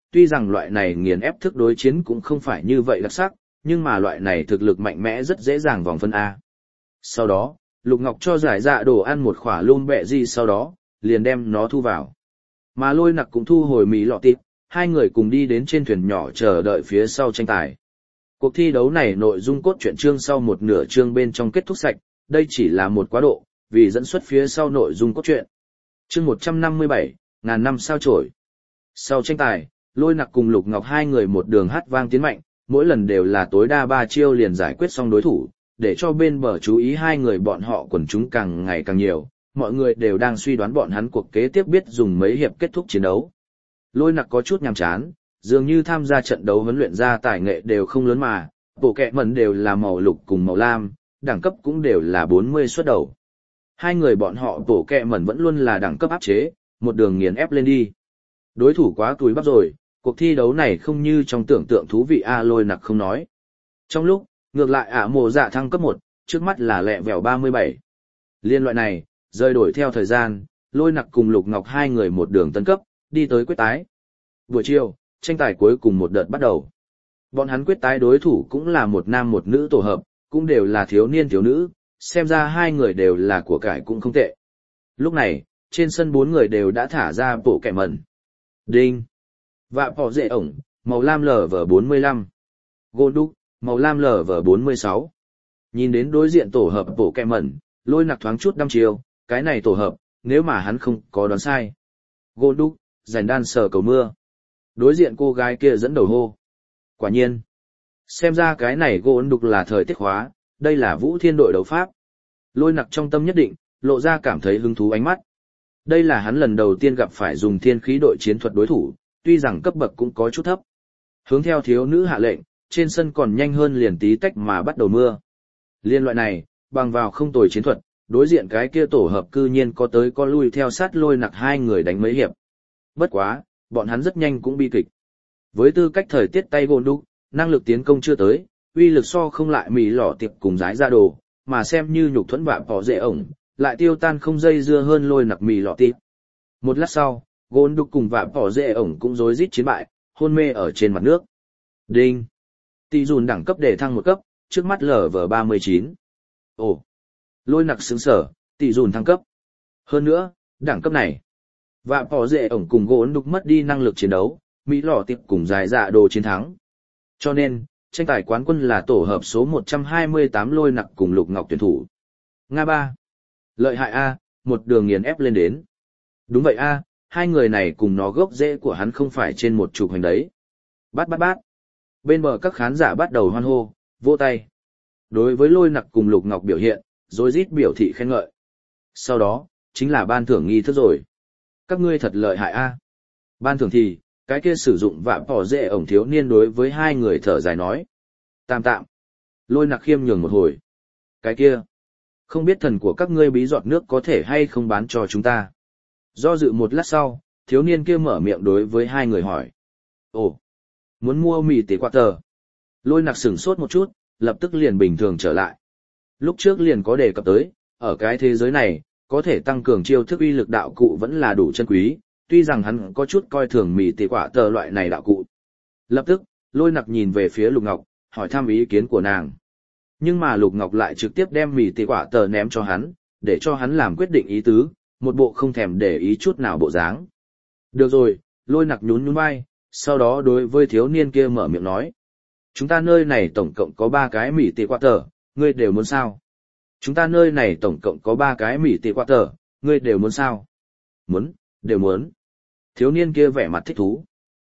tuy rằng loại này nghiền ép thức đối chiến cũng không phải như vậy đặc sắc, nhưng mà loại này thực lực mạnh mẽ rất dễ dàng vòng phân A. Sau đó, Lục Ngọc cho giải dạ đồ ăn một khỏa lôm bẹ gì sau đó, liền đem nó thu vào. Mà Lôi Nặc cũng thu hồi mì lọ tịp, hai người cùng đi đến trên thuyền nhỏ chờ đợi phía sau tranh tài. Cuộc thi đấu này nội dung cốt truyện chương sau một nửa chương bên trong kết thúc sạch, đây chỉ là một quá độ, vì dẫn xuất phía sau nội dung cốt truyện. Chương 157, ngàn năm sao chổi. Sau tranh tài, Lôi Nặc cùng Lục Ngọc hai người một đường hát vang tiến mạnh, mỗi lần đều là tối đa 3 chiêu liền giải quyết xong đối thủ, để cho bên bờ chú ý hai người bọn họ quần chúng càng ngày càng nhiều, mọi người đều đang suy đoán bọn hắn cuộc kế tiếp biết dùng mấy hiệp kết thúc chiến đấu. Lôi Nặc có chút nhàm chán, dường như tham gia trận đấu huấn luyện ra tài nghệ đều không lớn mà, bộ kẹ mẩn đều là màu lục cùng màu lam, đẳng cấp cũng đều là 40 xuất đầu. Hai người bọn họ bộ kẹ mẩn vẫn luôn là đẳng cấp áp chế, một đường nghiền ép lên đi. Đối thủ quá túi bắp rồi, cuộc thi đấu này không như trong tưởng tượng thú vị Lôi Nặc không nói. Trong lúc, ngược lại mộ dạ thăng cấp 1, trước mắt là lẹ vẻo 37. Liên loại này, rơi đổi theo thời gian, Lôi Nặc cùng Lục Ngọc hai người một đường tân cấp, đi tới quyết tái. Buổi chiều, tranh tài cuối cùng một đợt bắt đầu. Bọn hắn quyết tái đối thủ cũng là một nam một nữ tổ hợp, cũng đều là thiếu niên thiếu nữ, xem ra hai người đều là của cải cũng không tệ. Lúc này, trên sân 4 người đều đã thả ra bộ kẹ mẩn. Đinh. Vạ bỏ dệ ổng, màu lam LV45. Gôn đúc, màu lam LV46. Nhìn đến đối diện tổ hợp bộ kẹ mẩn, Lôi Nặc thoáng chút đăm chiêu, cái này tổ hợp, nếu mà hắn không có đoán sai. Gôn đúc, giành đan sờ cầu mưa. Đối diện cô gái kia dẫn đầu hô. Quả nhiên. Xem ra cái này gôn đúc là thời tiết khóa, đây là Vũ Thiên đội đấu pháp. Lôi Nặc trong tâm nhất định, lộ ra cảm thấy hứng thú ánh mắt. Đây là hắn lần đầu tiên gặp phải dùng thiên khí đội chiến thuật đối thủ, tuy rằng cấp bậc cũng có chút thấp. Hướng theo thiếu nữ hạ lệnh, trên sân còn nhanh hơn liền tí tách mà bắt đầu mưa. Liên loại này, bằng vào không tồi chiến thuật, đối diện cái kia tổ hợp cư nhiên có tới có lui theo sát Lôi Nặc hai người đánh mấy hiệp. Bất quá, bọn hắn rất nhanh cũng bi kịch. Với tư cách thời tiết tay gôn đúc, năng lực tiến công chưa tới, uy lực so không lại mì lỏ tiệp cùng giái ra đồ, mà xem như nhục thuẫn vạ bỏ dễ ổng, lại tiêu tan không dây dưa hơn Lôi Nặc mì lọ tiệp. Một lát sau, gôn đúc cùng vạ bỏ dễ ổng cũng rối rít chiến bại, hôn mê ở trên mặt nước. Đinh. Tỷ dùn đẳng cấp để thăng một cấp, trước mắt LV39. Ồ. Lôi Nặc sững sở, tỷ dùn thăng cấp. Hơn nữa, đẳng cấp này. Vạ bỏ dễ ổng cùng gôn đúc mất đi năng lực chiến đấu, mỹ lọ tiệp cùng dài dạ đồ chiến thắng. Cho nên, tranh tài quán quân là tổ hợp số 128 Lôi Nặc cùng Lục Ngọc tuyển thủ. Nga 3. Lợi hại A, một đường nghiền ép lên đến. Đúng vậy A, hai người này cùng nó gốc rễ của hắn không phải trên một chục hành đấy. Bát bát bát. Bên bờ các khán giả bắt đầu hoan hô, vỗ tay. Đối với Lôi Nặc cùng Lục Ngọc biểu hiện, rồi rít biểu thị khen ngợi. Sau đó, chính là ban thưởng nghi thức rồi. Các ngươi thật lợi hại A. Ban thưởng thì, cái kia sử dụng vạ bỏ dễ ổng thiếu niên đối với hai người thở dài nói. Tạm tạm. Lôi Nặc khiêm nhường một hồi. Cái kia. Không biết thần của các ngươi bí giọt nước có thể hay không bán cho chúng ta. Do dự một lát sau, thiếu niên kia mở miệng đối với hai người hỏi. Ồ. Muốn mua mì tỉ quạt tờ. Lôi Nặc sửng sốt một chút, lập tức liền bình thường trở lại. Lúc trước liền có đề cập tới, ở cái thế giới này, có thể tăng cường chiêu thức uy lực đạo cụ vẫn là đủ chân quý, tuy rằng hắn có chút coi thường mì tỉ quả tờ loại này đạo cụ. Lập tức, Lôi Nặc nhìn về phía Lục Ngọc, hỏi thăm ý kiến của nàng. Nhưng mà Lục Ngọc lại trực tiếp đem mì tỉ quả tờ ném cho hắn, để cho hắn làm quyết định ý tứ, một bộ không thèm để ý chút nào bộ dáng. Được rồi, Lôi Nặc nhún nhún vai, sau đó đối với thiếu niên kia mở miệng nói. Chúng ta nơi này tổng cộng có 3 cái mì tỉ quả tờ, ngươi đều muốn sao? Chúng ta nơi này tổng cộng có 3 cái mì tỉ quả tờ, ngươi đều muốn sao? Muốn, đều muốn. Thiếu niên kia vẻ mặt thích thú.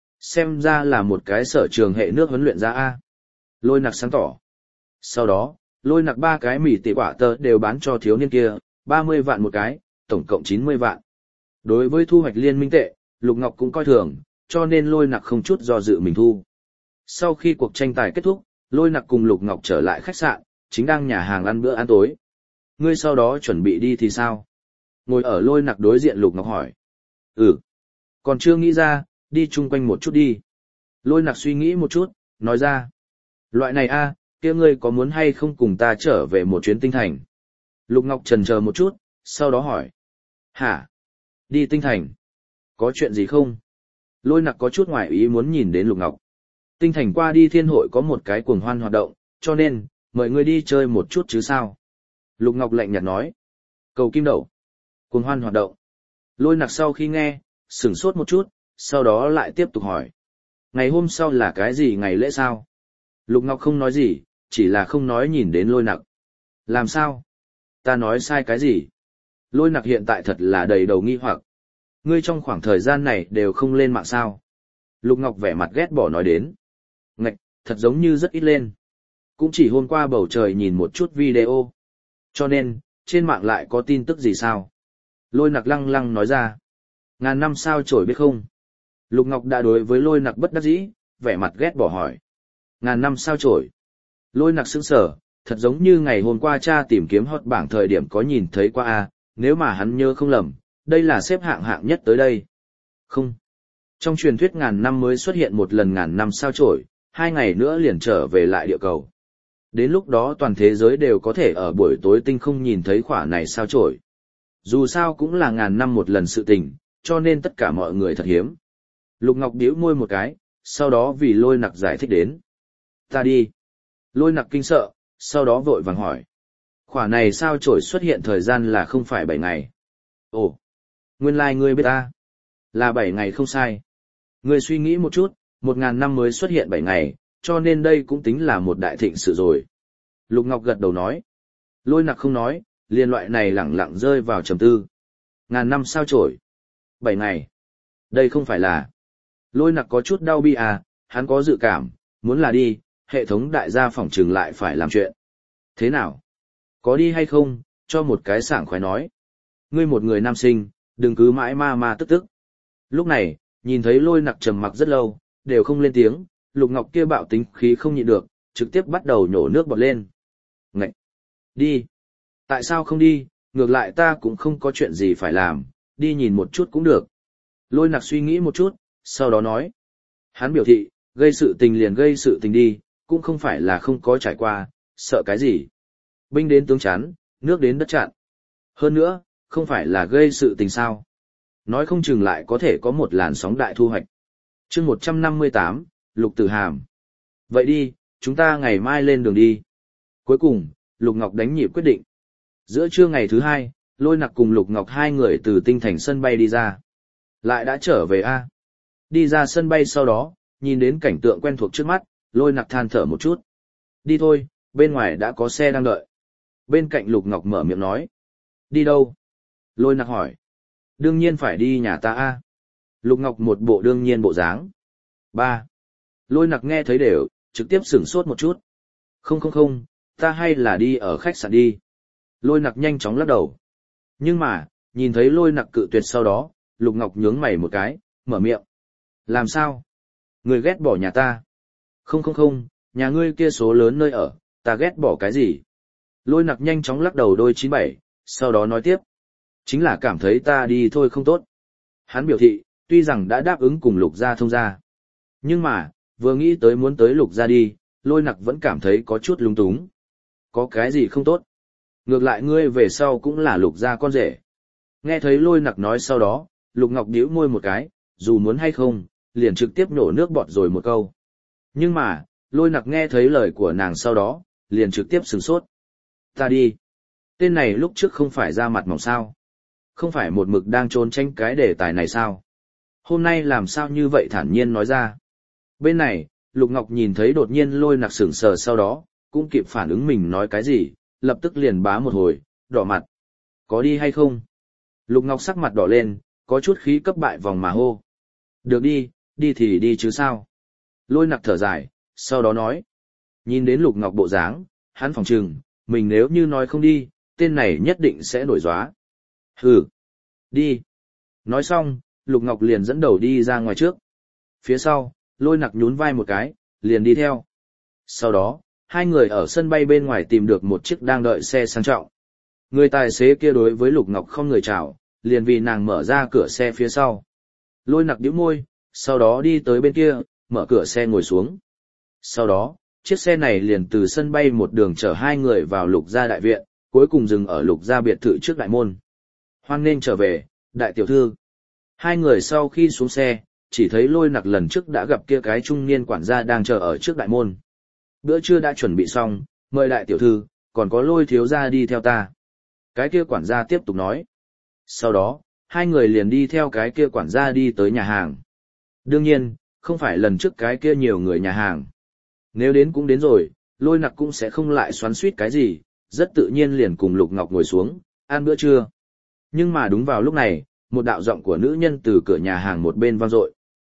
Xem ra là một cái sở trường hệ nước huấn luyện ra A. Lôi Nặc sáng tỏ. Sau đó, Lôi Nặc 3 cái mì tỉ quả tờ đều bán cho thiếu niên kia, 30 vạn một cái, tổng cộng 90 vạn. Đối với thu hoạch liên minh tệ, Lục Ngọc cũng coi thường, cho nên Lôi Nặc không chút do dự mình thu. Sau khi cuộc tranh tài kết thúc, Lôi Nặc cùng Lục Ngọc trở lại khách sạn, chính đang nhà hàng ăn bữa ăn tối. Ngươi sau đó chuẩn bị đi thì sao? Ngồi ở Lôi Nặc đối diện Lục Ngọc hỏi. Còn chưa nghĩ ra, đi chung quanh một chút đi. Lôi Nặc suy nghĩ một chút, nói ra. Loại này a, kia ngươi có muốn hay không cùng ta trở về một chuyến tinh thành? Lục Ngọc chần chờ một chút, sau đó hỏi. Hả? Đi tinh thành? Có chuyện gì không? Lôi Nặc có chút ngoài ý muốn nhìn đến Lục Ngọc. Tinh thành qua đi thiên hội có một cái cuồng hoan hoạt động, cho nên, mời ngươi đi chơi một chút chứ sao. Lục Ngọc lạnh nhạt nói. Cầu kim đậu. Cuồng hoan hoạt động. Lôi Nặc sau khi nghe, sửng sốt một chút, sau đó lại tiếp tục hỏi. Ngày hôm sau là cái gì ngày lễ sao? Lục Ngọc không nói gì, chỉ là không nói nhìn đến Lôi Nặc. Làm sao? Ta nói sai cái gì? Lôi Nặc hiện tại thật là đầy đầu nghi hoặc. Ngươi trong khoảng thời gian này đều không lên mạng sao? Lục Ngọc vẻ mặt ghét bỏ nói đến. Ngạch, thật giống như rất ít lên. Cũng chỉ hôm qua bầu trời nhìn một chút video. Cho nên, trên mạng lại có tin tức gì sao? Lôi Nặc lăng lăng nói ra. Ngàn năm sao chổi biết không? Lục Ngọc đã đối với Lôi Nặc bất đắc dĩ, vẻ mặt ghét bỏ hỏi. Ngàn năm sao chổi? Lôi Nặc sững sờ, thật giống như ngày hôm qua cha tìm kiếm hot bảng thời điểm có nhìn thấy qua a, nếu mà hắn nhớ không lầm, đây là xếp hạng hạng nhất tới đây. Không. Trong truyền thuyết ngàn năm mới xuất hiện một lần ngàn năm sao chổi, 2 ngày nữa liền trở về lại địa cầu. Đến lúc đó toàn thế giới đều có thể ở buổi tối tinh không nhìn thấy khỏa này sao chổi. Dù sao cũng là ngàn năm một lần sự tình, cho nên tất cả mọi người thật hiếm. Lục Ngọc bĩu môi một cái, sau đó vì Lôi Nặc giải thích đến. Ta đi. Lôi Nặc kinh sợ, sau đó vội vàng hỏi. Khỏa này sao chổi xuất hiện thời gian là không phải 7 ngày. Ồ, nguyên lai ngươi biết ta. Là 7 ngày không sai. Ngươi suy nghĩ một chút, 1000 năm mới xuất hiện 7 ngày, cho nên đây cũng tính là một đại thịnh sự rồi. Lục Ngọc gật đầu nói. Lôi Nặc không nói, liên loại này lẳng lặng rơi vào trầm tư. Ngàn năm sao chổi. 7 ngày. Đây không phải là. Lôi Nặc có chút đau bi à, hắn có dự cảm, muốn là đi, hệ thống đại gia phỏng trừng lại phải làm chuyện. Thế nào? Có đi hay không, cho một cái sảng khoái nói. Ngươi một người nam sinh, đừng cứ mãi ma tức tức. Lúc này, nhìn thấy Lôi Nặc trầm mặc rất lâu, đều không lên tiếng, Lục Ngọc kia bạo tính khí không nhịn được, trực tiếp bắt đầu nhổ nước bọt lên. Ngậy! Đi! Tại sao không đi, ngược lại ta cũng không có chuyện gì phải làm, đi nhìn một chút cũng được. Lôi Nặc suy nghĩ một chút, sau đó nói. Hắn biểu thị, gây sự tình liền gây sự tình đi, cũng không phải là không có trải qua, sợ cái gì. Binh đến tướng chắn, nước đến đất chặn. Hơn nữa, không phải là gây sự tình sao. Nói không chừng lại có thể có một làn sóng đại thu hoạch. chương 158, Lục Tử Hàm. Vậy đi, chúng ta ngày mai lên đường đi. Cuối cùng, Lục Ngọc đánh nhịp quyết định. Giữa trưa ngày thứ 2, Lôi Nặc cùng Lục Ngọc 2 người từ tinh thành sân bay đi ra. Lại đã trở về a. Đi ra sân bay sau đó, nhìn đến cảnh tượng quen thuộc trước mắt, Lôi Nặc than thở một chút. Đi thôi, bên ngoài đã có xe đang đợi. Bên cạnh Lục Ngọc mở miệng nói. Đi đâu? Lôi Nặc hỏi. Đương nhiên phải đi nhà ta a. Lục Ngọc một bộ đương nhiên bộ dáng. 3. Lôi Nặc nghe thấy đều, trực tiếp sửng sốt một chút. Không, ta hay là đi ở khách sạn đi. Lôi Nặc nhanh chóng lắc đầu. Nhưng mà, nhìn thấy Lôi Nặc cự tuyệt sau đó, Lục Ngọc nhướng mày một cái, mở miệng. Làm sao? Người ghét bỏ nhà ta. Không, nhà ngươi kia số lớn nơi ở, ta ghét bỏ cái gì? Lôi Nặc nhanh chóng lắc đầu đôi 97, sau đó nói tiếp. Chính là cảm thấy ta đi thôi không tốt. Hắn biểu thị, tuy rằng đã đáp ứng cùng Lục gia thông gia. Nhưng mà, vừa nghĩ tới muốn tới Lục gia đi, Lôi Nặc vẫn cảm thấy có chút lung túng. Có cái gì không tốt? Ngược lại ngươi về sau cũng là Lục gia con rể. Nghe thấy Lôi Nặc nói sau đó, Lục Ngọc nhíu môi một cái, dù muốn hay không, liền trực tiếp nổ nước bọt rồi một câu. Nhưng mà, Lôi Nặc nghe thấy lời của nàng sau đó, liền trực tiếp sửng sốt. Ta đi. Tên này lúc trước không phải ra mặt mỏng sao. Không phải một mực đang trốn tránh cái đề tài này sao. Hôm nay làm sao như vậy thản nhiên nói ra. Bên này, Lục Ngọc nhìn thấy đột nhiên Lôi Nặc sửng sờ sau đó, cũng kịp phản ứng mình nói cái gì, lập tức liền bá một hồi, đỏ mặt. Có đi hay không? Lục Ngọc sắc mặt đỏ lên, có chút khí cấp bại vòng mà hô. Được đi, đi thì đi chứ sao. Lôi Nặc thở dài, sau đó nói. Nhìn đến Lục Ngọc bộ dáng, hắn phòng trừng, mình nếu như nói không đi, tên này nhất định sẽ nổi gióa. Hừ, đi. Nói xong, Lục Ngọc liền dẫn đầu đi ra ngoài trước. Phía sau, Lôi Nặc nhún vai một cái, liền đi theo. Sau đó, hai người ở sân bay bên ngoài tìm được một chiếc đang đợi xe sang trọng. Người tài xế kia đối với Lục Ngọc không người chào, liền vì nàng mở ra cửa xe phía sau. Lôi Nặc nhíu môi, sau đó đi tới bên kia, mở cửa xe ngồi xuống. Sau đó, chiếc xe này liền từ sân bay một đường chở hai người vào Lục gia đại viện, cuối cùng dừng ở Lục gia biệt thự trước đại môn. Hoan nghênh trở về, đại tiểu thư. Hai người sau khi xuống xe, chỉ thấy Lôi Nặc lần trước đã gặp kia cái trung niên quản gia đang chờ ở trước đại môn. Bữa trưa đã chuẩn bị xong, mời đại tiểu thư, còn có Lôi thiếu gia đi theo ta. Cái kia quản gia tiếp tục nói. Sau đó, hai người liền đi theo cái kia quản gia đi tới nhà hàng. Đương nhiên, không phải lần trước cái kia nhiều người nhà hàng. Nếu đến cũng đến rồi, Lôi Nặc cũng sẽ không lại xoắn xuýt cái gì, rất tự nhiên liền cùng Lục Ngọc ngồi xuống, ăn bữa trưa. Nhưng mà đúng vào lúc này, một đạo giọng của nữ nhân từ cửa nhà hàng một bên vang dội.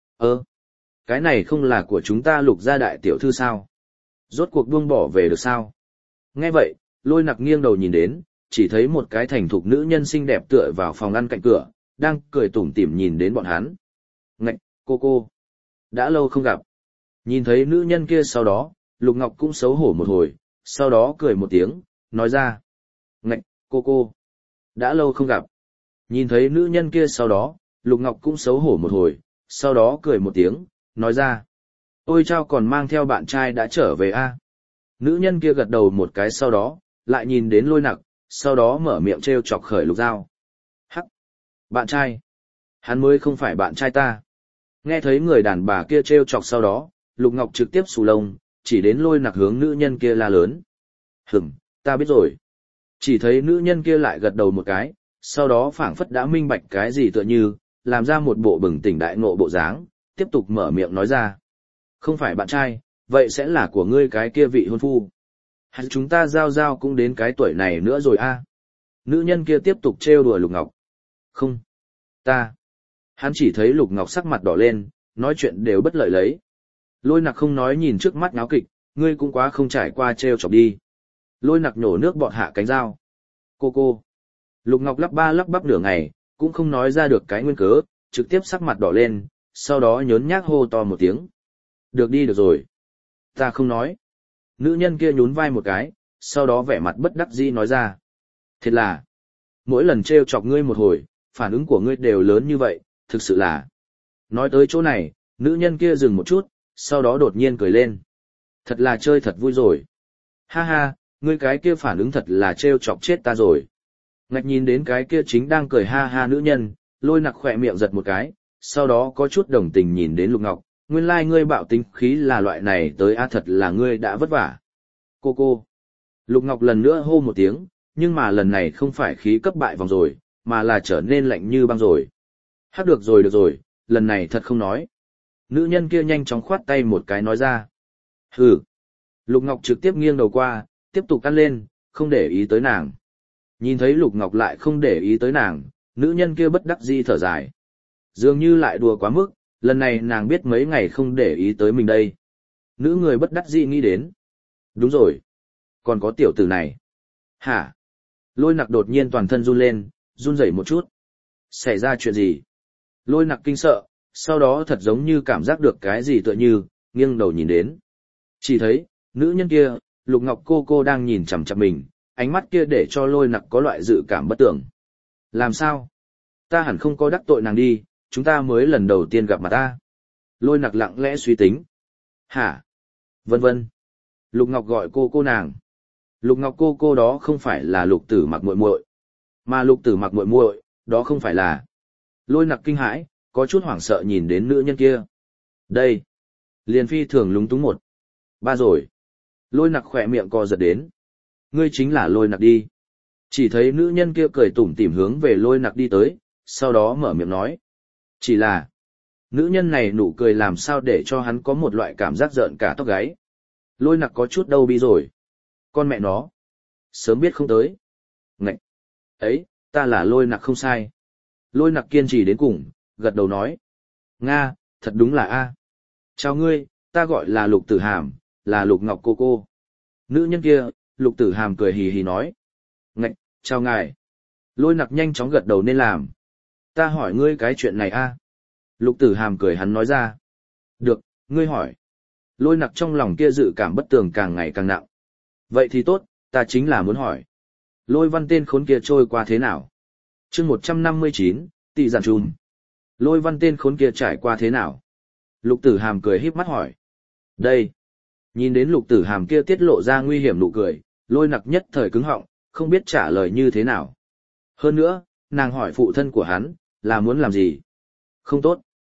Cái này không là của chúng ta Lục gia đại tiểu thư sao? Rốt cuộc buông bỏ về được sao? Nghe vậy, Lôi Nặc nghiêng đầu nhìn đến, chỉ thấy một cái thành thục nữ nhân xinh đẹp tựa vào phòng ăn cạnh cửa, đang cười tủm tỉm nhìn đến bọn hắn. Ngạch, cô, đã lâu không gặp. Nhìn thấy nữ nhân kia sau đó, Lục Ngọc cũng xấu hổ một hồi, sau đó cười một tiếng, nói ra. Ngạch, cô, đã lâu không gặp. Nhìn thấy nữ nhân kia sau đó, Lục Ngọc cũng xấu hổ một hồi, sau đó cười một tiếng, nói ra. Ôi chao, còn mang theo bạn trai đã trở về a? Nữ nhân kia gật đầu một cái sau đó, lại nhìn đến Lôi Nặc, sau đó mở miệng trêu chọc khởi Lục Giao. Hắc! Bạn trai! Hắn mới không phải bạn trai ta. Nghe thấy người đàn bà kia trêu chọc sau đó, Lục Ngọc trực tiếp xù lông, chỉ đến Lôi Nặc hướng nữ nhân kia la lớn. Ta biết rồi. Chỉ thấy nữ nhân kia lại gật đầu một cái, sau đó phảng phất đã minh bạch cái gì tựa như, làm ra một bộ bừng tỉnh đại ngộ bộ dáng, tiếp tục mở miệng nói ra. Không phải bạn trai, vậy sẽ là của ngươi cái kia vị hôn phu. Hay chúng ta giao cũng đến cái tuổi này nữa rồi a? Nữ nhân kia tiếp tục trêu đùa Lục Ngọc. Không. Hắn chỉ thấy Lục Ngọc sắc mặt đỏ lên, nói chuyện đều bất lợi lấy. Lôi Nặc không nói nhìn trước mắt náo kịch, ngươi cũng quá không trải qua trêu chọc đi. Lôi Nặc nhổ nước bọt hạ cánh dao. Cô. Lục Ngọc lắp ba lắp bắp nửa ngày, cũng không nói ra được cái nguyên cớ, trực tiếp sắc mặt đỏ lên, sau đó nhớn nhác hô to một tiếng. Được rồi. Ta không nói. Nữ nhân kia nhún vai một cái, sau đó vẻ mặt bất đắc dĩ nói ra. Thiệt là, mỗi lần trêu chọc ngươi một hồi, phản ứng của ngươi đều lớn như vậy, thực sự là. Nói tới chỗ này, nữ nhân kia dừng một chút, sau đó đột nhiên cười lên. Thật là chơi thật vui rồi. Ha ha, ngươi cái kia phản ứng thật là trêu chọc chết ta rồi. Ngạch nhìn đến cái kia chính đang cười ha ha nữ nhân, Lôi Nặc khỏe miệng giật một cái, sau đó có chút đồng tình nhìn đến Lục Ngọc, nguyên lai ngươi bạo tính khí là loại này tới thật là ngươi đã vất vả. Cô. Lục Ngọc lần nữa hô một tiếng, nhưng mà lần này không phải khí cấp bại vòng rồi, mà là trở nên lạnh như băng rồi. Hát được rồi, lần này thật không nói. Nữ nhân kia nhanh chóng khoát tay một cái nói ra. Hừ. Lục Ngọc trực tiếp nghiêng đầu qua, tiếp tục ăn lên, không để ý tới nàng. Nhìn thấy Lục Ngọc lại không để ý tới nàng, nữ nhân kia bất đắc dĩ thở dài. Dường như lại đùa quá mức, lần này nàng biết mấy ngày không để ý tới mình đây. Nữ người bất đắc dĩ nghĩ đến. Đúng rồi. Còn có tiểu tử này. Hả? Lôi Nặc đột nhiên toàn thân run lên, run rẩy một chút. Xảy ra chuyện gì? Lôi Nặc kinh sợ, sau đó thật giống như cảm giác được cái gì tựa như, nghiêng đầu nhìn đến. Chỉ thấy, nữ nhân kia, Lục Ngọc cô đang nhìn chằm chằm mình, ánh mắt kia để cho Lôi Nặc có loại dự cảm bất tưởng. Làm sao? Ta hẳn không có đắc tội nàng đi, chúng ta mới lần đầu tiên gặp mặt ta. Lôi Nặc lặng lẽ suy tính. Hả? Vân. Lục Ngọc gọi cô nàng. Lục Ngọc cô đó không phải là Lục Tử Mặc muội muội, mà Lục Tử Mặc muội muội, đó không phải là. Lôi Nặc kinh hãi, có chút hoảng sợ nhìn đến nữ nhân kia. Đây, liền phi thường lúng túng một. Ba rồi. Lôi Nặc khỏe miệng co giật đến. Ngươi chính là Lôi Nặc đi. Chỉ thấy nữ nhân kia cười tủm tỉm hướng về Lôi Nặc đi tới, sau đó mở miệng nói. Chỉ là, nữ nhân này nụ cười làm sao để cho hắn có một loại cảm giác rợn cả tóc gáy. Lôi Nặc có chút đau bi rồi. Con mẹ nó. Sớm biết không tới. Ngậy. Ấy, ta là Lôi Nặc không sai. Lôi Nặc kiên trì đến cùng, gật đầu nói. Nga, thật đúng là A. Chào ngươi, ta gọi là Lục Tử Hàm, là Lục Ngọc cô. Nữ nhân kia, Lục Tử Hàm cười hì hì nói. Ngậy, chào ngài. Lôi Nặc nhanh chóng gật đầu nên làm. Ta hỏi ngươi cái chuyện này A. Lục Tử Hàm cười hắn nói ra. Được, ngươi hỏi. Lôi Nặc trong lòng kia dự cảm bất tường càng ngày càng nặng. Vậy thì tốt, ta chính là muốn hỏi. Lôi Văn tên khốn kia trôi qua thế nào? Chương 159, Tị Giản Trùm. Lôi Văn tên khốn kia trải qua thế nào? Lục Tử Hàm cười híp mắt hỏi. Đây. Nhìn đến Lục Tử Hàm kia tiết lộ ra nguy hiểm nụ cười, Lôi Nặc nhất thời cứng họng, không biết trả lời như thế nào. Hơn nữa, nàng hỏi phụ thân của hắn, là muốn làm gì? Không tốt.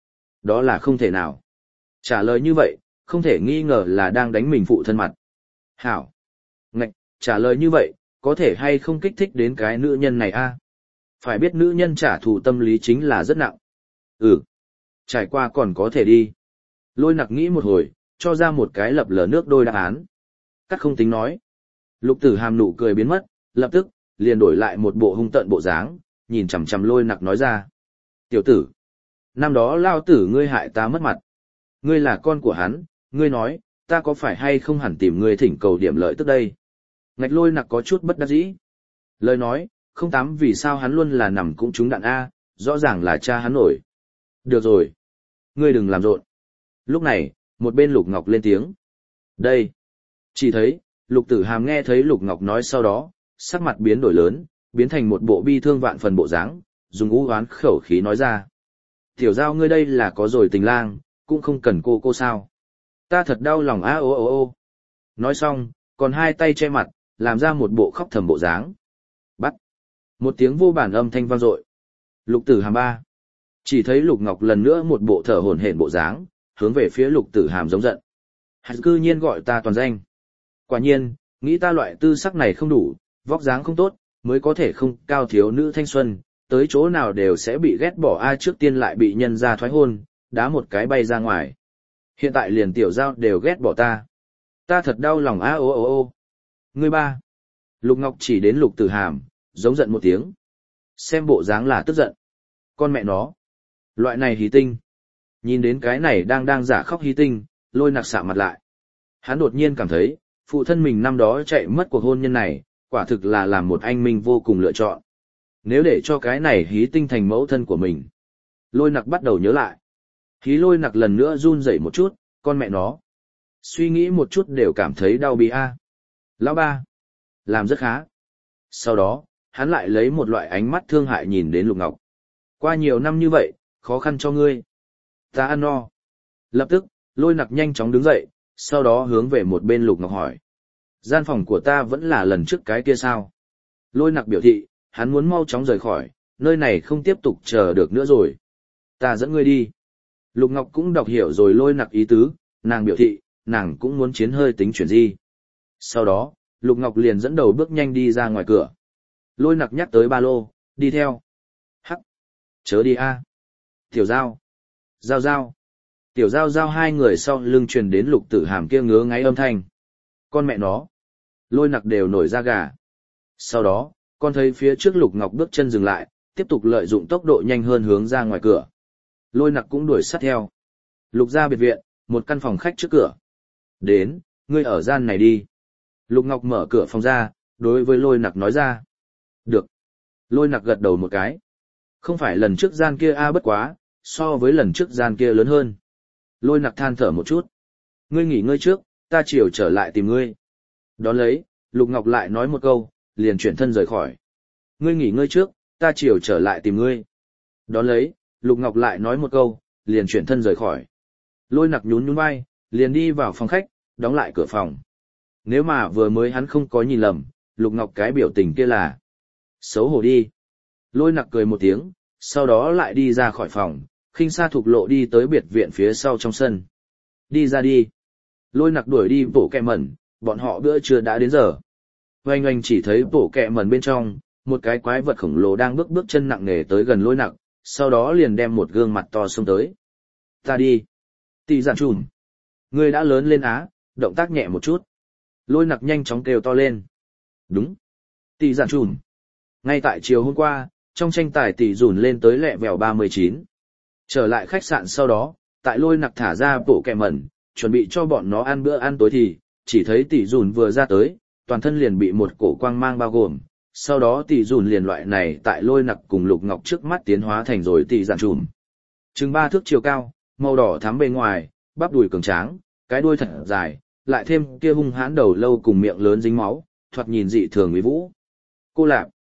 Đó là không thể nào. Trả lời như vậy, không thể nghi ngờ là đang đánh mình phụ thân mặt. Hảo. Ngạch, trả lời như vậy, có thể hay không kích thích đến cái nữ nhân này a? Phải biết nữ nhân trả thù tâm lý chính là rất nặng. Ừ. Trải qua còn có thể đi. Lôi nặc nghĩ một hồi, cho ra một cái lập lờ nước đôi đáp án. Cắt không tính nói. Lục tử hàm nụ cười biến mất, lập tức, liền đổi lại một bộ hung tợn bộ dáng, nhìn chằm chằm lôi nặc nói ra. Tiểu tử. Năm đó lao tử ngươi hại ta mất mặt. Ngươi là con của hắn, ngươi nói, ta có phải hay không hẳn tìm ngươi thỉnh cầu điểm lợi tức đây? Ngạch lôi nặc có chút bất đắc dĩ. Lời nói, không tám vì sao hắn luôn là nằm cũng trúng đạn A, rõ ràng là cha hắn nổi. Được rồi. Ngươi đừng làm rộn. Lúc này, một bên Lục Ngọc lên tiếng. Đây. Chỉ thấy, Lục Tử Hàm nghe thấy Lục Ngọc nói sau đó, sắc mặt biến đổi lớn, biến thành một bộ bi thương vạn phần bộ dáng, dùng ú oán khẩu khí nói ra. Tiểu giao ngươi đây là có rồi tình lang, cũng không cần cô sao. Ta thật đau lòng á ô ô ô. Nói xong, còn hai tay che mặt, làm ra một bộ khóc thầm bộ dáng. Bắt. Một tiếng vô bản âm thanh vang dội. Lục Tử Hàm ba. Chỉ thấy Lục Ngọc lần nữa một bộ thở hổn hển bộ dáng, hướng về phía Lục Tử Hàm giống giận. Hắn cư nhiên gọi ta toàn danh. Quả nhiên, nghĩ ta loại tư sắc này không đủ, vóc dáng không tốt, mới có thể không cao thiếu nữ thanh xuân, tới chỗ nào đều sẽ bị ghét bỏ ai trước tiên lại bị nhân ra thoái hôn, đá một cái bay ra ngoài. Hiện tại liền tiểu giao đều ghét bỏ ta. Ta thật đau lòng á ô ô ô. Ngươi ba. Lục Ngọc chỉ đến Lục Tử Hàm, giống giận một tiếng. Xem bộ dáng là tức giận. Con mẹ nó. Loại này hí tinh. Nhìn đến cái này đang giả khóc hí tinh, lôi nặc xạ mặt lại. Hắn đột nhiên cảm thấy, phụ thân mình năm đó chạy mất cuộc hôn nhân này, quả thực là làm một anh minh vô cùng lựa chọn. Nếu để cho cái này hí tinh thành mẫu thân của mình. Lôi nặc bắt đầu nhớ lại. Hí lôi nặc lần nữa run rẩy một chút, con mẹ nó. Suy nghĩ một chút đều cảm thấy đau bí a. Lão ba. Làm rất khá. Sau đó, hắn lại lấy một loại ánh mắt thương hại nhìn đến Lục Ngọc. Qua nhiều năm như vậy, khó khăn cho ngươi. Ta ăn no. Lập tức, lôi nặc nhanh chóng đứng dậy, sau đó hướng về một bên Lục Ngọc hỏi. Gian phòng của ta vẫn là lần trước cái kia sao? Lôi nặc biểu thị, hắn muốn mau chóng rời khỏi, nơi này không tiếp tục chờ được nữa rồi. Ta dẫn ngươi đi. Lục Ngọc cũng đọc hiểu rồi lôi nặc ý tứ, nàng biểu thị, nàng cũng muốn chiến hơi tính chuyển di. Sau đó, Lục Ngọc liền dẫn đầu bước nhanh đi ra ngoài cửa. Lôi nặc nhắc tới ba lô, đi theo. Hắc. Chớ đi a. Tiểu Giao. Giao Giao. Tiểu Giao Giao hai người sau lưng truyền đến Lục Tử Hàm kia ngứa ngáy âm thanh. Con mẹ nó. Lôi nặc đều nổi da gà. Sau đó, con thấy phía trước Lục Ngọc bước chân dừng lại, tiếp tục lợi dụng tốc độ nhanh hơn hướng ra ngoài cửa. Lôi nặc cũng đuổi sát theo. Lục gia biệt viện, một căn phòng khách trước cửa. Đến, ngươi ở gian này đi. Lục Ngọc mở cửa phòng ra, đối với lôi nặc nói ra. Được. Lôi nặc gật đầu một cái. Không phải lần trước gian kia bất quá, so với lần trước gian kia lớn hơn. Lôi nặc than thở một chút. Ngươi nghỉ ngơi trước, ta chiều trở lại tìm ngươi. Đón lấy, Lục Ngọc lại nói một câu, liền chuyển thân rời khỏi. Ngươi nghỉ ngơi trước, ta chiều trở lại tìm ngươi. Đón lấy, Lục Ngọc lại nói một câu, liền chuyển thân rời khỏi. Lôi nặc nhún nhún vai, liền đi vào phòng khách, đóng lại cửa phòng. Nếu mà vừa mới hắn không có nhìn lầm, Lục Ngọc cái biểu tình kia là xấu hổ đi. Lôi nặc cười một tiếng, sau đó lại đi ra khỏi phòng, khinh xa thục lộ đi tới biệt viện phía sau trong sân. Đi ra đi. Lôi nặc đuổi đi bổ kẹ mẩn, bọn họ bữa trưa đã đến giờ. Oanh oanh chỉ thấy bổ kẹ mẩn bên trong, một cái quái vật khổng lồ đang bước chân nặng nề tới gần lôi nặc, sau đó liền đem một gương mặt to xông tới. Ta đi. Tỷ giản trùm. Ngươi đã lớn lên á, động tác nhẹ một chút. Lôi nặc nhanh chóng kêu to lên. Đúng. Tỷ giản trùm. Ngay tại chiều hôm qua, trong tranh tài tỷ dùn lên tới lẹ vèo 39. Trở lại khách sạn sau đó, tại lôi nặc thả ra bộ kẹ mẩn, chuẩn bị cho bọn nó ăn bữa ăn tối thì, chỉ thấy tỷ dùn vừa ra tới, toàn thân liền bị một cổ quang mang bao gồm. Sau đó tỷ dùn liền loại này tại lôi nặc cùng Lục Ngọc trước mắt tiến hóa thành rồi tỷ giản trùm. Chừng 3 thước chiều cao, màu đỏ thắm bề ngoài, bắp đùi cường tráng, cái đuôi thật dài, lại thêm kia hung hãn đầu lâu cùng miệng lớn dính máu, thoạt nhìn dị thường uy vũ. Cô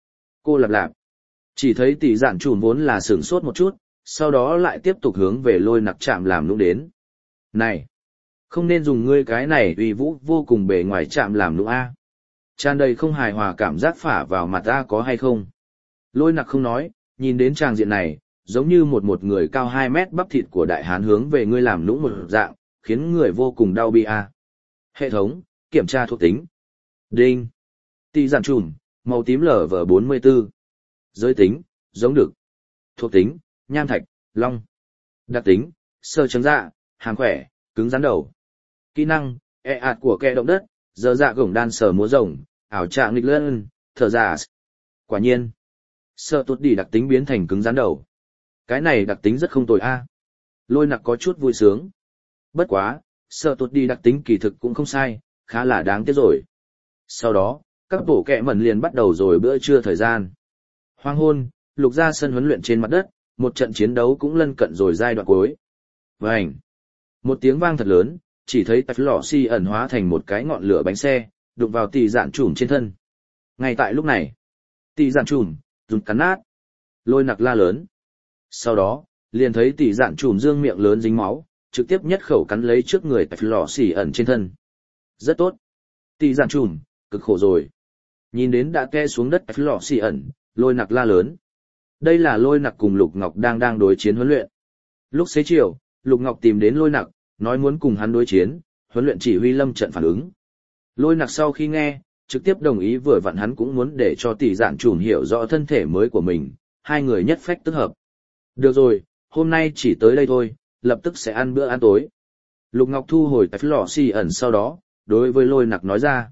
lạp lạp. Chỉ thấy tỷ giản trùm vốn là sửng sốt một chút, sau đó lại tiếp tục hướng về lôi nặc chạm làm nũng đến. Này! Không nên dùng ngươi cái này uy vũ vô cùng bề ngoài chạm làm nũng a. Tràn đầy không hài hòa cảm giác phả vào mặt ta có hay không? Lôi nặc không nói, nhìn đến tràng diện này, giống như một người cao 2 mét bắp thịt của đại hán hướng về ngươi làm nũng một dạng, khiến người vô cùng đau bi a. Hệ thống, kiểm tra thuộc tính. Đinh. Tỷ giản trùm, màu tím LV44. Giới tính, giống đực. Thuộc tính, nham thạch, long. Đặc tính, sơ chấm dạ, hàm khỏe, cứng rắn đầu. Kỹ năng, ạt của kẻ động đất, giờ dạ gổng đan sở múa rồng, ảo trạng nghịch lân, thở giả. Quả nhiên, sợ tốt đi đặc tính biến thành cứng rắn đầu. Cái này đặc tính rất không tồi a. Lôi nặc có chút vui sướng. Bất quá, sợ tốt đi đặc tính kỳ thực cũng không sai, khá là đáng tiếc rồi. Sau đó, các bộ kẹ mẩn liền bắt đầu rồi bữa trưa thời gian. Hoang hôn, lục ra sân huấn luyện trên mặt đất, một trận chiến đấu cũng lân cận rồi giai đoạn cuối. Vành! Một tiếng vang thật lớn, chỉ thấy tạch lọ xi ẩn hóa thành một cái ngọn lửa bánh xe, đụng vào tỷ dạn trùm trên thân. Ngay tại lúc này, tỷ dạn trùm, dùng cắn nát. Lôi nặc la lớn. Sau đó, liền thấy tỷ dạn trùm dương miệng lớn dính máu, trực tiếp nhất khẩu cắn lấy trước người tạch lọ xi ẩn trên thân. Rất tốt. Tỷ dạn trùm, cực khổ rồi. Nhìn đến đã ke xuống đất tạch lọ xi ẩn, lôi nặc la lớn. Đây là lôi nặc cùng Lục Ngọc đang đối chiến huấn luyện. Lúc xế chiều, Lục Ngọc tìm đến lôi nặc, nói muốn cùng hắn đối chiến, huấn luyện chỉ huy lâm trận phản ứng. Lôi nặc sau khi nghe, trực tiếp đồng ý, vừa vặn hắn cũng muốn để cho tỷ dạn trùm hiểu rõ thân thể mới của mình, hai người nhất phách tức hợp. Được rồi, hôm nay chỉ tới đây thôi, lập tức sẽ ăn bữa ăn tối. Lục Ngọc thu hồi tạch lọ xi ẩn, sau đó, đối với lôi nặc nói ra.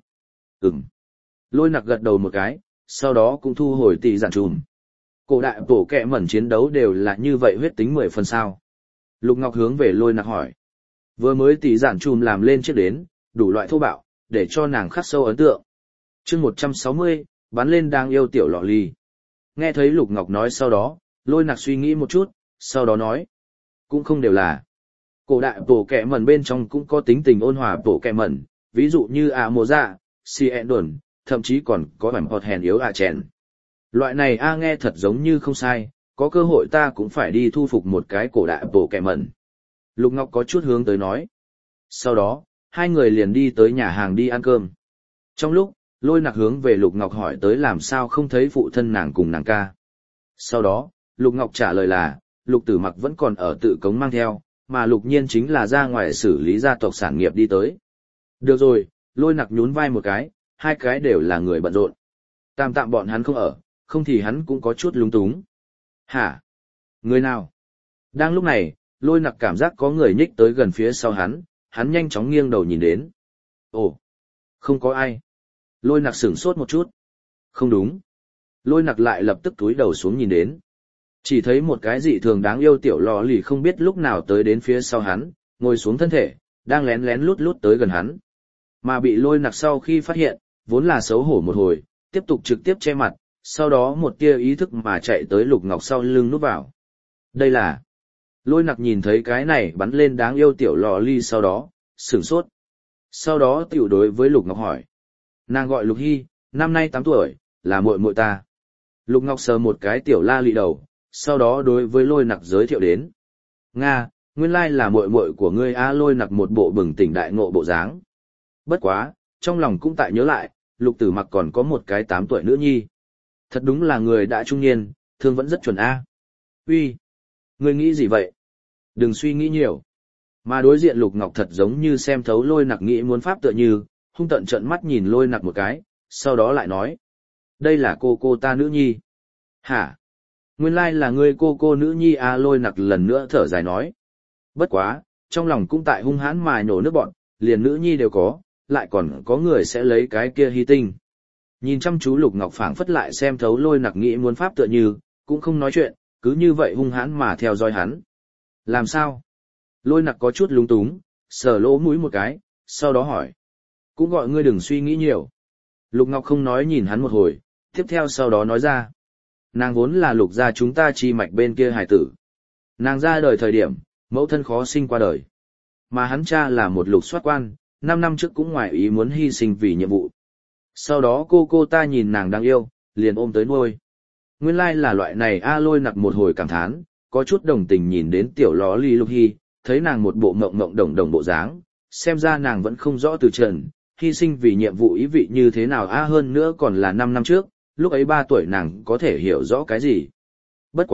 Lôi nặc gật đầu một cái, sau đó cũng thu hồi tỷ dạn trùm. Cổ đại bổ kẹ mẩn chiến đấu đều là như vậy, huyết tính 10 phần sao. Lục Ngọc hướng về lôi nặc hỏi. Vừa mới tỷ dạn trùm làm lên chiếc đến, đủ loại thô bạo, để cho nàng khắc sâu ấn tượng. chương 160, bắn lên đang yêu tiểu lọ ly. Nghe thấy Lục Ngọc nói sau đó, lôi nặc suy nghĩ một chút, sau đó nói. Cũng không đều là. Cổ đại bổ kẹ mẩn bên trong cũng có tính tình ôn hòa bổ kẹ mẩn, ví dụ như mồ dạ, si đồn, thậm chí còn có bản hột hèn yếu chèn. Loại này nghe thật giống như không sai, có cơ hội ta cũng phải đi thu phục một cái cổ đại bổ kẹ mẩn. Lục Ngọc có chút hướng tới nói. Sau đó, hai người liền đi tới nhà hàng đi ăn cơm. Trong lúc, lôi nặc hướng về Lục Ngọc hỏi tới làm sao không thấy phụ thân nàng cùng nàng ca. Sau đó, Lục Ngọc trả lời là, Lục Tử Mặc vẫn còn ở tự cống mang theo, mà Lục Nhiên chính là ra ngoài xử lý gia tộc sản nghiệp đi tới. Được rồi, lôi nặc nhún vai một cái, hai cái đều là người bận rộn. Tạm bọn hắn không ở, không thì hắn cũng có chút lúng túng. Hả? Người nào? Đang lúc này, lôi nặc cảm giác có người nhích tới gần phía sau hắn nhanh chóng nghiêng đầu nhìn đến. Ồ, không có ai. Lôi nặc sửng sốt một chút. Không đúng. Lôi nặc lại lập tức túi đầu xuống nhìn đến. Chỉ thấy một cái dị thường đáng yêu tiểu lò lì không biết lúc nào tới đến phía sau hắn, ngồi xuống thân thể, đang lén lén lút lút tới gần hắn. Mà bị lôi nặc sau khi phát hiện, vốn là xấu hổ một hồi, tiếp tục trực tiếp che mặt, sau đó một tia ý thức mà chạy tới Lục Ngọc sau lưng núp vào. Đây là... Lôi nặc nhìn thấy cái này bắn lên đáng yêu tiểu lò ly sau đó, sửng sốt. Sau đó tiểu đối với Lục Ngọc hỏi. Nàng gọi Lục Hy, năm nay 8 tuổi, là muội muội ta. Lục Ngọc sờ một cái tiểu la lị đầu, sau đó đối với lôi nặc giới thiệu đến. Nga, nguyên lai là muội muội của ngươi lôi nặc một bộ bừng tỉnh đại ngộ bộ dáng. Bất quá, trong lòng cũng tại nhớ lại, Lục Tử Mặc còn có một cái 8 tuổi nữ nhi. Thật đúng là người đã trung niên, thương vẫn rất chuẩn Uy, ngươi nghĩ gì vậy? Đừng suy nghĩ nhiều. Mà đối diện Lục Ngọc thật giống như xem thấu lôi nặc nghĩ muốn pháp tựa như, hung tận trợn mắt nhìn lôi nặc một cái, sau đó lại nói. Đây là cô ta nữ nhi. Hả? Nguyên lai là ngươi cô nữ nhi lôi nặc lần nữa thở dài nói. Bất quá, trong lòng cũng tại hung hãn mà nhổ nước bọn, liền nữ nhi đều có, lại còn có người sẽ lấy cái kia hy tinh. Nhìn chăm chú Lục Ngọc phảng phất lại xem thấu lôi nặc nghĩ muốn pháp tựa như, cũng không nói chuyện, cứ như vậy hung hãn mà theo dõi hắn. Làm sao? Lôi nặc có chút lúng túng, sờ lỗ mũi một cái, sau đó hỏi. Cũng gọi ngươi đừng suy nghĩ nhiều. Lục Ngọc không nói nhìn hắn một hồi, tiếp theo sau đó nói ra. Nàng vốn là Lục gia chúng ta chi mạch bên kia hài tử. Nàng ra đời thời điểm, mẫu thân khó sinh qua đời. Mà hắn cha là một lục soát quan, 5 năm trước cũng ngoài ý muốn hy sinh vì nhiệm vụ. Sau đó cô ta nhìn nàng đáng yêu, liền ôm tới nuôi. Nguyên lai là loại này lôi nặc một hồi cảm thán, có chút đồng tình nhìn đến tiểu ló ly Lục Hy, thấy nàng một bộ mộng mộng đồng đồng bộ dáng, xem ra nàng vẫn không rõ từ trần, hy sinh vì nhiệm vụ ý vị như thế nào hơn nữa còn là 5 năm trước, lúc ấy 3 tuổi nàng có thể hiểu rõ cái gì. Bất quá,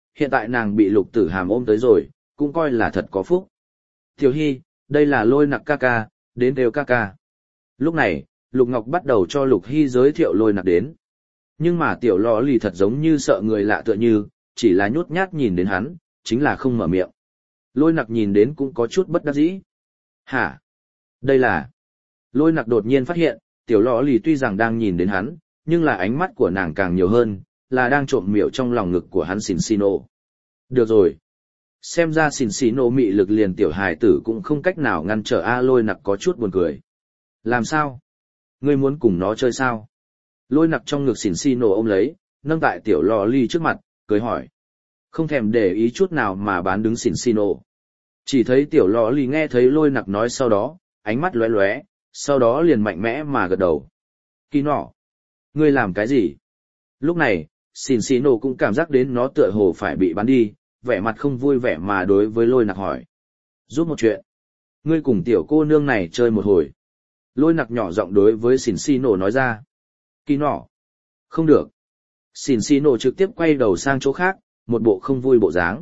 hiện tại nàng bị Lục Tử Hàm ôm tới rồi, cũng coi là thật có phúc. Tiểu Hy, đây là Lôi Nặc ca ca, đến đều ca ca. Lúc này, Lục Ngọc bắt đầu cho Lục Hy giới thiệu Lôi Nặc đến. Nhưng mà tiểu lò lì thật giống như sợ người lạ tựa như, chỉ là nhút nhát nhìn đến hắn, chính là không mở miệng. Lôi Nặc nhìn đến cũng có chút bất đắc dĩ. Hả? Đây là... Lôi Nặc đột nhiên phát hiện, tiểu lò lì tuy rằng đang nhìn đến hắn, nhưng là ánh mắt của nàng càng nhiều hơn, là đang trộm miệu trong lòng ngực của hắn xỉn xì nổ. Được rồi. Xem ra xỉn xì nổ mị lực liền tiểu hài tử cũng không cách nào ngăn trở A. Lôi Nặc có chút buồn cười. Làm sao? Ngươi muốn cùng nó chơi sao? Lôi Nặc trong ngực xỉn xì nổ ôm lấy, nâng tại tiểu lò ly trước mặt, cười hỏi. Không thèm để ý chút nào mà bán đứng xỉn xì nổ. Chỉ thấy tiểu lò ly nghe thấy Lôi Nặc nói sau đó, ánh mắt lóe lóe, sau đó liền mạnh mẽ mà gật đầu. Kỳ nọ, ngươi làm cái gì? Lúc này, xỉn xì nổ cũng cảm giác đến nó tựa hồ phải bị bán đi, vẻ mặt không vui vẻ mà đối với Lôi Nặc hỏi. Giúp một chuyện. Ngươi cùng tiểu cô nương này chơi một hồi. Lôi Nặc nhỏ giọng đối với xỉn xì nổ nói ra. Kỳ nọ. Không được. Xỉn xì nổ trực tiếp quay đầu sang chỗ khác, một bộ không vui bộ dáng.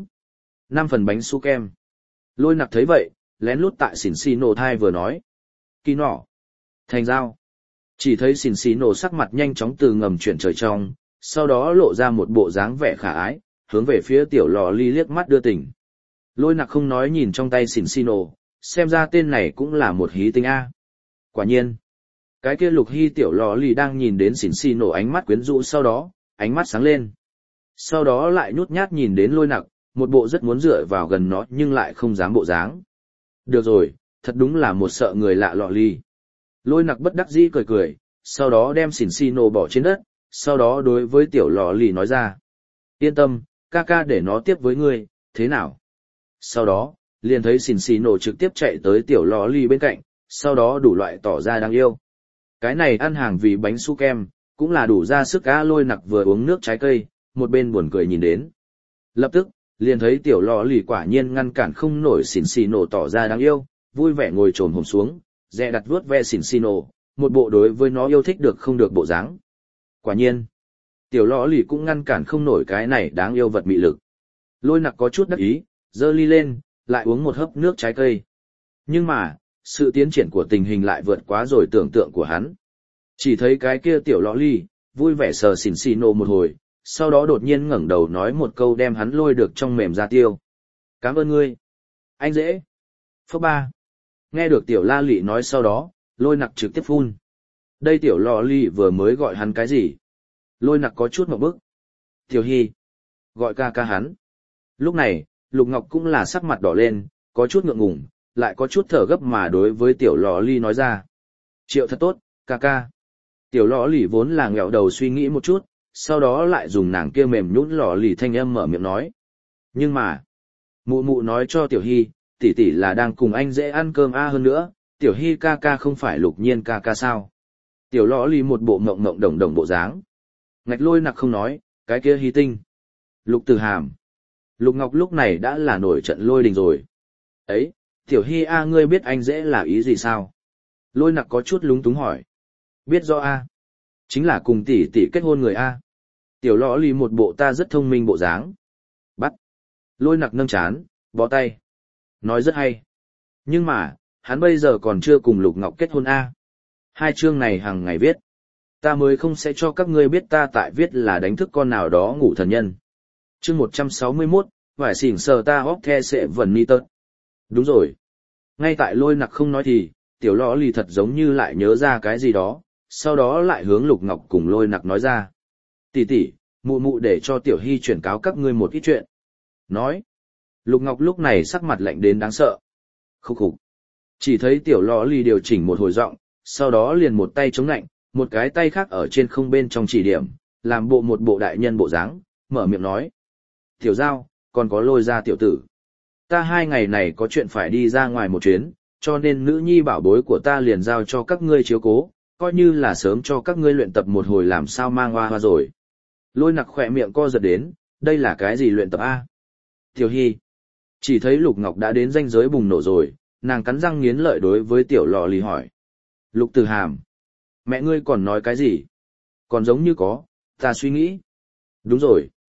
5 phần bánh su kem. Lôi Nặc thấy vậy, lén lút tại xỉn xì nổ thai vừa nói. Kỳ nọ. Thành dao. Chỉ thấy xỉn xì nổ sắc mặt nhanh chóng từ ngầm chuyển trời trong, sau đó lộ ra một bộ dáng vẻ khả ái, hướng về phía tiểu lò ly liếc mắt đưa tình. Lôi Nặc không nói nhìn trong tay xỉn xì nổ, xem ra tên này cũng là một hí tinh A. Quả nhiên. Cái kia Lục Hy tiểu lò ly đang nhìn đến xỉn xì nổ ánh mắt quyến rũ sau đó, ánh mắt sáng lên. Sau đó lại nhút nhát nhìn đến Lôi Nặc, một bộ rất muốn dựa vào gần nó nhưng lại không dám bộ dáng. Được rồi, thật đúng là một sợ người lạ lọ ly. Lôi Nặc bất đắc dĩ cười cười, sau đó đem xỉn xì nổ bỏ trên đất, sau đó đối với tiểu lò ly nói ra. Yên tâm, ca ca để nó tiếp với ngươi, thế nào? Sau đó, liền thấy xỉn xì nổ trực tiếp chạy tới tiểu lò ly bên cạnh, sau đó đủ loại tỏ ra đáng yêu. Cái này ăn hàng vì bánh su kem, cũng là đủ ra sức á. Lôi Nặc vừa uống nước trái cây, một bên buồn cười nhìn đến. Lập tức, liền thấy tiểu lò lì quả nhiên ngăn cản không nổi xỉn xì nổ tỏ ra đáng yêu, vui vẻ ngồi trồm hổm xuống, dè đặt vuốt ve xỉn xì nổ, một bộ đối với nó yêu thích được không được bộ dáng. Quả nhiên, tiểu lò lì cũng ngăn cản không nổi cái này đáng yêu vật mị lực. Lôi Nặc có chút đắc ý, giơ ly lên, lại uống một hớp nước trái cây. Nhưng mà, sự tiến triển của tình hình lại vượt quá rồi tưởng tượng của hắn. Chỉ thấy cái kia tiểu lò ly, vui vẻ sờ xỉn xì nổ một hồi, sau đó đột nhiên ngẩng đầu nói một câu đem hắn lôi được trong mềm ra tiêu. Cảm ơn ngươi. Anh dễ. Phước ba. Nghe được tiểu la lị nói sau đó, Lôi Nặc trực tiếp phun. Đây tiểu lò ly vừa mới gọi hắn cái gì? Lôi Nặc có chút một bức. Tiểu Hy. Gọi ca ca hắn. Lúc này, Lục Ngọc cũng là sắc mặt đỏ lên, có chút ngượng ngùng, lại có chút thở gấp mà đối với tiểu lò ly nói ra. Triệu thật tốt, ca ca. Tiểu lò ly vốn là nghẹo đầu suy nghĩ một chút, sau đó lại dùng nàng kia mềm nhũn lò ly thanh âm mở miệng nói. Nhưng mà, mụ mụ nói cho tiểu Hy, tỷ tỷ là đang cùng anh dễ ăn cơm a. Hơn nữa, tiểu Hy ca ca không phải Lục Nhiên ca ca sao? Tiểu lò ly một bộ ngộng ngộng đồng đồng bộ dáng. Ngạch Lôi Nặc không nói, cái kia Hy tinh. Lục Tử Hàm. Lục Ngọc lúc này đã là nổi trận lôi đình rồi. Ấy, tiểu Hy a, ngươi biết anh dễ là ý gì sao? Lôi Nặc có chút lúng túng hỏi. Biết rõ a. Chính là cùng tỷ tỷ kết hôn người a. Tiểu lò ly một bộ ta rất thông minh bộ dáng. Bắt. Lôi Nặc nâng chán, bó tay. Nói rất hay. Nhưng mà, hắn bây giờ còn chưa cùng Lục Ngọc kết hôn a. Hai chương này hàng ngày viết. Ta mới không sẽ cho các ngươi biết ta tại viết là đánh thức con nào đó ngủ thần nhân. Chương 161, vải xỉn sờ ta hóc the sẽ vần ni tớt. Đúng rồi. Ngay tại Lôi Nặc không nói thì, tiểu lò lì thật giống như lại nhớ ra cái gì đó, sau đó lại hướng Lục Ngọc cùng Lôi Nặc nói ra. Tỷ tỷ, mụ mụ để cho tiểu Hy chuyển cáo các ngươi một ít chuyện. Nói. Lục Ngọc lúc này sắc mặt lạnh đến đáng sợ. Khúc khục. Chỉ thấy tiểu lò lì điều chỉnh một hồi giọng, sau đó liền một tay chống lạnh, một cái tay khác ở trên không bên trong chỉ điểm, làm bộ một bộ đại nhân bộ dáng, mở miệng nói. Tiểu Giao, còn có Lôi ra tiểu tử. Ta 2 ngày này có chuyện phải đi ra ngoài một chuyến, cho nên nữ nhi bảo bối của ta liền giao cho các ngươi chiếu cố, coi như là sớm cho các ngươi luyện tập một hồi làm sao mang hoa hoa rồi. Lôi Nặc khỏe miệng co giật đến, đây là cái gì luyện tập a? Tiểu Hy. Chỉ thấy Lục Ngọc đã đến ranh giới bùng nổ rồi, nàng cắn răng nghiến lợi đối với tiểu lò lì hỏi. Lục Tử Hàm. Mẹ ngươi còn nói cái gì? Còn giống như có, ta suy nghĩ. Đúng rồi.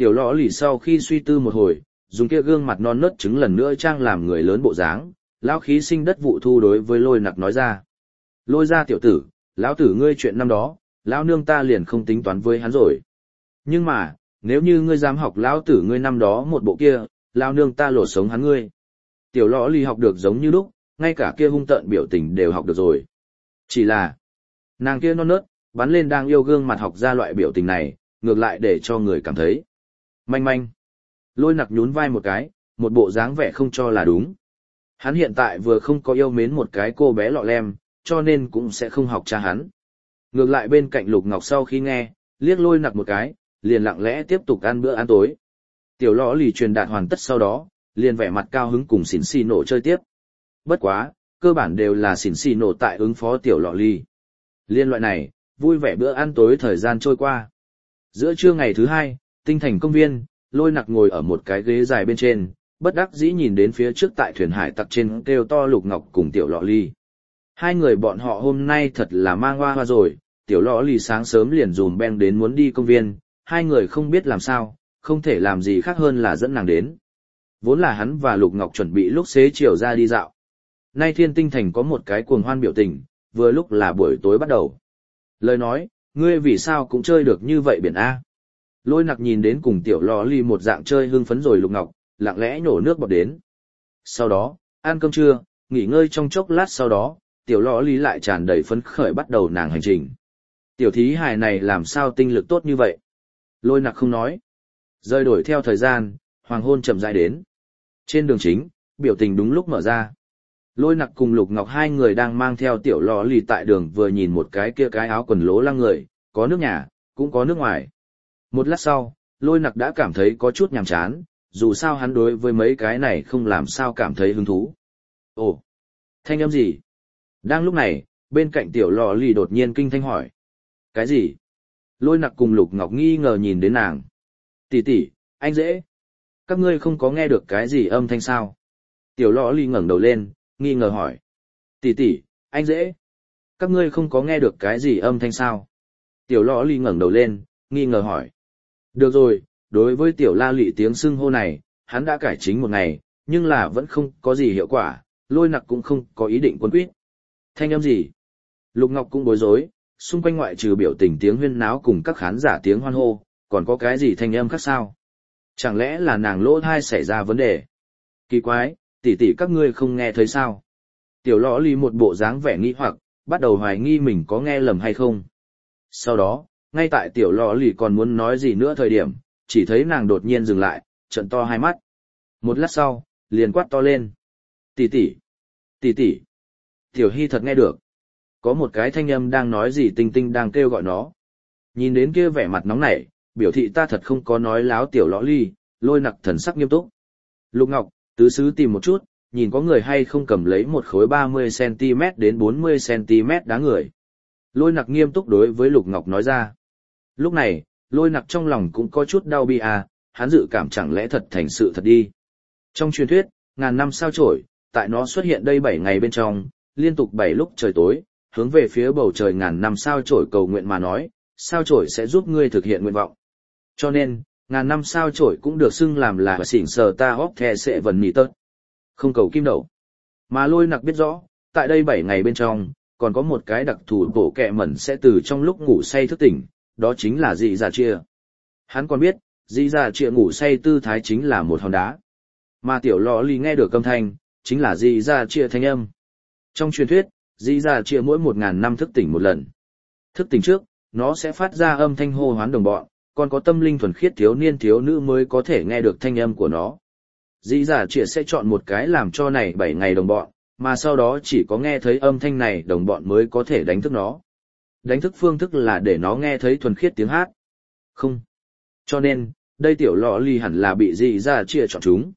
Tiểu lọ lì sau khi suy tư một hồi, dùng kia gương mặt non nớt trứng lần nữa trang làm người lớn bộ dáng, lão khí sinh đất vụ thu đối với lôi nặc nói ra. Lôi ra tiểu tử, lão tử ngươi chuyện năm đó, lão nương ta liền không tính toán với hắn rồi. Nhưng mà, nếu như ngươi dám học lão tử ngươi năm đó một bộ kia, lão nương ta lột sống hắn ngươi. Tiểu lọ lì học được giống như lúc, ngay cả kia hung tợn biểu tình đều học được rồi. Chỉ là, nàng kia non nớt, bắn lên đang yêu gương mặt học ra loại biểu tình này, ngược lại để cho người cảm thấy manh manh. Lôi nặc nhún vai một cái, một bộ dáng vẻ không cho là đúng. Hắn hiện tại vừa không có yêu mến một cái cô bé lọ lem, cho nên cũng sẽ không học cha hắn. Ngược lại bên cạnh Lục Ngọc sau khi nghe, liếc lôi nặc một cái, liền lặng lẽ tiếp tục ăn bữa ăn tối. Tiểu lọ lì truyền đạt hoàn tất sau đó, liền vẻ mặt cao hứng cùng xỉn xì nổ chơi tiếp. Bất quá, cơ bản đều là xỉn xì nổ tại ứng phó tiểu lọ lì. Liên loại này, vui vẻ bữa ăn tối thời gian trôi qua. Giữa trưa ngày thứ hai, tinh thành công viên, lôi nặc ngồi ở một cái ghế dài bên trên, bất đắc dĩ nhìn đến phía trước tại thuyền hải tặc trên kêu to Lục Ngọc cùng tiểu lọ lì. Hai người bọn họ hôm nay thật là mang hoa hoa rồi, tiểu lọ lì sáng sớm liền dùm beng đến muốn đi công viên, hai người không biết làm sao, không thể làm gì khác hơn là dẫn nàng đến. Vốn là hắn và Lục Ngọc chuẩn bị lúc xế chiều ra đi dạo. Nay thiên tinh thành có một cái cuồng hoan biểu tình, vừa lúc là buổi tối bắt đầu. Lời nói, ngươi vì sao cũng chơi được như vậy biển A. Lôi nặc nhìn đến cùng tiểu lò ly một dạng chơi hưng phấn rồi Lục Ngọc, lặng lẽ nhổ nước bọt đến. Sau đó, ăn cơm trưa, nghỉ ngơi trong chốc lát sau đó, tiểu lò ly lại tràn đầy phấn khởi bắt đầu nàng hành trình. Tiểu thí hài này làm sao tinh lực tốt như vậy? Lôi nặc không nói. Rơi đổi theo thời gian, hoàng hôn chậm rãi đến. Trên đường chính, biểu tình đúng lúc mở ra. Lôi nặc cùng Lục Ngọc hai người đang mang theo tiểu lò lì tại đường vừa nhìn một cái kia cái áo quần lố lăng người, có nước nhà, cũng có nước ngoài. Một lát sau, lôi nặc đã cảm thấy có chút nhàm chán, dù sao hắn đối với mấy cái này không làm sao cảm thấy hứng thú. Ồ, thanh âm gì? Đang lúc này, bên cạnh tiểu lò lì đột nhiên kinh thanh hỏi. Cái gì? Lôi nặc cùng Lục Ngọc nghi ngờ nhìn đến nàng. Tỷ tỷ, anh dễ. Các ngươi không có nghe được cái gì âm thanh sao? Tiểu lò lì ngẩng đầu lên, nghi ngờ hỏi. Tỷ tỷ, anh dễ. Các ngươi không có nghe được cái gì âm thanh sao? Tiểu lò lì ngẩng đầu lên, nghi ngờ hỏi. Được rồi, đối với tiểu la lị tiếng xưng hô này, hắn đã cải chính một ngày, nhưng là vẫn không có gì hiệu quả, lôi nặc cũng không có ý định quân quýt. Thanh âm gì? Lục Ngọc cũng bối rối, xung quanh ngoại trừ biểu tình tiếng huyên náo cùng các khán giả tiếng hoan hô, còn có cái gì thanh âm khác sao? Chẳng lẽ là nàng lỗ thai xảy ra vấn đề? Kỳ quái, tỷ tỷ các ngươi không nghe thấy sao? Tiểu lõ lì một bộ dáng vẻ nghi hoặc, bắt đầu hoài nghi mình có nghe lầm hay không. Sau đó, ngay tại tiểu lò lì còn muốn nói gì nữa thời điểm, chỉ thấy nàng đột nhiên dừng lại, trợn to hai mắt. Một lát sau, liền quát to lên. Tỷ tỷ, tỷ tỷ. Tiểu Hy thật nghe được. Có một cái thanh âm đang nói gì tinh tinh đang kêu gọi nó. Nhìn đến kia vẻ mặt nóng nảy, biểu thị ta thật không có nói láo tiểu lõ ly, lôi nặc thần sắc nghiêm túc. Lục Ngọc, tứ xứ tìm một chút, nhìn có người hay không cầm lấy một khối 30cm đến 40cm đá người. Lôi nặc nghiêm túc đối với Lục Ngọc nói ra. Lúc này, lôi nặc trong lòng cũng có chút đau bi à, hắn dự cảm chẳng lẽ thật thành sự thật đi. Trong truyền thuyết, ngàn năm sao chổi, tại nó xuất hiện đây 7 ngày bên trong, liên tục 7 lúc trời tối, hướng về phía bầu trời ngàn năm sao chổi cầu nguyện mà nói, sao chổi sẽ giúp ngươi thực hiện nguyện vọng. Cho nên, ngàn năm sao chổi cũng được xưng làm là xỉn sờ ta hóc thè sệ vần nỉ tớt. Không cầu kim đậu. Mà lôi nặc biết rõ, tại đây 7 ngày bên trong, còn có một cái đặc thù bổ kẹ mẩn sẽ từ trong lúc ngủ say thức tỉnh, đó chính là dị dạ chia. Hắn còn biết, dị dạ chia ngủ say tư thái chính là một hòn đá. Mà tiểu lò lì nghe được âm thanh, chính là dị dạ chia thanh âm. Trong truyền thuyết, dị dạ chia mỗi 1000 năm thức tỉnh một lần. Thức tỉnh trước, nó sẽ phát ra âm thanh hô hoán đồng bọn, còn có tâm linh thuần khiết thiếu niên thiếu nữ mới có thể nghe được thanh âm của nó. Dị dạ chia sẽ chọn một cái làm cho này 7 ngày đồng bọn, mà sau đó chỉ có nghe thấy âm thanh này đồng bọn mới có thể đánh thức nó. Đánh thức phương thức là để nó nghe thấy thuần khiết tiếng hát. Không. Cho nên, đây tiểu lọ ly hẳn là bị dị dạ chia chọn chúng.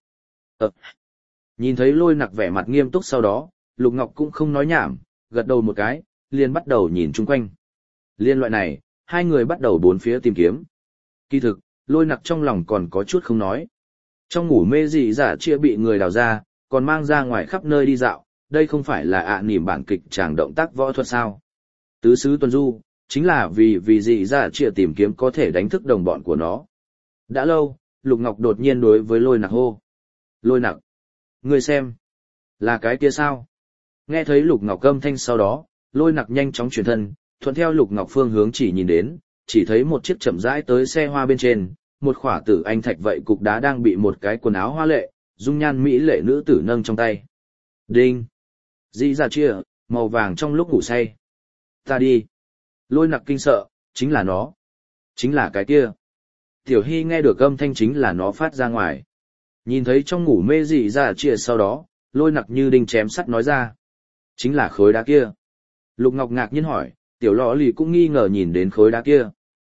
Nhìn thấy lôi nặc vẻ mặt nghiêm túc sau đó, Lục Ngọc cũng không nói nhảm, gật đầu một cái, liền bắt đầu nhìn chung quanh. Liên loại này, hai người bắt đầu bốn phía tìm kiếm. Kỳ thực, lôi nặc trong lòng còn có chút không nói. Trong ngủ mê dị dạ chia bị người đào ra, còn mang ra ngoài khắp nơi đi dạo, đây không phải là nỉm bản kịch tràng động tác võ thuật sao. Tứ xứ tuần du, chính là vì dị dạ chia tìm kiếm có thể đánh thức đồng bọn của nó. Đã lâu, Lục Ngọc đột nhiên đối với Lôi Nặc hô. Lôi Nặc, ngươi xem, là cái kia sao? Nghe thấy Lục Ngọc âm thanh sau đó, Lôi Nặc nhanh chóng chuyển thân, thuận theo Lục Ngọc phương hướng chỉ nhìn đến, chỉ thấy một chiếc chậm rãi tới xe hoa bên trên, một khỏa tử anh thạch vậy cục đá đang bị một cái quần áo hoa lệ, dung nhan mỹ lệ nữ tử nâng trong tay. Đinh! Dĩ ra chia, màu vàng trong lúc ngủ say. Ta đi! Lôi Nặc kinh sợ, chính là nó. Chính là cái kia. Tiểu Hy nghe được âm thanh chính là nó phát ra ngoài. Nhìn thấy trong ngủ mê dị ra chia sau đó, Lôi Nặc như đinh chém sắt nói ra. Chính là khối đá kia. Lục Ngọc ngạc nhiên hỏi, tiểu lọ lì cũng nghi ngờ nhìn đến khối đá kia.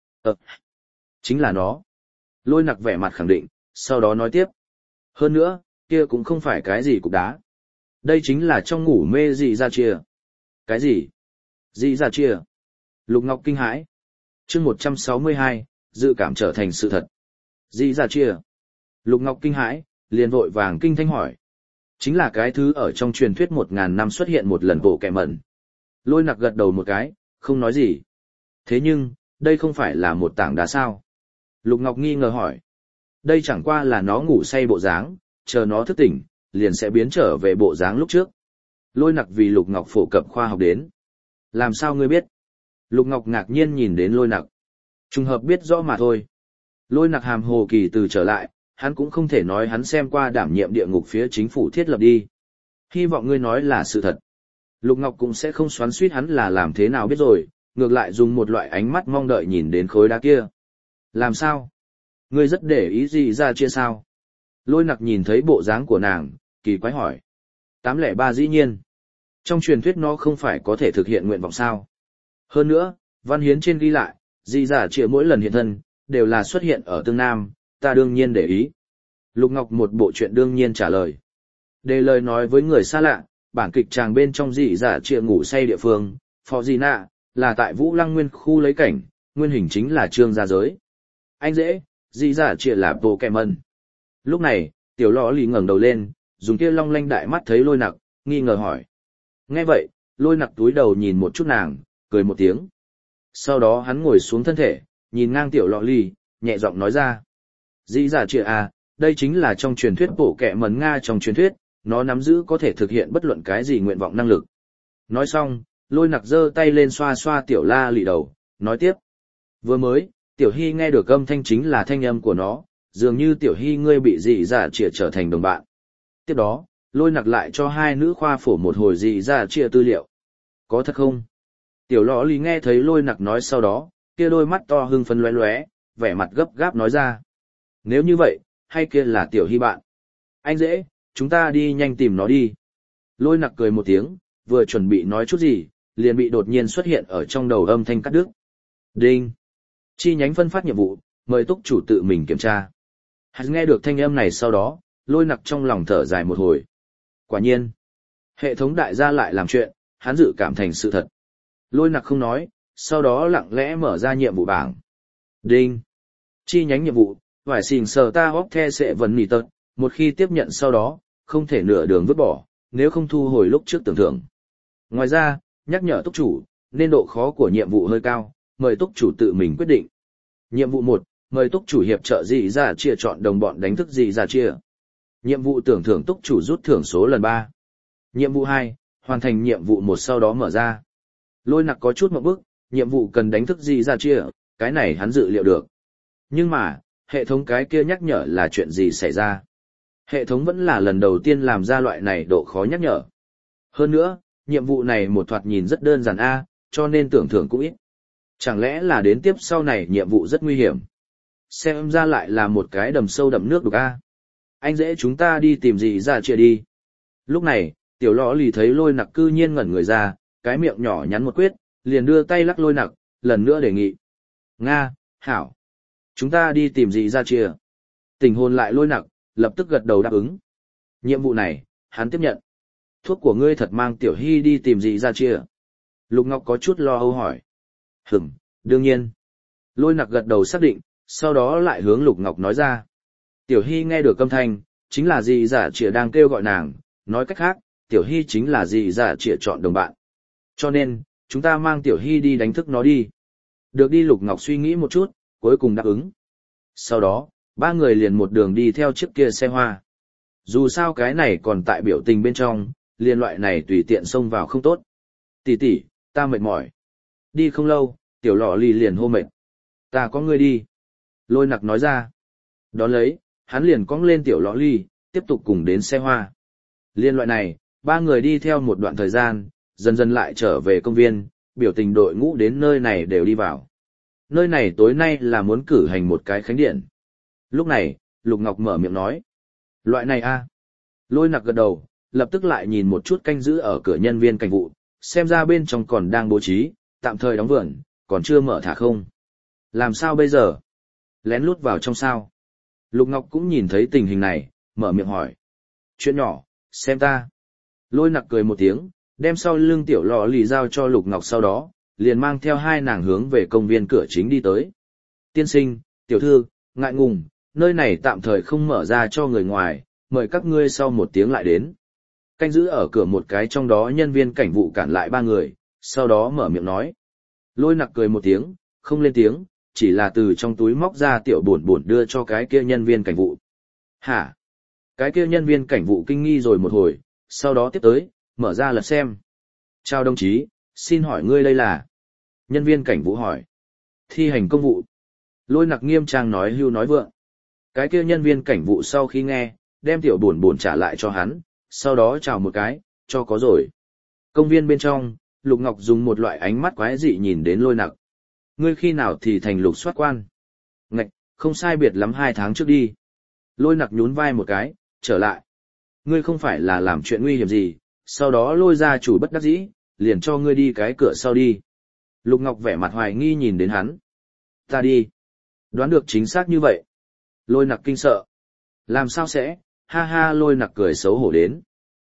Chính là nó. Lôi Nặc vẻ mặt khẳng định, sau đó nói tiếp. Hơn nữa, kia cũng không phải cái gì cục đá. Đây chính là trong ngủ mê dị ra chia. Cái gì? Dị ra chia. Lục Ngọc kinh hãi. Chương 162, dự cảm trở thành sự thật. Dị ra chia. Lục Ngọc kinh hãi, liền vội vàng kinh thanh hỏi. Chính là cái thứ ở trong truyền thuyết 1000 năm xuất hiện một lần bộ kẹ mẩn. Lôi Nặc gật đầu một cái, không nói gì. Thế nhưng, đây không phải là một tảng đá sao? Lục Ngọc nghi ngờ hỏi. Đây chẳng qua là nó ngủ say bộ dáng, chờ nó thức tỉnh, liền sẽ biến trở về bộ dáng lúc trước. Lôi Nặc vì Lục Ngọc phổ cập khoa học đến. Làm sao ngươi biết? Lục Ngọc ngạc nhiên nhìn đến Lôi Nặc. Trùng hợp biết rõ mà thôi. Lôi Nặc hàm hồ kỳ từ trở lại, hắn cũng không thể nói hắn xem qua đảm nhiệm địa ngục phía chính phủ thiết lập đi. Hy vọng ngươi nói là sự thật. Lục Ngọc cũng sẽ không xoắn suýt hắn là làm thế nào biết rồi, ngược lại dùng một loại ánh mắt mong đợi nhìn đến khối đá kia. Làm sao? Ngươi rất để ý gì ra chia sao? Lôi Nặc nhìn thấy bộ dáng của nàng, kỳ quái hỏi. 803 dĩ nhiên. Trong truyền thuyết nó không phải có thể thực hiện nguyện vọng sao? Hơn nữa, văn hiến trên ghi lại, dị giả chia mỗi lần hiện thân, đều là xuất hiện ở tương nam, ta đương nhiên để ý. Lục Ngọc một bộ chuyện đương nhiên trả lời. Đề lời nói với người xa lạ, bản kịch tràng bên trong dị giả chia ngủ say địa phương, Phò Di Nạ, là tại Vũ Lăng Nguyên khu lấy cảnh, nguyên hình chính là Trương Gia Giới. Anh dễ, dị giả chia là bộ kẹ mần. Lúc này, tiểu lọ lì ngẩng đầu lên, dùng kia long lanh đại mắt thấy Lôi Nặc, nghi ngờ hỏi. Nghe vậy, Lôi Nặc túi đầu nhìn một chút nàng, cười một tiếng. Sau đó hắn ngồi xuống thân thể, nhìn ngang tiểu lọ lì, nhẹ giọng nói ra. Dĩ giả trịa à, đây chính là trong truyền thuyết bộ kẹ mẩn Nga trong truyền thuyết, nó nắm giữ có thể thực hiện bất luận cái gì nguyện vọng năng lực. Nói xong, Lôi Nặc giơ tay lên xoa xoa tiểu la lì đầu, nói tiếp. Vừa mới, tiểu hy nghe được âm thanh chính là thanh âm của nó, dường như tiểu hy ngươi bị dị giả trịa trở thành đồng bạn. Tiếp đó, Lôi Nặc lại cho hai nữ khoa phổ một hồi dị giả trịa tư liệu. Có thật không? Tiểu lọ lì nghe thấy Lôi Nặc nói sau đó, kia đôi mắt to hưng phấn lóe lóe, vẻ mặt gấp gáp nói ra. Nếu như vậy, hay kia là tiểu hy bạn. Anh dễ, chúng ta đi nhanh tìm nó đi. Lôi Nặc cười một tiếng, vừa chuẩn bị nói chút gì, liền bị đột nhiên xuất hiện ở trong đầu âm thanh cắt đứt. Đinh! Chi nhánh phân phát nhiệm vụ, mời túc chủ tự mình kiểm tra. Hắn nghe được thanh âm này sau đó, Lôi Nặc trong lòng thở dài một hồi. Quả nhiên, hệ thống đại gia lại làm chuyện, hắn dự cảm thành sự thật. Lôi Nặc không nói, sau đó lặng lẽ mở ra nhiệm vụ bảng. Đinh! Chi nhánh nhiệm vụ, phải xình sờ ta hóc the sẽ vấn nỉ tật, một khi tiếp nhận sau đó, không thể nửa đường vứt bỏ, nếu không thu hồi lúc trước tưởng thưởng. Ngoài ra, nhắc nhở túc chủ, nên độ khó của nhiệm vụ hơi cao, mời túc chủ tự mình quyết định. Nhiệm vụ 1, mời túc chủ hiệp trợ dị giả chia chọn đồng bọn đánh thức dị giả chia. Nhiệm vụ tưởng thưởng túc chủ rút thưởng số lần 3. Nhiệm vụ 2, hoàn thành nhiệm vụ 1 sau đó mở ra. Lôi Nặc có chút ngượng bức, nhiệm vụ cần đánh thức dị giả chia, cái này hắn dự liệu được. Nhưng mà, hệ thống cái kia nhắc nhở là chuyện gì xảy ra? Hệ thống vẫn là lần đầu tiên làm ra loại này độ khó nhắc nhở. Hơn nữa, nhiệm vụ này một thoạt nhìn rất đơn giản a, cho nên tưởng thưởng cũng ít. Chẳng lẽ là đến tiếp sau này nhiệm vụ rất nguy hiểm? Xem ra lại là một cái đầm sâu đậm nước đục a. Anh dễ chúng ta đi tìm gì ra chia đi. Lúc này, tiểu lọ lì thấy Lôi Nặc cư nhiên ngẩn người ra, cái miệng nhỏ nhắn một quyết, liền đưa tay lắc Lôi Nặc, lần nữa đề nghị. Nga, hảo. Chúng ta đi tìm gì ra chia. Tình hồn lại Lôi Nặc, lập tức gật đầu đáp ứng. Nhiệm vụ này, hắn tiếp nhận. Thuốc của ngươi thật mang tiểu hy đi tìm gì ra chia. Lục Ngọc có chút lo âu hỏi. Đương nhiên. Lôi Nặc gật đầu xác định, sau đó lại hướng Lục Ngọc nói ra. Tiểu hy nghe được âm thanh, chính là gì giả chia đang kêu gọi nàng, nói cách khác, tiểu hy chính là gì giả chia chọn đồng bạn. Cho nên, chúng ta mang tiểu hy đi đánh thức nó đi. Được đi Lục Ngọc suy nghĩ một chút, cuối cùng đáp ứng. Sau đó, Ba người liền một đường đi theo chiếc kia xe hoa. Dù sao cái này còn tại biểu tình bên trong, liền loại này tùy tiện xông vào không tốt. Tỷ tỷ, ta mệt mỏi. Đi không lâu, tiểu lọ lì liền hô mệt. Ta có người đi. Lôi nặc nói ra. Đón lấy, hắn liền cong lên tiểu lọ lì, tiếp tục cùng đến xe hoa. Liên loại này, ba người đi theo một đoạn thời gian, dần dần lại trở về công viên, biểu tình đội ngũ đến nơi này đều đi vào. Nơi này tối nay là muốn cử hành một cái khánh điện. Lúc này, Lục Ngọc mở miệng nói. Loại này a. Lôi nặc gật đầu, lập tức lại nhìn một chút canh giữ ở cửa nhân viên cảnh vụ, xem ra bên trong còn đang bố trí, tạm thời đóng vườn, còn chưa mở thả không. Làm sao bây giờ? Lén lút vào trong sao? Lục Ngọc cũng nhìn thấy tình hình này, mở miệng hỏi. Chuyện nhỏ, xem ta. Lôi nặc cười một tiếng, đem sau lưng tiểu lọ lì giao cho Lục Ngọc sau đó, liền mang theo hai nàng hướng về công viên cửa chính đi tới. Tiên sinh, tiểu thư, ngại ngùng, nơi này tạm thời không mở ra cho người ngoài, mời các ngươi sau một tiếng lại đến. Canh giữ ở cửa một cái trong đó nhân viên cảnh vụ cản lại ba người, sau đó mở miệng nói. Lôi nặc cười một tiếng, không lên tiếng, chỉ là từ trong túi móc ra tiểu buồn buồn đưa cho cái kia nhân viên cảnh vụ. Hả? Cái kia nhân viên cảnh vụ kinh nghi rồi một hồi, sau đó tiếp tới, mở ra lật xem. Chào đồng chí, xin hỏi ngươi đây là? Nhân viên cảnh vụ hỏi. Thi hành công vụ. Lôi nặc nghiêm trang nói hưu nói vượng. Cái kia nhân viên cảnh vụ sau khi nghe, đem tiểu buồn buồn trả lại cho hắn, sau đó chào một cái, cho có rồi. Công viên bên trong, Lục Ngọc dùng một loại ánh mắt quái dị nhìn đến lôi nặc. Ngươi khi nào thì thành lục soát quan? Ngạch, không sai biệt lắm 2 tháng trước đi. Lôi nặc nhún vai một cái, trở lại. Ngươi không phải là làm chuyện nguy hiểm gì, sau đó lôi ra chủ bất đắc dĩ, liền cho ngươi đi cái cửa sau đi. Lục Ngọc vẻ mặt hoài nghi nhìn đến hắn. Ta đi. Đoán được chính xác như vậy. Lôi nặc kinh sợ. Làm sao sẽ, ha ha lôi nặc cười xấu hổ đến.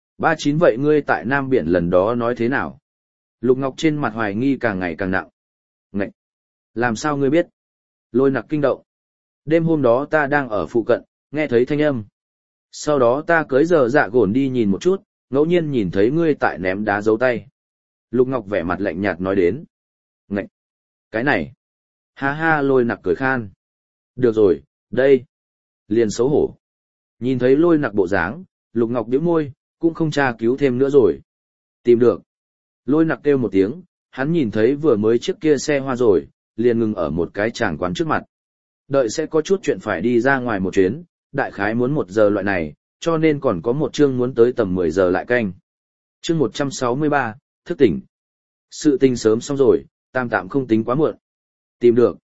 39 vậy ngươi tại Nam Biển lần đó nói thế nào? Lục Ngọc trên mặt hoài nghi càng ngày càng nặng. Ngậy! Làm sao ngươi biết? Lôi nặc kinh động. Đêm hôm đó ta đang ở phụ cận, nghe thấy thanh âm. Sau đó ta cưới giờ dạ gổn đi nhìn một chút, ngẫu nhiên nhìn thấy ngươi tại ném đá giấu tay. Lục Ngọc vẻ mặt lạnh nhạt nói đến. Ngậy! Cái này! Ha ha lôi nặc cười khan. Được rồi, đây! Liền xấu hổ. Nhìn thấy lôi nặc bộ dáng, Lục Ngọc bĩu môi, cũng không tra cứu thêm nữa rồi. Tìm được. Lôi nặc kêu một tiếng, hắn nhìn thấy vừa mới chiếc kia xe hoa rồi, liền ngừng ở một cái tràng quán trước mặt. Đợi sẽ có chút chuyện phải đi ra ngoài một chuyến, đại khái muốn 1 giờ loại này, cho nên còn có một chương muốn tới tầm 10 giờ lại canh. Chương 163, thức tỉnh. Sự tình sớm xong rồi, tạm không tính quá muộn. Tìm được.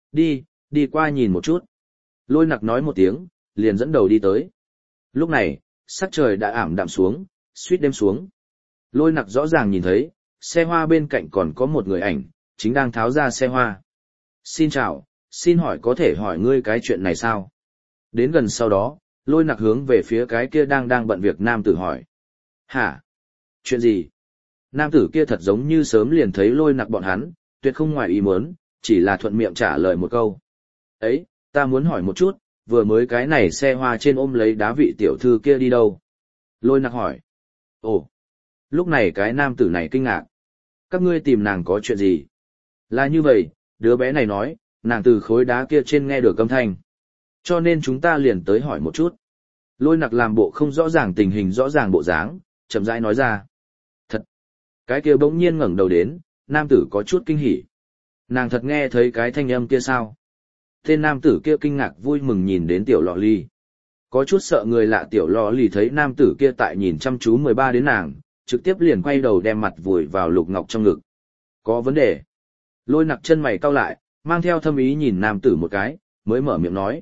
Đi qua nhìn một chút. Lôi nặc nói một tiếng, liền dẫn đầu đi tới. Lúc này, sắc trời đã ảm đạm xuống, suýt đêm xuống. Lôi nặc rõ ràng nhìn thấy, xe hoa bên cạnh còn có một người ảnh, chính đang tháo ra xe hoa. Xin chào, xin hỏi có thể hỏi ngươi cái chuyện này sao? Đến gần sau đó, lôi nặc hướng về phía cái kia đang bận việc nam tử hỏi. Hả? Chuyện gì? Nam tử kia thật giống như sớm liền thấy lôi nặc bọn hắn, tuyệt không ngoài ý muốn, chỉ là thuận miệng trả lời một câu. Ấy, ta muốn hỏi một chút, vừa mới cái này xe hoa trên ôm lấy đá vị tiểu thư kia đi đâu? Lôi nặc hỏi. Ồ, lúc này cái nam tử này kinh ngạc. Các ngươi tìm nàng có chuyện gì? Là như vậy, đứa bé này nói, nàng từ khối đá kia trên nghe được âm thanh. Cho nên chúng ta liền tới hỏi một chút. Lôi nặc làm bộ không rõ ràng tình hình rõ ràng bộ dáng, chậm rãi nói ra. Thật! Cái kia bỗng nhiên ngẩng đầu đến, nam tử có chút kinh hỉ. Nàng thật nghe thấy cái thanh âm kia sao? Tên nam tử kia kinh ngạc vui mừng nhìn đến tiểu lọ ly. Có chút sợ người lạ tiểu lọ ly thấy nam tử kia tại nhìn chăm chú 13 đến nàng, trực tiếp liền quay đầu đem mặt vùi vào Lục Ngọc trong ngực. Có vấn đề. Lôi nặc chân mày cau lại, mang theo thâm ý nhìn nam tử một cái, mới mở miệng nói.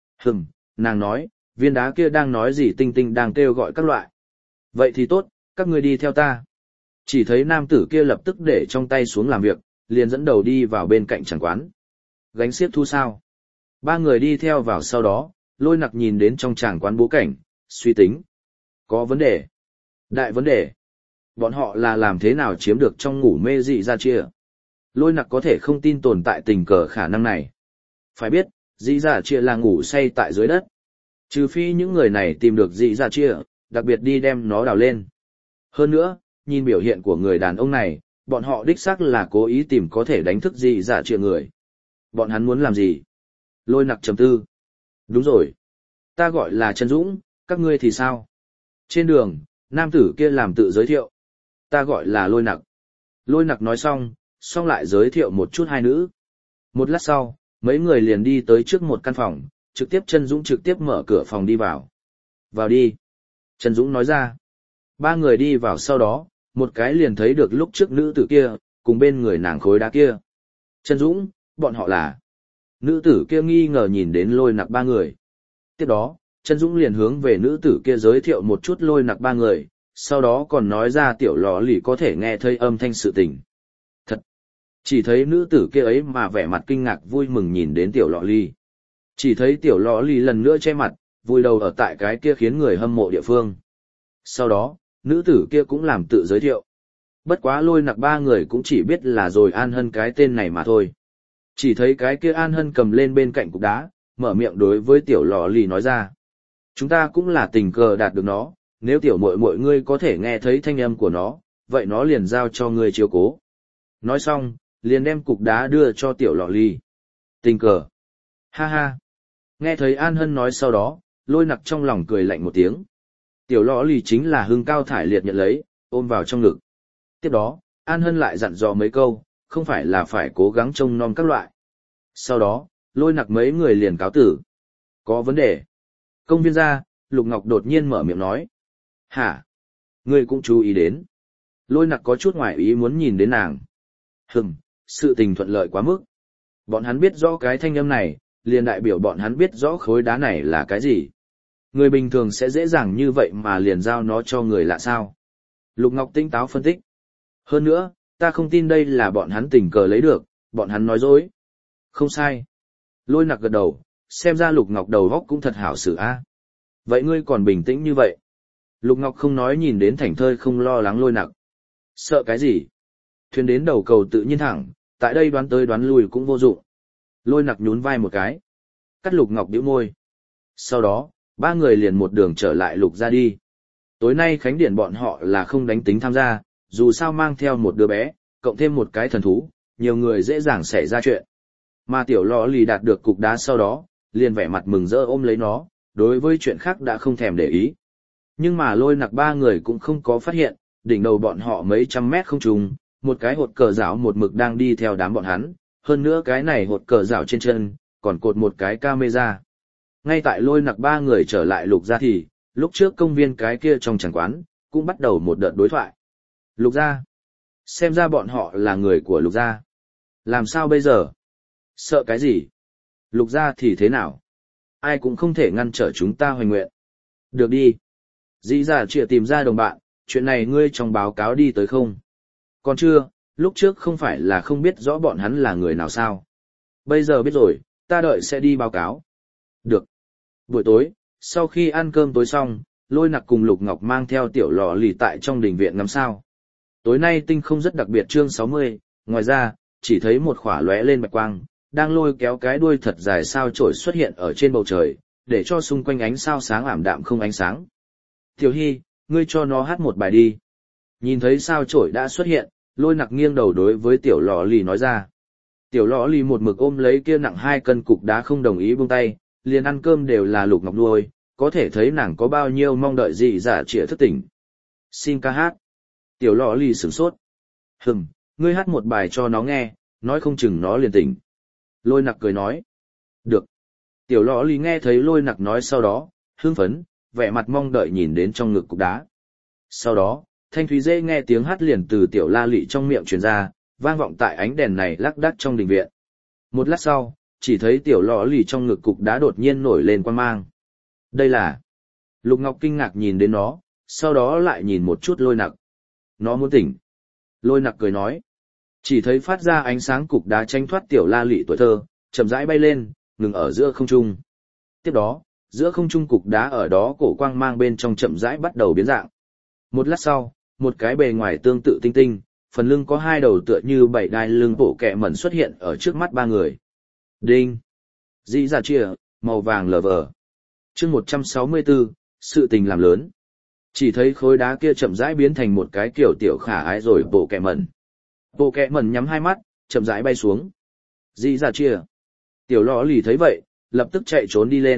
Nàng nói, viên đá kia đang nói gì tinh tinh đang kêu gọi các loại. Vậy thì tốt, các ngươi đi theo ta. Chỉ thấy nam tử kia lập tức để trong tay xuống làm việc, liền dẫn đầu đi vào bên cạnh tràng quán. Gánh xiếc thu sao? 3 người đi theo vào sau đó, lôi nặc nhìn đến trong tràng quán bố cảnh, suy tính. Có vấn đề. Đại vấn đề. Bọn họ là làm thế nào chiếm được trong ngủ mê dị ra chia? Lôi nặc có thể không tin tồn tại tình cờ khả năng này. Phải biết, dị ra chia là ngủ say tại dưới đất. Trừ phi những người này tìm được dị ra chia, đặc biệt đi đem nó đào lên. Hơn nữa, nhìn biểu hiện của người đàn ông này, bọn họ đích xác là cố ý tìm có thể đánh thức dị ra chia người. Bọn hắn muốn làm gì? Lôi nặc trầm tư. Đúng rồi. Ta gọi là Trần Dũng, các ngươi thì sao? Trên đường, nam tử kia làm tự giới thiệu. Ta gọi là Lôi Nặc. Lôi Nặc nói xong lại giới thiệu một chút hai nữ. Một lát sau, mấy người liền đi tới trước một căn phòng, Trần Dũng trực tiếp mở cửa phòng đi vào. Vào đi. Trần Dũng nói ra. Ba người đi vào sau đó, một cái liền thấy được lúc trước nữ tử kia, cùng bên người nàng khối đá kia. Trần Dũng, bọn họ là. Nữ tử kia nghi ngờ nhìn đến Lôi Nặc ba người. Tiếp đó, Trần Dũng liền hướng về nữ tử kia giới thiệu một chút Lôi Nặc ba người, sau đó còn nói ra tiểu lọ lì có thể nghe thấy âm thanh sự tình. Thật! Chỉ thấy nữ tử kia ấy mà vẻ mặt kinh ngạc vui mừng nhìn đến tiểu lọ lì. Chỉ thấy tiểu lọ lì lần nữa che mặt, vùi đầu ở tại cái kia khiến người hâm mộ địa phương. Sau đó, nữ tử kia cũng làm tự giới thiệu. Bất quá Lôi Nặc ba người cũng chỉ biết là rồi An Hân cái tên này mà thôi. Chỉ thấy cái kia An Hân cầm lên bên cạnh cục đá, mở miệng đối với tiểu lò lì nói ra. Chúng ta cũng là tình cờ đạt được nó, nếu tiểu muội muội ngươi có thể nghe thấy thanh âm của nó, vậy nó liền giao cho ngươi chiếu cố. Nói xong, liền đem cục đá đưa cho tiểu lò lì. Tình cờ. Ha ha. Nghe thấy An Hân nói sau đó, Lôi Nặc trong lòng cười lạnh một tiếng. Tiểu lò lì chính là hưng cao thải liệt nhận lấy, ôm vào trong ngực. Tiếp đó, An Hân lại dặn dò mấy câu, không phải là phải cố gắng trông nom các loại. Sau đó, Lôi Nặc mấy người liền cáo tử. Có vấn đề. Công viên ra, Lục Ngọc đột nhiên mở miệng nói. Hả? Ngươi cũng chú ý đến. Lôi Nặc có chút ngoài ý muốn nhìn đến nàng. Sự tình thuận lợi quá mức. Bọn hắn biết rõ cái thanh âm này, liền đại biểu bọn hắn biết rõ khối đá này là cái gì. Người bình thường sẽ dễ dàng như vậy mà liền giao nó cho người lạ sao. Lục Ngọc tinh táo phân tích. Hơn nữa, ta không tin đây là bọn hắn tình cờ lấy được, bọn hắn nói dối. Không sai. Lôi Nặc gật đầu, xem ra Lục Ngọc đầu góc cũng thật hảo xử a. Vậy ngươi còn bình tĩnh như vậy? Lục Ngọc không nói nhìn đến thảnh thơi không lo lắng Lôi Nặc. Sợ cái gì? Thuyền đến đầu cầu tự nhiên thẳng, tại đây đoán tới đoán lui cũng vô dụng. Lôi Nặc nhún vai một cái. Cắt Lục Ngọc bĩu môi. Sau đó, ba người liền một đường trở lại Lục ra đi. Tối nay khánh điển bọn họ là không đánh tính tham gia, dù sao mang theo một đứa bé, cộng thêm một cái thần thú, nhiều người dễ dàng xảy ra chuyện. Mà tiểu lò lì đạt được cục đá sau đó, liền vẻ mặt mừng rỡ ôm lấy nó, đối với chuyện khác đã không thèm để ý. Nhưng mà Lôi Nặc ba người cũng không có phát hiện, đỉnh đầu bọn họ mấy trăm mét không trùng, một cái hột cờ rảo một mực đang đi theo đám bọn hắn, hơn nữa cái này hột cờ rảo trên chân, còn cột một cái camera. Ngay tại Lôi Nặc ba người trở lại Lục ra thì, lúc trước công viên cái kia trong tràng quán, cũng bắt đầu một đợt đối thoại. Lục gia. Xem ra bọn họ là người của Lục gia. Làm sao bây giờ? Sợ cái gì? Lục gia thì thế nào? Ai cũng không thể ngăn trở chúng ta hoành nguyện. Được đi. Dĩ giả chịa tìm ra đồng bạn, chuyện này ngươi trong báo cáo đi tới không? Còn chưa, lúc trước không phải là không biết rõ bọn hắn là người nào sao? Bây giờ biết rồi, ta đợi sẽ đi báo cáo. Được. Buổi tối, sau khi ăn cơm tối xong, Lôi Nặc cùng Lục Ngọc mang theo tiểu lò lì tại trong đình viện ngắm sao. Tối nay tinh không rất đặc biệt chương 60, ngoài ra, chỉ thấy một khỏa lóe lên bạch quang, đang lôi kéo cái đuôi thật dài sao chổi xuất hiện ở trên bầu trời, để cho xung quanh ánh sao sáng ảm đạm không ánh sáng. Tiểu Hy, ngươi cho nó hát một bài đi. Nhìn thấy sao chổi đã xuất hiện, Lôi Nặc nghiêng đầu đối với tiểu lò lì nói ra. Tiểu lò lì một mực ôm lấy kia nặng 2 cân cục đá không đồng ý buông tay, liền ăn cơm đều là Lục Ngọc nuôi, có thể thấy nàng có bao nhiêu mong đợi gì giả trịa thức tỉnh. Xin ca hát. Tiểu lò lì sửng sốt. Ngươi hát một bài cho nó nghe, nói không chừng nó liền tỉnh. Lôi Nặc cười nói. Được. Tiểu lò lì nghe thấy Lôi Nặc nói sau đó, hưng phấn, vẻ mặt mong đợi nhìn đến trong ngực cục đá. Sau đó, thanh thúy dễ nghe tiếng hát liền từ tiểu la lị trong miệng truyền ra, vang vọng tại ánh đèn này lác đác trong đình viện. Một lát sau, chỉ thấy tiểu lò lì trong ngực cục đá đột nhiên nổi lên quang mang. Đây là... Lục Ngọc kinh ngạc nhìn đến nó, sau đó lại nhìn một chút Lôi Nặc. Nó muốn tỉnh. Lôi Nặc cười nói. Chỉ thấy phát ra ánh sáng cục đá tranh thoát tiểu la lị tuổi thơ, chậm rãi bay lên, ngừng ở giữa không trung. Tiếp đó, giữa không trung cục đá ở đó cổ quang mang bên trong chậm rãi bắt đầu biến dạng. Một lát sau, một cái bề ngoài tương tự tinh tinh, phần lưng có 2 đầu tựa như 7 đai lưng bộ kẹ mẩn xuất hiện ở trước mắt 3 người. Đinh! Dĩ giả chia, màu vàng lờ vờ. Chương 164, sự tình làm lớn. Chỉ thấy khối đá kia chậm rãi biến thành một cái kiểu tiểu khả ái rồi bộ kẹ mẩn. Bộ kẹ mẩn nhắm 2 mắt, chậm rãi bay xuống. Dĩ giả chia. Tiểu lò lì thấy vậy, lập tức chạy trốn đi lên,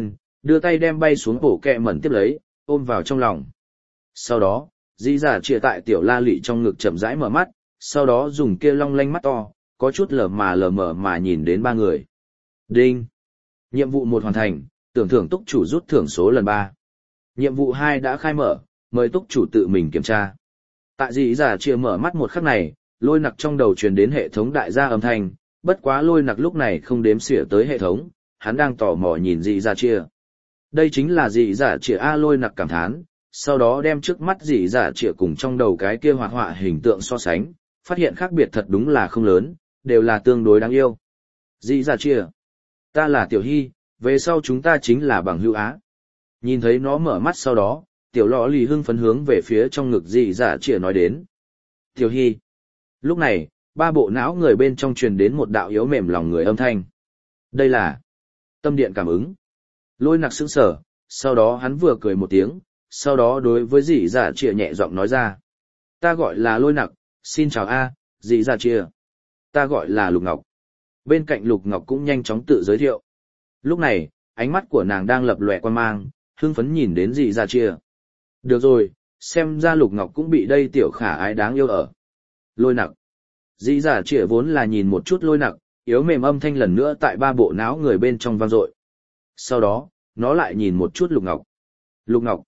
đưa tay đem bay xuống bộ kẹ mẩn tiếp lấy, ôm vào trong lòng. Sau đó, dì giả trịa tại tiểu la lị trong ngực chậm rãi mở mắt, sau đó dùng kia long lanh mắt to, có chút lờ mờ mà nhìn đến ba người. Đinh! Nhiệm vụ 1 hoàn thành, tưởng thưởng túc chủ rút thưởng số lần 3. Nhiệm vụ 2 đã khai mở, mời túc chủ tự mình kiểm tra. Tại dì giả trịa mở mắt một khắc này, Lôi Nặc trong đầu truyền đến hệ thống đại gia âm thanh, bất quá Lôi Nặc lúc này không đếm xỉa tới hệ thống, hắn đang tò mò nhìn dì giả trịa. Đây chính là dì giả trịa a. Lôi Nặc cảm thán, sau đó đem trước mắt dì giả trịa cùng trong đầu cái kia hoạt họa hình tượng so sánh, phát hiện khác biệt thật đúng là không lớn, đều là tương đối đáng yêu. Dì giả trịa, ta là Tiểu Hy, về sau chúng ta chính là bằng hữu á. Nhìn thấy nó mở mắt sau đó, tiểu lọ lì hưng phấn hướng về phía trong ngực dì giả trịa nói đến. Tiểu Hy. Lúc này, ba bộ não người bên trong truyền đến một đạo yếu mềm lòng người âm thanh. Đây là tâm điện cảm ứng. Lôi Nặc sững sờ, sau đó hắn vừa cười một tiếng, sau đó đối với dì giả trịa nhẹ giọng nói ra. Ta gọi là Lôi Nặc, xin chào a, dì giả trịa. Ta gọi là Lục Ngọc. Bên cạnh Lục Ngọc cũng nhanh chóng tự giới thiệu. Lúc này, ánh mắt của nàng đang lập lòe quan mang, hưng phấn nhìn đến dì giả trịa. Được rồi, xem ra Lục Ngọc cũng bị đây tiểu khả ái đáng yêu ở. Lôi Nặc. Dì giả trịa vốn là nhìn một chút Lôi Nặc, yếu mềm âm thanh lần nữa tại ba bộ não người bên trong vang dội. Sau đó, nó lại nhìn một chút Lục Ngọc. Lục Ngọc.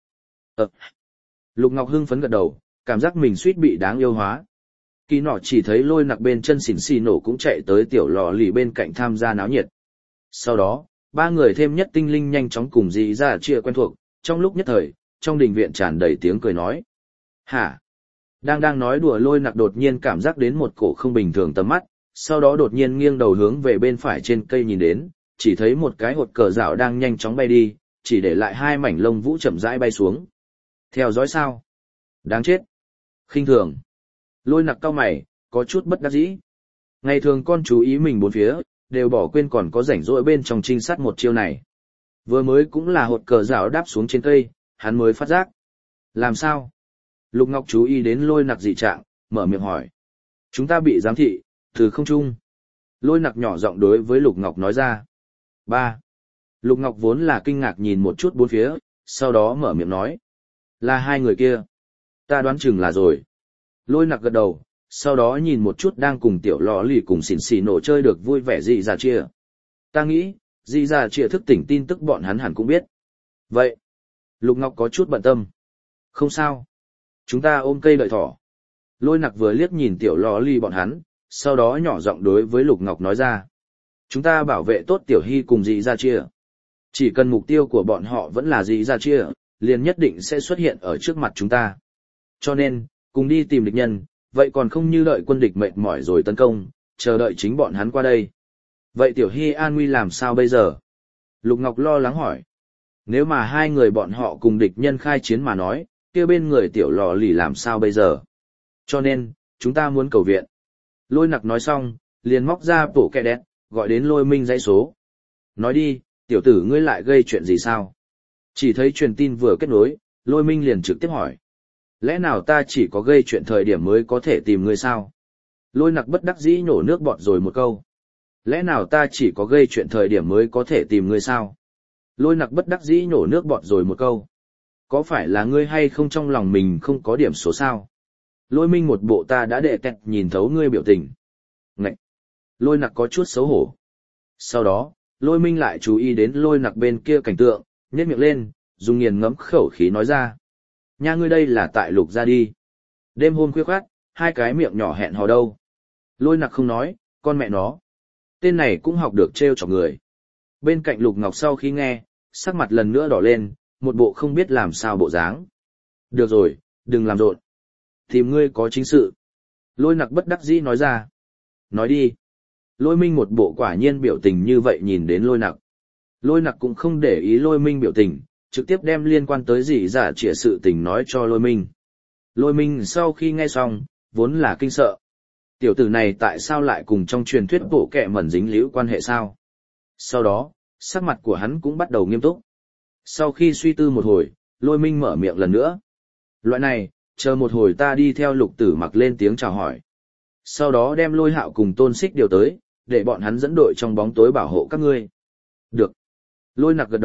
Lục Ngọc hưng phấn gật đầu, cảm giác mình suýt bị đáng yêu hóa. Kỳ nọ chỉ thấy Lôi Nặc bên chân xỉn xì nổ cũng chạy tới tiểu lò lì bên cạnh tham gia náo nhiệt. Sau đó, ba người thêm nhất tinh linh nhanh chóng cùng dì giả trịa quen thuộc, trong lúc nhất thời, trong đình viện tràn đầy tiếng cười nói. Hả? Đang nói đùa Lôi Nặc đột nhiên cảm giác đến một cổ không bình thường tầm mắt, sau đó đột nhiên nghiêng đầu hướng về bên phải trên cây nhìn đến, chỉ thấy một cái hột cờ rảo đang nhanh chóng bay đi, chỉ để lại 2 mảnh lông vũ chậm rãi bay xuống. Theo dõi sao? Đáng chết. Khinh thường. Lôi Nặc cau mày, có chút bất đắc dĩ. Ngày thường con chú ý mình bốn phía, đều bỏ quên còn có rảnh rỗi bên trong trinh sát một chiêu này. Vừa mới cũng là hột cờ rảo đáp xuống trên cây, hắn mới phát giác. Làm sao? Lục Ngọc chú ý đến Lôi Nặc dị trạng, mở miệng hỏi. Chúng ta bị giám thị, từ không trung. Lôi Nặc nhỏ giọng đối với Lục Ngọc nói ra. 3. Lục Ngọc vốn là kinh ngạc nhìn một chút bốn phía, sau đó mở miệng nói. Là 2 người kia. Ta đoán chừng là rồi. Lôi Nặc gật đầu, sau đó nhìn một chút đang cùng tiểu lò lì cùng xỉn xì nổ chơi được vui vẻ dì giả trịa. Ta nghĩ, dì giả trịa thức tỉnh tin tức bọn hắn hẳn cũng biết. Vậy. Lục Ngọc có chút bận tâm. Không sao. Chúng ta ôm cây đợi thỏ. Lôi Nặc vừa liếc nhìn tiểu lò lì bọn hắn, sau đó nhỏ giọng đối với Lục Ngọc nói ra. Chúng ta bảo vệ tốt Tiểu Hy cùng dì giả trịa. Chỉ cần mục tiêu của bọn họ vẫn là dì giả trịa, liền nhất định sẽ xuất hiện ở trước mặt chúng ta. Cho nên, cùng đi tìm địch nhân, vậy còn không như đợi quân địch mệt mỏi rồi tấn công, chờ đợi chính bọn hắn qua đây. Vậy Tiểu Hy an nguy làm sao bây giờ? Lục Ngọc lo lắng hỏi. Nếu mà 2 người bọn họ cùng địch nhân khai chiến mà nói, kia bên người tiểu lò lì làm sao bây giờ? Cho nên, chúng ta muốn cầu viện. Lôi Nặc nói xong, liền móc ra bộ kẹ đét, gọi đến Lôi Minh dãy số. Nói đi, tiểu tử ngươi lại gây chuyện gì sao? Chỉ thấy truyền tin vừa kết nối, Lôi Minh liền trực tiếp hỏi. Lẽ nào ta chỉ có gây chuyện thời điểm mới có thể tìm ngươi sao? Lôi Nặc bất đắc dĩ nhổ nước bọt rồi một câu. Lẽ nào ta chỉ có gây chuyện thời điểm mới có thể tìm ngươi sao? Lôi Nặc bất đắc dĩ nhổ nước bọt rồi một câu. Có phải là ngươi hay không trong lòng mình không có điểm số sao? Lôi Minh một bộ ta đã đệ tẹt nhìn thấu ngươi biểu tình. Ngậy! Lôi Nặc có chút xấu hổ. Sau đó, Lôi Minh lại chú ý đến Lôi Nặc bên kia cảnh tượng, nhếch miệng lên, dùng nghiền ngẫm khẩu khí nói ra. Nha ngươi đây là tại Lục gia đi. Đêm hôm khuya khoắt, 2 cái miệng nhỏ hẹn hò đâu. Lôi Nặc không nói, con mẹ nó. Tên này cũng học được trêu chọc người. Bên cạnh Lục Ngọc sau khi nghe, sắc mặt lần nữa đỏ lên, một bộ không biết làm sao bộ dáng. Được rồi, đừng làm rộn. Tìm ngươi có chính sự. Lôi Nặc bất đắc dĩ nói ra. Nói đi. Lôi Minh một bộ quả nhiên biểu tình như vậy nhìn đến Lôi Nặc. Lôi Nặc cũng không để ý Lôi Minh biểu tình, trực tiếp đem liên quan tới dì giả trịa sự tình nói cho Lôi Minh. Lôi Minh sau khi nghe xong, vốn là kinh sợ. Tiểu tử này tại sao lại cùng trong truyền thuyết bộ kẹ mẩn dính líu quan hệ sao? Sau đó, sắc mặt của hắn cũng bắt đầu nghiêm túc. Sau khi suy tư một hồi, Lôi Minh mở miệng lần nữa. Loại này, chờ một hồi ta đi theo Lục Tử Mặc lên tiếng chào hỏi. Sau đó đem Lôi Hạo cùng Tôn Xích điều tới, để bọn hắn dẫn đội trong bóng tối bảo hộ các ngươi. Được. Lôi Nặc gật đầu,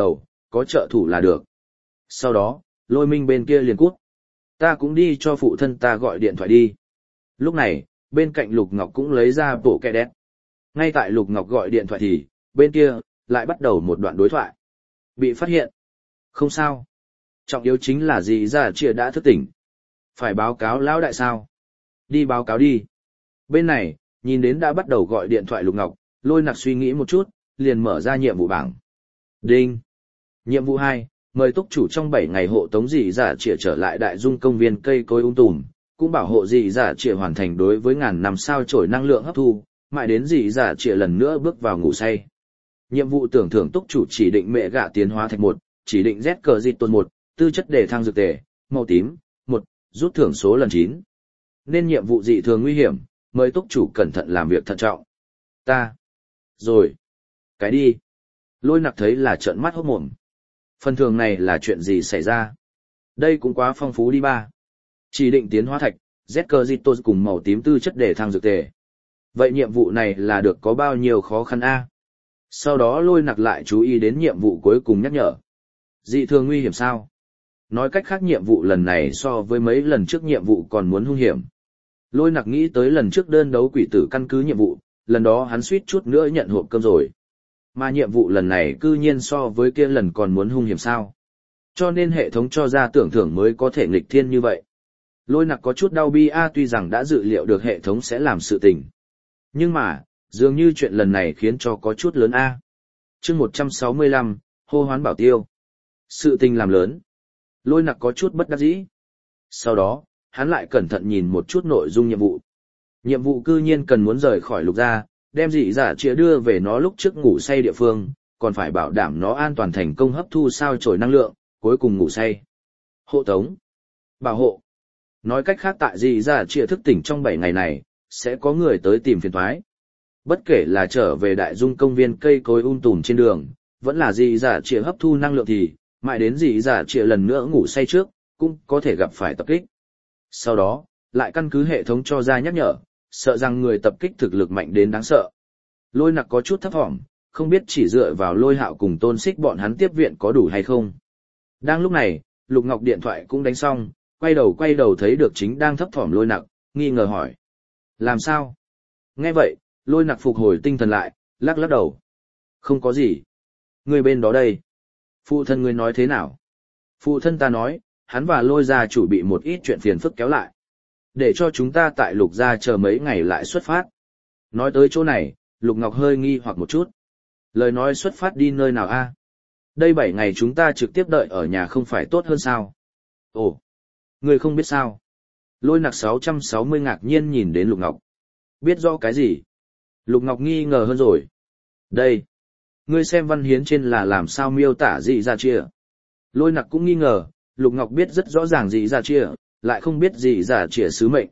có trợ thủ là được. Sau đó, Lôi Minh bên kia liền cút. Ta cũng đi cho phụ thân ta gọi điện thoại đi. Lúc này, bên cạnh Lục Ngọc cũng lấy ra bộ kẹ đét. Ngay tại Lục Ngọc gọi điện thoại thì, bên kia, lại bắt đầu một đoạn đối thoại. Bị phát hiện. Không sao. Trọng yếu chính là dì già chia đã thức tỉnh. Phải báo cáo lão đại sao? Đi báo cáo đi. Bên này, nhìn đến đã bắt đầu gọi điện thoại Lục Ngọc, Lôi Nặc suy nghĩ một chút, liền mở ra nhiệm vụ bảng. Đinh. Nhiệm vụ 2, mời túc chủ trong 7 ngày hộ tống dì già chia trở lại đại dung công viên cây cối tùm, cũng bảo hộ dì già chia hoàn thành đối với ngàn năm sao chổi năng lượng hấp thu, mãi đến dì già chia lần nữa bước vào ngủ say. Nhiệm vụ tưởng thưởng túc chủ chỉ định mẹ gạ tiến hóa thạch 1, chỉ định Z cờ dịch tuần 1, tư chất đề thăng dược tề, màu tím, 1, rút thưởng số lần 9. Nên nhiệm vụ dị thường nguy hiểm, mời túc chủ cẩn thận làm việc thận trọng. Ta. Rồi. Cái đi. Lôi Nặc thấy là trợn mắt hốt mồm. Phần thưởng này là chuyện gì xảy ra? Đây cũng quá phong phú đi ba. Chỉ định tiến hóa thạch, Z cờ dịch tuần cùng màu tím tư chất đề thăng dược tề. Vậy nhiệm vụ này là được có bao nhiêu khó khăn a? Sau đó Lôi Nặc lại chú ý đến nhiệm vụ cuối cùng nhắc nhở. Dị thường nguy hiểm sao? Nói cách khác nhiệm vụ lần này so với mấy lần trước nhiệm vụ còn muốn hung hiểm. Lôi Nặc nghĩ tới lần trước đơn đấu quỷ tử căn cứ nhiệm vụ, lần đó hắn suýt chút nữa nhận hộp cơm rồi. Mà nhiệm vụ lần này cư nhiên so với kia lần còn muốn hung hiểm sao? Cho nên hệ thống cho ra tưởng thưởng mới có thể nghịch thiên như vậy. Lôi Nặc có chút đau bi tuy rằng đã dự liệu được hệ thống sẽ làm sự tình. Nhưng mà, dường như chuyện lần này khiến cho có chút lớn chương 165, hô hoán bảo tiêu. Sự tình làm lớn. Lôi Nặc có chút bất đắc dĩ. Sau đó, hắn lại cẩn thận nhìn một chút nội dung nhiệm vụ. Nhiệm vụ cư nhiên cần muốn rời khỏi Lục gia, đem dị giả chĩa đưa về nó lúc trước ngủ say địa phương, còn phải bảo đảm nó an toàn thành công hấp thu sao chổi năng lượng, cuối cùng ngủ say. Hộ tống. Bảo hộ. Nói cách khác tại dị giả chĩa thức tỉnh trong 7 ngày này, sẽ có người tới tìm phiền toái. Bất kể là trở về đại dung công viên cây cối tùm trên đường, vẫn là dị giả chĩa hấp thu năng lượng thì, mãi đến dị giả chĩa lần nữa ngủ say trước, cũng có thể gặp phải tập kích. Sau đó, lại căn cứ hệ thống cho ra nhắc nhở, sợ rằng người tập kích thực lực mạnh đến đáng sợ. Lôi Nặc có chút thấp thỏm, không biết chỉ dựa vào Lôi Hạo cùng Tôn Xích bọn hắn tiếp viện có đủ hay không. Đang lúc này, Lục Ngọc điện thoại cũng đánh xong, quay đầu thấy được chính đang thấp thỏm Lôi Nặc, nghi ngờ hỏi. Làm sao? Nghe vậy, Lôi Nặc phục hồi tinh thần lại, lắc lắc đầu. Không có gì. Người bên đó đây. Phụ thân ngươi nói thế nào? Phụ thân ta nói, hắn và Lôi gia chủ bị một ít chuyện phiền phức kéo lại. Để cho chúng ta tại Lục gia chờ mấy ngày lại xuất phát. Nói tới chỗ này, Lục Ngọc hơi nghi hoặc một chút. Lời nói xuất phát đi nơi nào a? Đây 7 ngày chúng ta trực tiếp đợi ở nhà không phải tốt hơn sao? Ồ, ngươi không biết sao? Lôi Nặc 660 ngạc nhiên nhìn đến Lục Ngọc. Biết rõ cái gì? Lục Ngọc nghi ngờ hơn rồi. Đây, ngươi xem văn hiến trên là làm sao miêu tả dị ra chia. Lôi Nặc cũng nghi ngờ, Lục Ngọc biết rất rõ ràng dị ra chia, lại không biết dị ra chia sứ mệnh.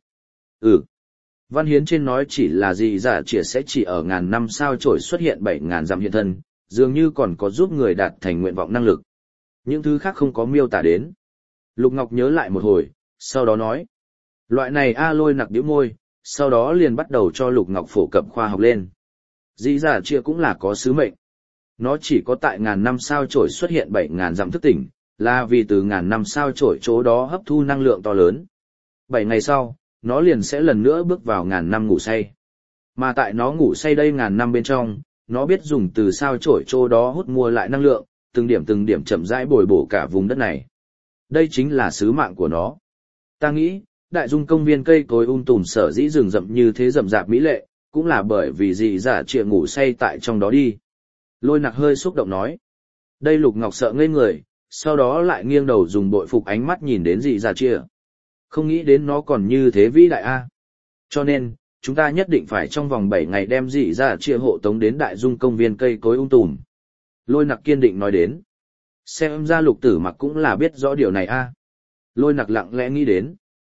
Văn hiến trên nói chỉ là dị ra chia sẽ chỉ ở ngàn năm sao chổi xuất hiện 7.000 dặm hiện thân, dường như còn có giúp người đạt thành nguyện vọng năng lực. Những thứ khác không có miêu tả đến. Lục Ngọc nhớ lại một hồi, sau đó nói. Loại này Lôi Nặc bĩu môi, sau đó liền bắt đầu cho Lục Ngọc phổ cập khoa học lên. Dị ra chia cũng là có sứ mệnh. Nó chỉ có tại ngàn năm sao chổi xuất hiện 7.000 dặm thức tỉnh, là vì từ ngàn năm sao chổi chỗ đó hấp thu năng lượng to lớn. 7 ngày sau, nó liền sẽ lần nữa bước vào ngàn năm ngủ say. Mà tại nó ngủ say đây ngàn năm bên trong, nó biết dùng từ sao chổi chỗ đó hút mua lại năng lượng, từng điểm chậm rãi bồi bổ cả vùng đất này. Đây chính là sứ mạng của nó. Ta nghĩ, đại dung công viên cây cối tùm sở dĩ rừng rậm như thế rậm rạp mỹ lệ, cũng là bởi vì dị giả trịa ngủ say tại trong đó đi. Lôi Nặc hơi xúc động nói. Đây Lục Ngọc sợ ngây người, sau đó lại nghiêng đầu dùng bội phục ánh mắt nhìn đến dị giả trịa. Không nghĩ đến nó còn như thế vĩ đại Cho nên, chúng ta nhất định phải trong vòng 7 ngày đem dị giả trịa hộ tống đến đại dung công viên cây cối tùm. Lôi Nặc kiên định nói đến. Xem ra Lục Tử Mặc cũng là biết rõ điều này Lôi Nặc lặng lẽ nghĩ đến.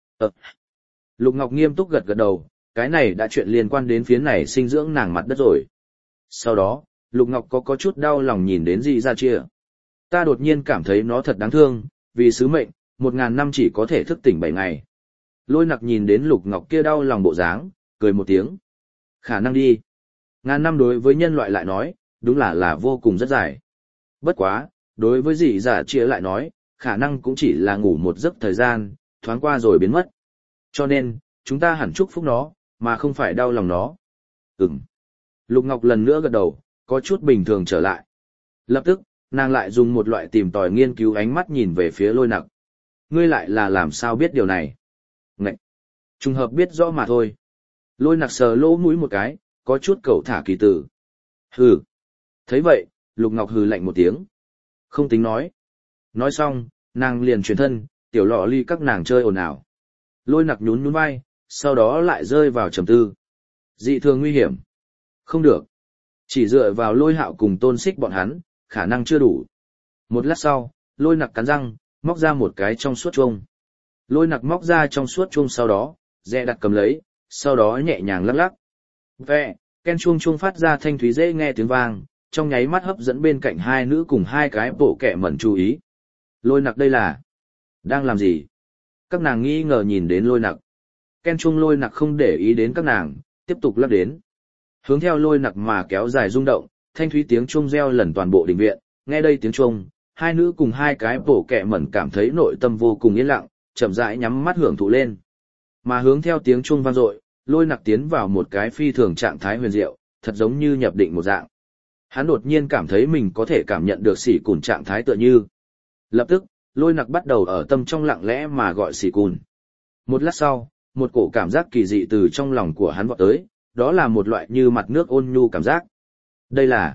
Lục Ngọc nghiêm túc gật gật đầu, cái này đã chuyện liên quan đến phía này sinh dưỡng nàng mặt đất rồi. Sau đó, Lục Ngọc có chút đau lòng nhìn đến dị ra chia. Ta đột nhiên cảm thấy nó thật đáng thương, vì sứ mệnh, 1.000 năm chỉ có thể thức tỉnh 7 ngày. Lôi Nặc nhìn đến Lục Ngọc kia đau lòng bộ dáng, cười một tiếng. Khả năng đi. Ngàn năm đối với nhân loại lại nói, đúng là vô cùng rất dài. Bất quá, Đối với dì giả chia lại nói, khả năng cũng chỉ là ngủ một giấc thời gian, thoáng qua rồi biến mất. Cho nên, chúng ta hẳn chúc phúc nó, mà không phải đau lòng nó. Ừm. Lục Ngọc lần nữa gật đầu, có chút bình thường trở lại. Lập tức, nàng lại dùng một loại tìm tòi nghiên cứu ánh mắt nhìn về phía Lôi Nặc. Ngươi lại là làm sao biết điều này? Ngậy! Trùng hợp biết rõ mà thôi. Lôi Nặc sờ lỗ mũi một cái, có chút cẩu thả kỳ tử. Hừ! Thấy vậy, Lục Ngọc hừ lạnh một tiếng. Không tính nói. Nói xong, nàng liền chuyển thân, tiểu lọ ly các nàng chơi ồn ào. Lôi Nặc nhún nhún vai, sau đó lại rơi vào trầm tư. Dị thường nguy hiểm. Không được. Chỉ dựa vào Lôi Hạo cùng Tôn Xích bọn hắn, khả năng chưa đủ. Một lát sau, Lôi Nặc cắn răng, móc ra một cái trong suốt chuông. Lôi Nặc móc ra trong suốt chuông sau đó, dè đặt cầm lấy, sau đó nhẹ nhàng lắc lắc. Vẹ, ken chuông chuông phát ra thanh thúy dễ nghe tiếng vang, trong nháy mắt hấp dẫn bên cạnh hai nữ cùng hai cái bộ kẹ mẩn chú ý. Lôi Nặc đây là đang làm gì? Các nàng nghi ngờ nhìn đến Lôi Nặc. Ken chuông Lôi Nặc không để ý đến các nàng, tiếp tục lắc đến. Hướng theo Lôi Nặc mà kéo dài rung động, thanh thúy tiếng chuông reo lần toàn bộ đình viện, nghe đây tiếng chuông, hai nữ cùng hai cái bộ kẹ mẩn cảm thấy nội tâm vô cùng yên lặng, chậm rãi nhắm mắt hưởng thụ lên. Mà hướng theo tiếng chuông vang dội, Lôi Nặc tiến vào một cái phi thường trạng thái huyền diệu, thật giống như nhập định một dạng. Hắn đột nhiên cảm thấy mình có thể cảm nhận được Sỉ Cùn trạng thái tựa như. Lập tức, Lôi Nặc bắt đầu ở tâm trong lặng lẽ mà gọi Sỉ Cùn. Một lát sau, một cổ cảm giác kỳ dị từ trong lòng của hắn vọt tới, đó là một loại như mặt nước ôn nhu cảm giác. Đây là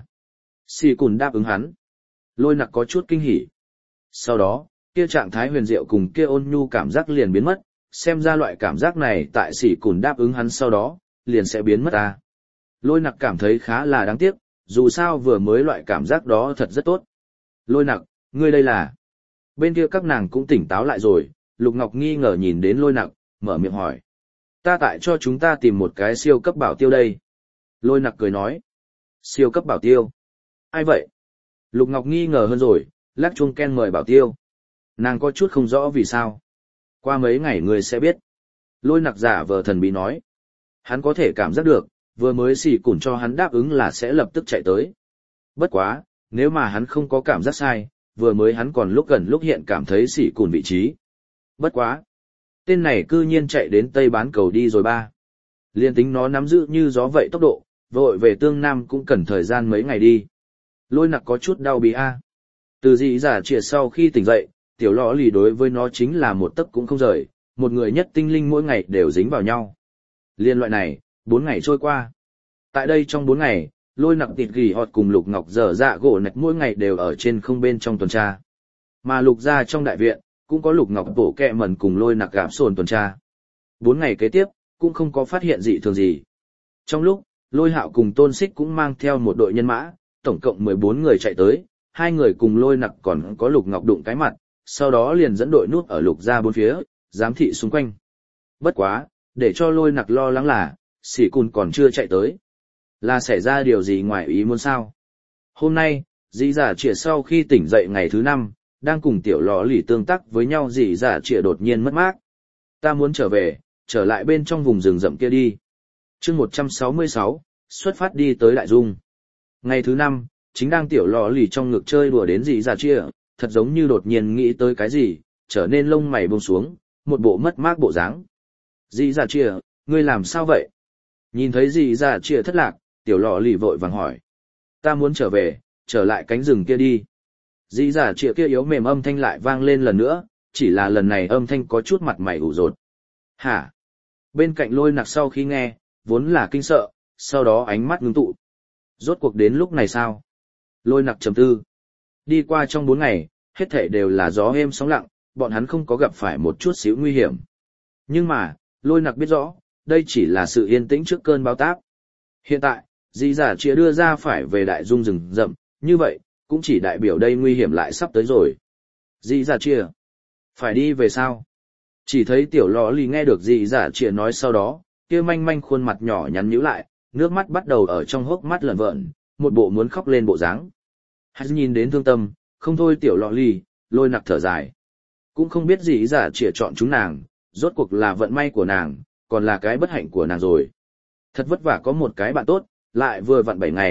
Sỉ Cùn đáp ứng hắn. Lôi Nặc có chút kinh hỉ. Sau đó, kia trạng thái huyền diệu cùng kia ôn nhu cảm giác liền biến mất, xem ra loại cảm giác này tại Sỉ Cùn đáp ứng hắn sau đó, liền sẽ biến mất ta. Lôi Nặc cảm thấy khá là đáng tiếc, dù sao vừa mới loại cảm giác đó thật rất tốt. Lôi Nặc, ngươi đây là... Bên kia các nàng cũng tỉnh táo lại rồi, Lục Ngọc nghi ngờ nhìn đến Lôi Nặc, mở miệng hỏi. Ta tại cho chúng ta tìm một cái siêu cấp bảo tiêu đây. Lôi Nặc cười nói. Siêu cấp bảo tiêu? Ai vậy? Lục Ngọc nghi ngờ hơn rồi, lắc chuông ken mời bảo tiêu. Nàng có chút không rõ vì sao. Qua mấy ngày ngươi sẽ biết. Lôi Nặc giả vờ thần bí nói. Hắn có thể cảm giác được, vừa mới Sỉ Cùn cho hắn đáp ứng là sẽ lập tức chạy tới. Bất quá, nếu mà hắn không có cảm giác sai, vừa mới hắn còn lúc gần lúc hiện cảm thấy Sỉ Cùn vị trí. Bất quá, tên này cư nhiên chạy đến Tây bán cầu đi rồi ba. Liên tính nó nắm giữ như gió vậy tốc độ, vội về Tương Nam cũng cần thời gian mấy ngày đi. Lôi Nặc có chút đau bí a. Từ dị giả trịa sau khi tỉnh dậy, tiểu lọ lì đối với nó chính là một tấc cũng không rời, một người nhất tinh linh mỗi ngày đều dính vào nhau. Liên loại này, 4 ngày trôi qua. Tại đây trong 4 ngày, Lôi Nặc tịt gỉ họt cùng Lục Ngọc dở dạ gỗ nạch mỗi ngày đều ở trên không bên trong tuần tra. Mà Lục gia trong đại viện, cũng có Lục Ngọc bổ kẹ mẩn cùng Lôi Nặc gạp sồn tuần tra. 4 ngày kế tiếp, cũng không có phát hiện dị thường gì. Trong lúc, Lôi Hạo cùng Tôn Xích cũng mang theo một đội nhân mã, tổng cộng 14 người chạy tới, 2 người cùng Lôi Nặc còn có Lục Ngọc đụng cái mặt, sau đó liền dẫn đội nút ở Lục gia bốn phía, giám thị xung quanh. Bất quá, để cho Lôi Nặc lo lắng là, Sỉ Cùn còn chưa chạy tới. Là xảy ra điều gì ngoài ý muốn sao? Hôm nay, dì giả trịa sau khi tỉnh dậy ngày thứ 5, đang cùng tiểu lọ lì tương tác với nhau dì giả trịa đột nhiên mất mát. Ta muốn trở về, trở lại bên trong vùng rừng rậm kia đi. Chương 166, xuất phát đi tới Đại Dung. Ngày thứ 5, chính đang tiểu lọ lì trong ngực chơi đùa đến dì giả trịa, thật giống như đột nhiên nghĩ tới cái gì, trở nên lông mày buông xuống, một bộ mất mát bộ dáng. Dì giả trịa, ngươi làm sao vậy? Nhìn thấy dì giả trịa thất lạc, tiểu lọ lì vội vàng hỏi. Ta muốn trở về, trở lại cánh rừng kia đi. Dì giả trịa kia yếu mềm âm thanh lại vang lên lần nữa, chỉ là lần này âm thanh có chút mặt mày ủ rột. Hả? Bên cạnh Lôi Nặc sau khi nghe, vốn là kinh sợ, sau đó ánh mắt ngưng tụ. Rốt cuộc đến lúc này sao? Lôi Nặc trầm tư. Đi qua trong 4 ngày, hết thảy đều là gió êm sóng lặng, bọn hắn không có gặp phải một chút xíu nguy hiểm. Nhưng mà, Lôi Nặc biết rõ, đây chỉ là sự yên tĩnh trước cơn bão táp. Hiện tại, dì giả trịa đưa ra phải về Đại Dung rừng rậm, như vậy, cũng chỉ đại biểu đây nguy hiểm lại sắp tới rồi. Dì giả trịa, phải đi về sao? Chỉ thấy tiểu lọ lì nghe được dì giả trịa nói sau đó, kia manh manh khuôn mặt nhỏ nhắn nhíu lại, nước mắt bắt đầu ở trong hốc mắt lởn vởn, một bộ muốn khóc lên bộ dáng. Hắn nhìn đến thương tâm, không thôi tiểu lọ lì, Lôi Nặc thở dài. Cũng không biết dì giả trịa chọn chúng nàng, rốt cuộc là vận may của nàng, còn là cái bất hạnh của nàng rồi. Thật vất vả có một cái bạn tốt, lại vừa vặn 7 ngày,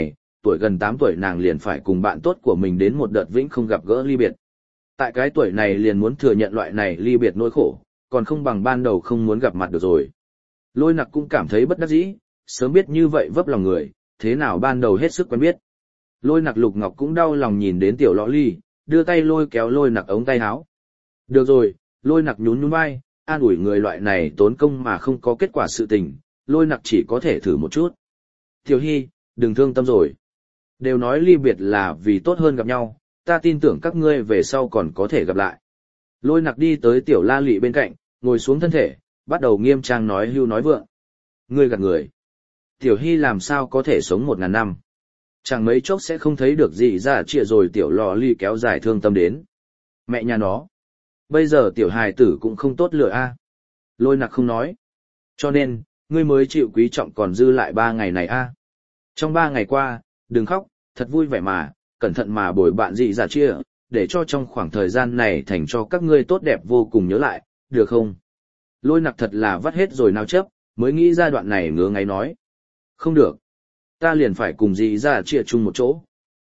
tuổi gần 8 tuổi nàng liền phải cùng bạn tốt của mình đến một đợt vĩnh không gặp gỡ ly biệt. Tại cái tuổi này liền muốn thừa nhận loại này ly biệt nỗi khổ, còn không bằng ban đầu không muốn gặp mặt được rồi. Lôi Nặc cũng cảm thấy bất đắc dĩ, sớm biết như vậy vấp lòng người, thế nào ban đầu hết sức quen biết. Lôi Nặc Lục Ngọc cũng đau lòng nhìn đến tiểu lọ ly, đưa tay lôi kéo Lôi Nặc ống tay áo. Được rồi, Lôi Nặc nhún nhún vai, an ủi người loại này tốn công mà không có kết quả sự tình, Lôi Nặc chỉ có thể thử một chút. Tiểu Hy, đừng thương tâm rồi. Đều nói ly biệt là vì tốt hơn gặp nhau, ta tin tưởng các ngươi về sau còn có thể gặp lại. Lôi Nặc đi tới tiểu La Lị bên cạnh, ngồi xuống thân thể, bắt đầu nghiêm trang nói hưu nói vượng. Ngươi gạt người. Tiểu Hy làm sao có thể sống 1000 năm. Chẳng mấy chốc sẽ không thấy được gì ra trịa rồi tiểu lò ly kéo dài thương tâm đến. Mẹ nhà nó. Bây giờ tiểu hài tử cũng không tốt lựa a. Lôi Nặc không nói. Cho nên, ngươi mới chịu quý trọng còn dư lại 3 ngày này a. Trong 3 ngày qua, đừng khóc, thật vui vẻ mà, cẩn thận mà bồi bạn dị giả chia, để cho trong khoảng thời gian này thành cho các ngươi tốt đẹp vô cùng nhớ lại, được không? Lôi Nặc thật là vắt hết rồi nào chấp, mới nghĩ ra đoạn này ngứa ngáy nói. Không được. Ta liền phải cùng dị giả chia chung một chỗ.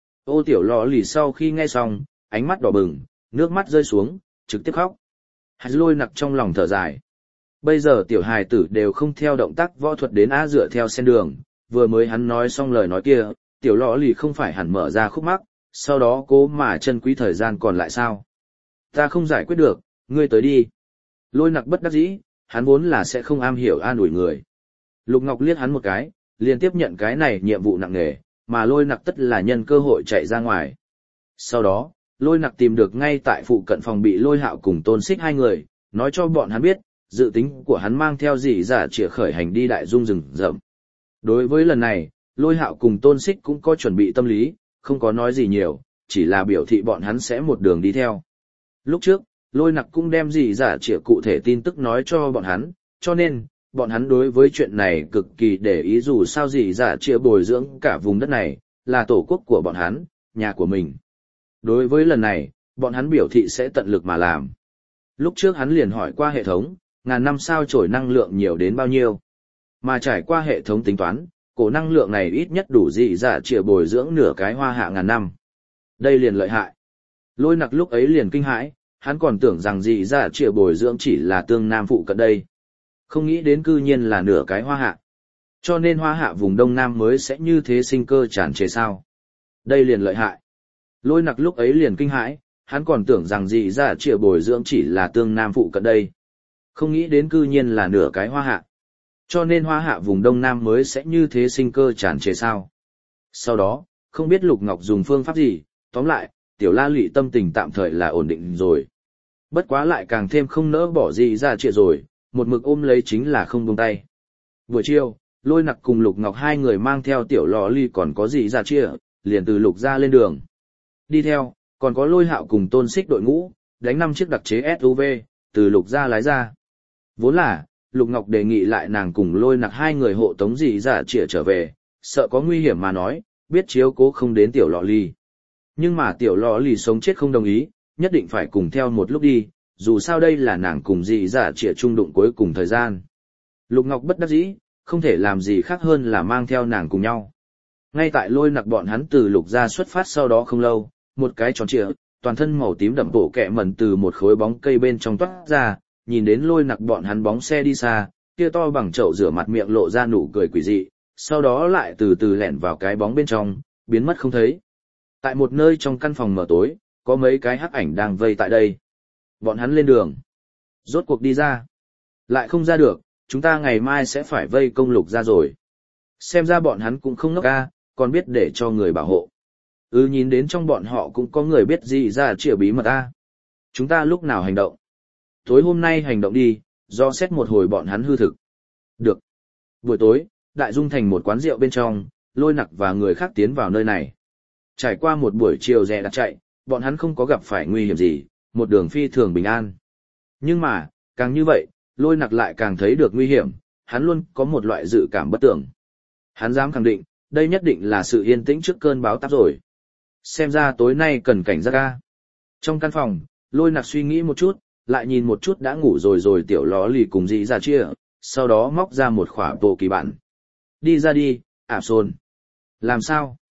Ô tiểu lò lì sau khi nghe xong, ánh mắt đỏ bừng, nước mắt rơi xuống, trực tiếp khóc. Lôi Nặc trong lòng thở dài. Bây giờ tiểu hài tử đều không theo động tác võ thuật đến á dựa theo sen đường, vừa mới hắn nói xong lời nói kia, tiểu lọ lì không phải hẳn mở ra khúc mắc, sau đó cố mà chân quý thời gian còn lại sao. Ta không giải quyết được, ngươi tới đi. Lôi Nặc bất đắc dĩ, hắn vốn là sẽ không am hiểu an ủi người. Lục Ngọc liếc hắn một cái, liền tiếp nhận cái này nhiệm vụ nặng nề, mà Lôi Nặc tất là nhân cơ hội chạy ra ngoài. Sau đó, Lôi Nặc tìm được ngay tại phụ cận phòng bị Lôi Hạo cùng Tôn Xích hai người, nói cho bọn hắn biết, dự tính của hắn mang theo dị giả chĩa khởi hành đi đại dung rừng rậm. Đối với lần này, Lôi Hạo cùng Tôn Xích cũng có chuẩn bị tâm lý, không có nói gì nhiều, chỉ là biểu thị bọn hắn sẽ một đường đi theo. Lúc trước, Lôi Nặc cũng đem dị giả chĩa cụ thể tin tức nói cho bọn hắn, cho nên, bọn hắn đối với chuyện này cực kỳ để ý dù sao dị giả chĩa bồi dưỡng cả vùng đất này, là tổ quốc của bọn hắn, nhà của mình. Đối với lần này, bọn hắn biểu thị sẽ tận lực mà làm. Lúc trước hắn liền hỏi qua hệ thống, 1000 năm sao chổi năng lượng nhiều đến bao nhiêu. Mà trải qua hệ thống tính toán, cổ năng lượng này ít nhất đủ dị giả chĩa bồi dưỡng nửa cái hoa hạ 1000 năm. Đây liền lợi hại. Lôi Nặc lúc ấy liền kinh hãi, hắn còn tưởng rằng dị giả chĩa bồi dưỡng chỉ là tương nam phụ cận đây. Không nghĩ đến cư nhiên là nửa cái hoa hạ. Cho nên hoa hạ vùng đông nam mới sẽ như thế sinh cơ tràn trề sao. Đây liền lợi hại. Lôi Nặc lúc ấy liền kinh hãi, hắn còn tưởng rằng dị giả chĩa bồi dưỡng chỉ là tương nam phụ cận đây. Không nghĩ đến cư nhiên là nửa cái hoa hạ. Cho nên hoa hạ vùng đông nam mới sẽ như thế sinh cơ tràn trề sao. Sau đó, không biết Lục Ngọc dùng phương pháp gì, tóm lại, tiểu La Lị tâm tình tạm thời là ổn định rồi. Bất quá lại càng thêm không nỡ bỏ dị giả chĩa rồi, một mực ôm lấy chính là không buông tay. Buổi chiều, Lôi Nặc cùng Lục Ngọc hai người mang theo tiểu lò ly còn có dị giả chĩa, liền từ Lục ra lên đường. Đi theo, còn có Lôi Hạo cùng Tôn Xích đội ngũ, đánh 5 chiếc đặc chế SUV, từ Lục ra lái ra. Vốn là, Lục Ngọc đề nghị lại nàng cùng Lôi Nặc hai người hộ tống dị giả chĩa trở về, sợ có nguy hiểm mà nói, biết chiếu cố không đến tiểu lọ ly. Nhưng mà tiểu lọ ly sống chết không đồng ý, nhất định phải cùng theo một lúc đi, dù sao đây là nàng cùng dị giả chĩa chung đụng cuối cùng thời gian. Lục Ngọc bất đắc dĩ, không thể làm gì khác hơn là mang theo nàng cùng nhau. Ngay tại Lôi Nặc bọn hắn từ Lục ra xuất phát sau đó không lâu, một cái tròn trịa, toàn thân màu tím đậm bộ kẹ mẩn từ một khối bóng cây bên trong toát ra, nhìn đến Lôi Nặc bọn hắn bóng xe đi xa, kia to bằng chậu rửa mặt miệng lộ ra nụ cười quỷ dị, sau đó lại từ từ lẻn vào cái bóng bên trong, biến mất không thấy. Tại một nơi trong căn phòng mờ tối, có mấy cái hắc ảnh đang vây tại đây. Bọn hắn lên đường. Rốt cuộc đi ra. Lại không ra được, chúng ta ngày mai sẽ phải vây công Lục ra rồi. Xem ra bọn hắn cũng không ngốc ca, còn biết để cho người bảo hộ. Nhìn đến trong bọn họ cũng có người biết gì ra chĩa bí mật a. Chúng ta lúc nào hành động? Tối hôm nay hành động đi, do xét một hồi bọn hắn hư thực. Được. Buổi tối, Đại Dung thành một quán rượu bên trong, Lôi Nặc và người khác tiến vào nơi này. Trải qua một buổi chiều dè đặt chạy, bọn hắn không có gặp phải nguy hiểm gì, một đường phi thường bình an. Nhưng mà, càng như vậy, Lôi Nặc lại càng thấy được nguy hiểm, hắn luôn có một loại dự cảm bất tưởng. Hắn dám khẳng định, đây nhất định là sự yên tĩnh trước cơn báo táp rồi. Xem ra tối nay cần cảnh giác ca. Trong căn phòng, Lôi Nặc suy nghĩ một chút, lại nhìn một chút đã ngủ rồi tiểu ló lì cùng dị giả chia, sau đó móc ra một khỏa bộ kỳ bản. Đi ra đi, ả xôn. Làm sao?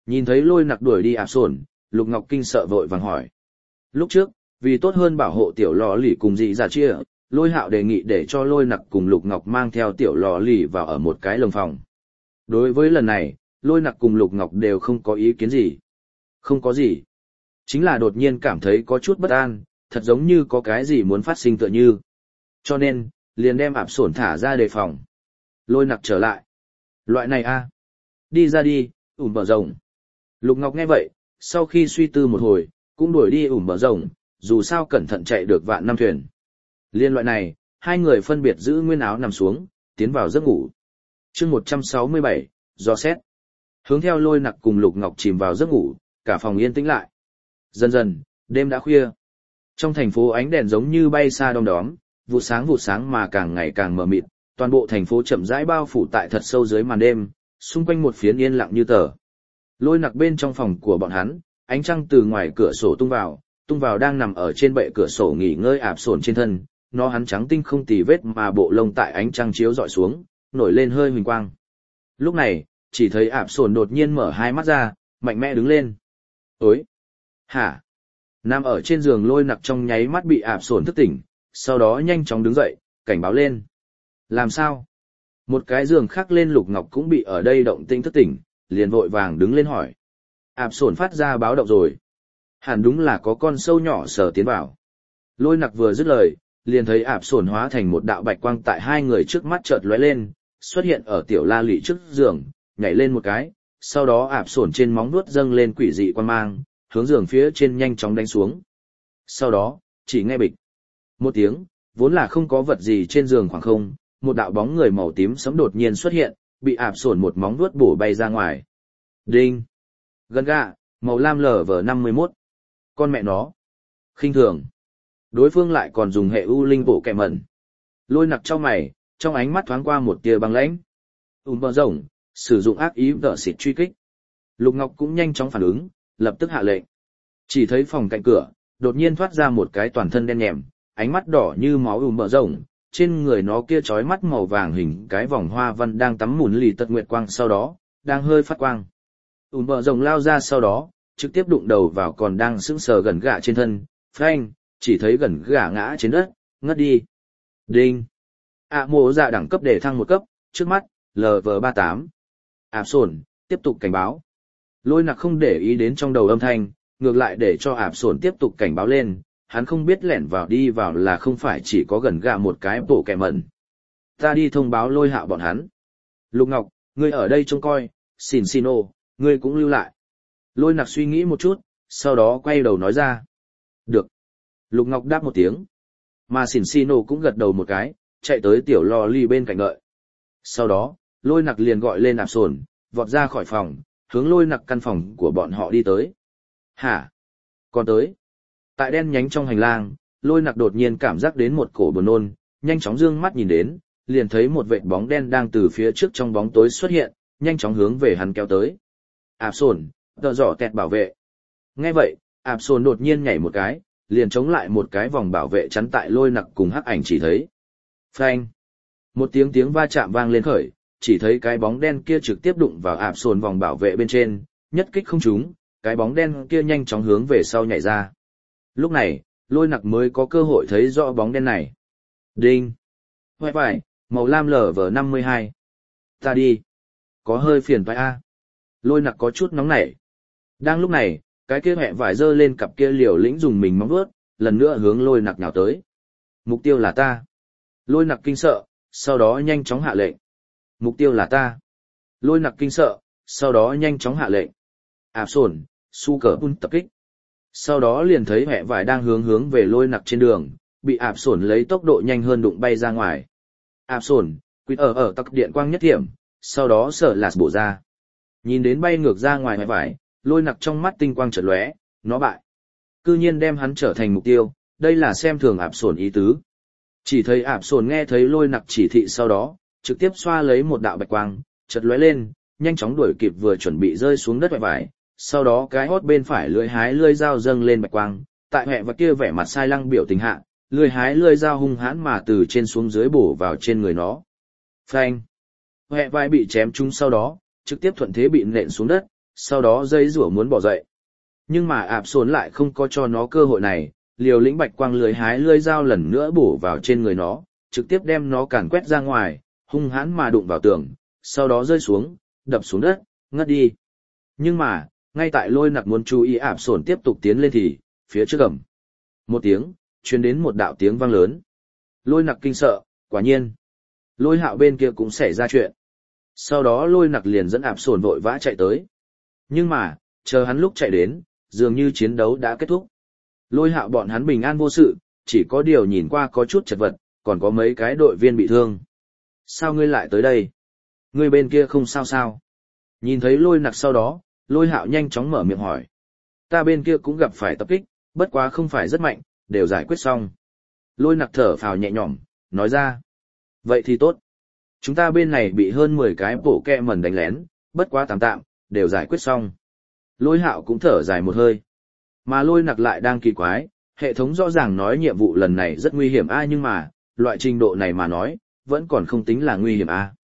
Nhìn thấy Lôi Nặc đuổi đi ạp sổn, Lục Ngọc kinh sợ vội vàng hỏi. Lúc trước, vì tốt hơn bảo hộ tiểu lò lì cùng dị giả chia, Lôi Hạo đề nghị để cho Lôi Nặc cùng Lục Ngọc mang theo tiểu lò lì vào ở một cái lồng phòng. Đối với lần này, Lôi Nặc cùng Lục Ngọc đều không có ý kiến gì. Không có gì. Chính là đột nhiên cảm thấy có chút bất an, thật giống như có cái gì muốn phát sinh tựa như. Cho nên, liền đem ạp sổn thả ra đề phòng. Lôi Nặc trở lại. Loại này a, đi ra đi, bờ rồng. Lục Ngọc nghe vậy, sau khi suy tư một hồi, cũng đuổi đi bờ rồng, dù sao cẩn thận chạy được vạn năm thuyền. Liên loại này, hai người phân biệt giữ nguyên áo nằm xuống, tiến vào giấc ngủ. Chương 167, do xét. Hướng theo Lôi Nặc cùng Lục Ngọc chìm vào giấc ngủ, cả phòng yên tĩnh lại. Dần dần, đêm đã khuya. Trong thành phố ánh đèn giống như bay xa đom đóm, vụ sáng mà càng ngày càng mờ mịt, toàn bộ thành phố chậm rãi bao phủ tại thật sâu dưới màn đêm, xung quanh một phiến yên lặng như tờ. Lôi Nặc bên trong phòng của bọn hắn, ánh trăng từ ngoài cửa sổ tung vào đang nằm ở trên bệ cửa sổ nghỉ ngơi ạp sổn trên thân, nó hắn trắng tinh không tì vết mà bộ lông tại ánh trăng chiếu dọi xuống, nổi lên hơi huỳnh quang. Lúc này, chỉ thấy ạp sổn đột nhiên mở hai mắt ra, mạnh mẽ đứng lên. Ối! Hả? Nằm ở trên giường Lôi Nặc trong nháy mắt bị ạp sổn thức tỉnh, sau đó nhanh chóng đứng dậy, cảnh báo lên. Làm sao? Một cái giường khác lên Lục Ngọc cũng bị ở đây động tinh thức tỉnh, liền vội vàng đứng lên hỏi. Ạp sổn phát ra báo động rồi. Hẳn đúng là có con sâu nhỏ sờ tiến vào. Lôi Nặc vừa dứt lời, liền thấy ạp sổn hóa thành một đạo bạch quang tại hai người trước mắt chợt lóe lên, xuất hiện ở tiểu la lị trước giường, nhảy lên một cái, sau đó ạp sổn trên móng vuốt dâng lên quỷ dị quang mang, hướng giường phía trên nhanh chóng đánh xuống. Sau đó, chỉ nghe bịch một tiếng, vốn là không có vật gì trên giường khoảng không, một đạo bóng người màu tím sẫm đột nhiên xuất hiện, bị ạp sổn một móng vuốt bổ bay ra ngoài. Đinh! Gần gạ, màu lam LV51. Con mẹ nó! Khinh thường! Đối phương lại còn dùng hệ u linh bổ kẹ mẩn. Lôi Nặc trong mày, trong ánh mắt thoáng qua một tia băng lãnh. Bờ rồng, sử dụng ác ý đỡ xịt truy kích. Lục Ngọc cũng nhanh chóng phản ứng, lập tức hạ lệnh. Chỉ thấy phòng cạnh cửa, đột nhiên thoát ra một cái toàn thân đen nhèm, ánh mắt đỏ như máu bờ rồng, trên người nó kia chói mắt màu vàng hình cái vòng hoa văn đang tắm mùn lì tật nguyệt quang sau đó, đang hơi phát quang. Bờ rồng lao ra sau đó, trực tiếp đụng đầu vào còn đang sững sờ gần gạ trên thân, phanh, chỉ thấy gần gạ ngã trên đất, ngất đi. Đinh! Mộ dạ đẳng cấp để thăng một cấp, trước mắt, LV38. Ạp sổn, tiếp tục cảnh báo. Lôi Nặc không để ý đến trong đầu âm thanh, ngược lại để cho ạp sổn tiếp tục cảnh báo lên, hắn không biết lẻn vào đi vào là không phải chỉ có gần gạ một cái bổ kẹ mẩn. Ta đi thông báo Lôi Hạo bọn hắn. Lục Ngọc, ngươi ở đây trông coi, xin ô, ngươi cũng lưu lại. Lôi Nặc suy nghĩ một chút, sau đó quay đầu nói ra. Được. Lục Ngọc đáp một tiếng. Mà xin ô cũng gật đầu một cái, chạy tới tiểu lò ly bên cạnh đợi. Sau đó, Lôi Nặc liền gọi lên ạp sổn, vọt ra khỏi phòng, hướng Lôi Nặc căn phòng của bọn họ đi tới. Hả? Còn tới? Tại đen nhánh trong hành lang, Lôi Nặc đột nhiên cảm giác đến một cổ buồn nôn, nhanh chóng dương mắt nhìn đến, liền thấy một vệt bóng đen đang từ phía trước trong bóng tối xuất hiện, nhanh chóng hướng về hắn kéo tới. Ạp sổn, tợ giỏ tẹt bảo vệ. Nghe vậy, ạp sổn đột nhiên nhảy một cái, liền chống lại một cái vòng bảo vệ chắn tại Lôi Nặc cùng Hắc Ảnh chỉ thấy. Phanh! Một tiếng va chạm vang lên khởi, chỉ thấy cái bóng đen kia trực tiếp đụng vào ạp sổn vòng bảo vệ bên trên, nhất kích không trúng, cái bóng đen kia nhanh chóng hướng về sau nhảy ra. Lúc này, Lôi Nặc mới có cơ hội thấy rõ bóng đen này. Đinh! Hoài phải, màu lam LV52. Ta đi! Có hơi phiền phải a. Lôi Nặc có chút nóng nảy. Đang lúc này, cái kia hẹ vải dơ lên cặp kia liều lĩnh dùng mình móng vuốt, lần nữa hướng Lôi Nặc nhào tới. Mục tiêu là ta. Lôi Nặc kinh sợ, sau đó nhanh chóng hạ lệnh. Mục tiêu là ta. Lôi Nặc kinh sợ, sau đó nhanh chóng hạ lệnh. Ạp sổn, su cờ bun tập kích. Sau đó liền thấy hẹ vải đang hướng về Lôi Nặc trên đường, bị ạp sổn lấy tốc độ nhanh hơn đụng bay ra ngoài. Ạp sổn, quýt ở tắc điện quang nhất điểm, sau đó sợ lạt bổ ra. Nhìn đến bay ngược ra ngoài hẹ vải, Lôi Nặc trong mắt tinh quang chợt lóe, nó bại. Cư nhiên đem hắn trở thành mục tiêu, đây là xem thường ạp sổn ý tứ. Chỉ thấy ạp sổn nghe thấy Lôi Nặc chỉ thị sau đó, trực tiếp xoa lấy một đạo bạch quang, chợt lóe lên, nhanh chóng đuổi kịp vừa chuẩn bị rơi xuống đất hẹ vải. Sau đó cái hót bên phải lưỡi hái lưỡi dao dâng lên bạch quang, tại hẹ và kia vẻ mặt sai lăng biểu tình hạ, lưỡi hái lưỡi dao hung hãn mà từ trên xuống dưới bổ vào trên người nó. Phanh! Hẹ vai bị chém trúng sau đó, trực tiếp thuận thế bị nện xuống đất, sau đó dây rủa muốn bỏ dậy. Nhưng mà ạp sồn lại không có cho nó cơ hội này, liều lĩnh bạch quang lưới hái lưỡi dao lần nữa bổ vào trên người nó, trực tiếp đem nó càn quét ra ngoài, hung hãn mà đụng vào tường, sau đó rơi xuống, đập xuống đất, ngất đi. Nhưng mà, ngay tại Lôi Nặc muốn chú ý ạp sồn tiếp tục tiến lên thì, phía trước ầm một tiếng, truyền đến một đạo tiếng vang lớn. Lôi Nặc kinh sợ, quả nhiên. Lôi Hạo bên kia cũng xảy ra chuyện. Sau đó Lôi Nặc liền dẫn ạp sồn vội vã chạy tới. Nhưng mà, chờ hắn lúc chạy đến, dường như chiến đấu đã kết thúc. Lôi Hạo bọn hắn bình an vô sự, chỉ có điều nhìn qua có chút chật vật, còn có mấy cái đội viên bị thương. Sao ngươi lại tới đây? Ngươi bên kia không sao sao? Nhìn thấy Lôi Nặc sau đó, Lôi Hạo nhanh chóng mở miệng hỏi. Ta bên kia cũng gặp phải tập kích, bất quá không phải rất mạnh, đều giải quyết xong. Lôi Nặc thở phào nhẹ nhõm, nói ra. Vậy thì tốt. Chúng ta bên này bị hơn 10 cái bộ kẹ mẩn đánh lén, bất quá tạm tạm, đều giải quyết xong. Lôi Hạo cũng thở dài một hơi. Mà Lôi Nặc lại đang kỳ quái, hệ thống rõ ràng nói nhiệm vụ lần này rất nguy hiểm nhưng mà, loại trình độ này mà nói, vẫn còn không tính là nguy hiểm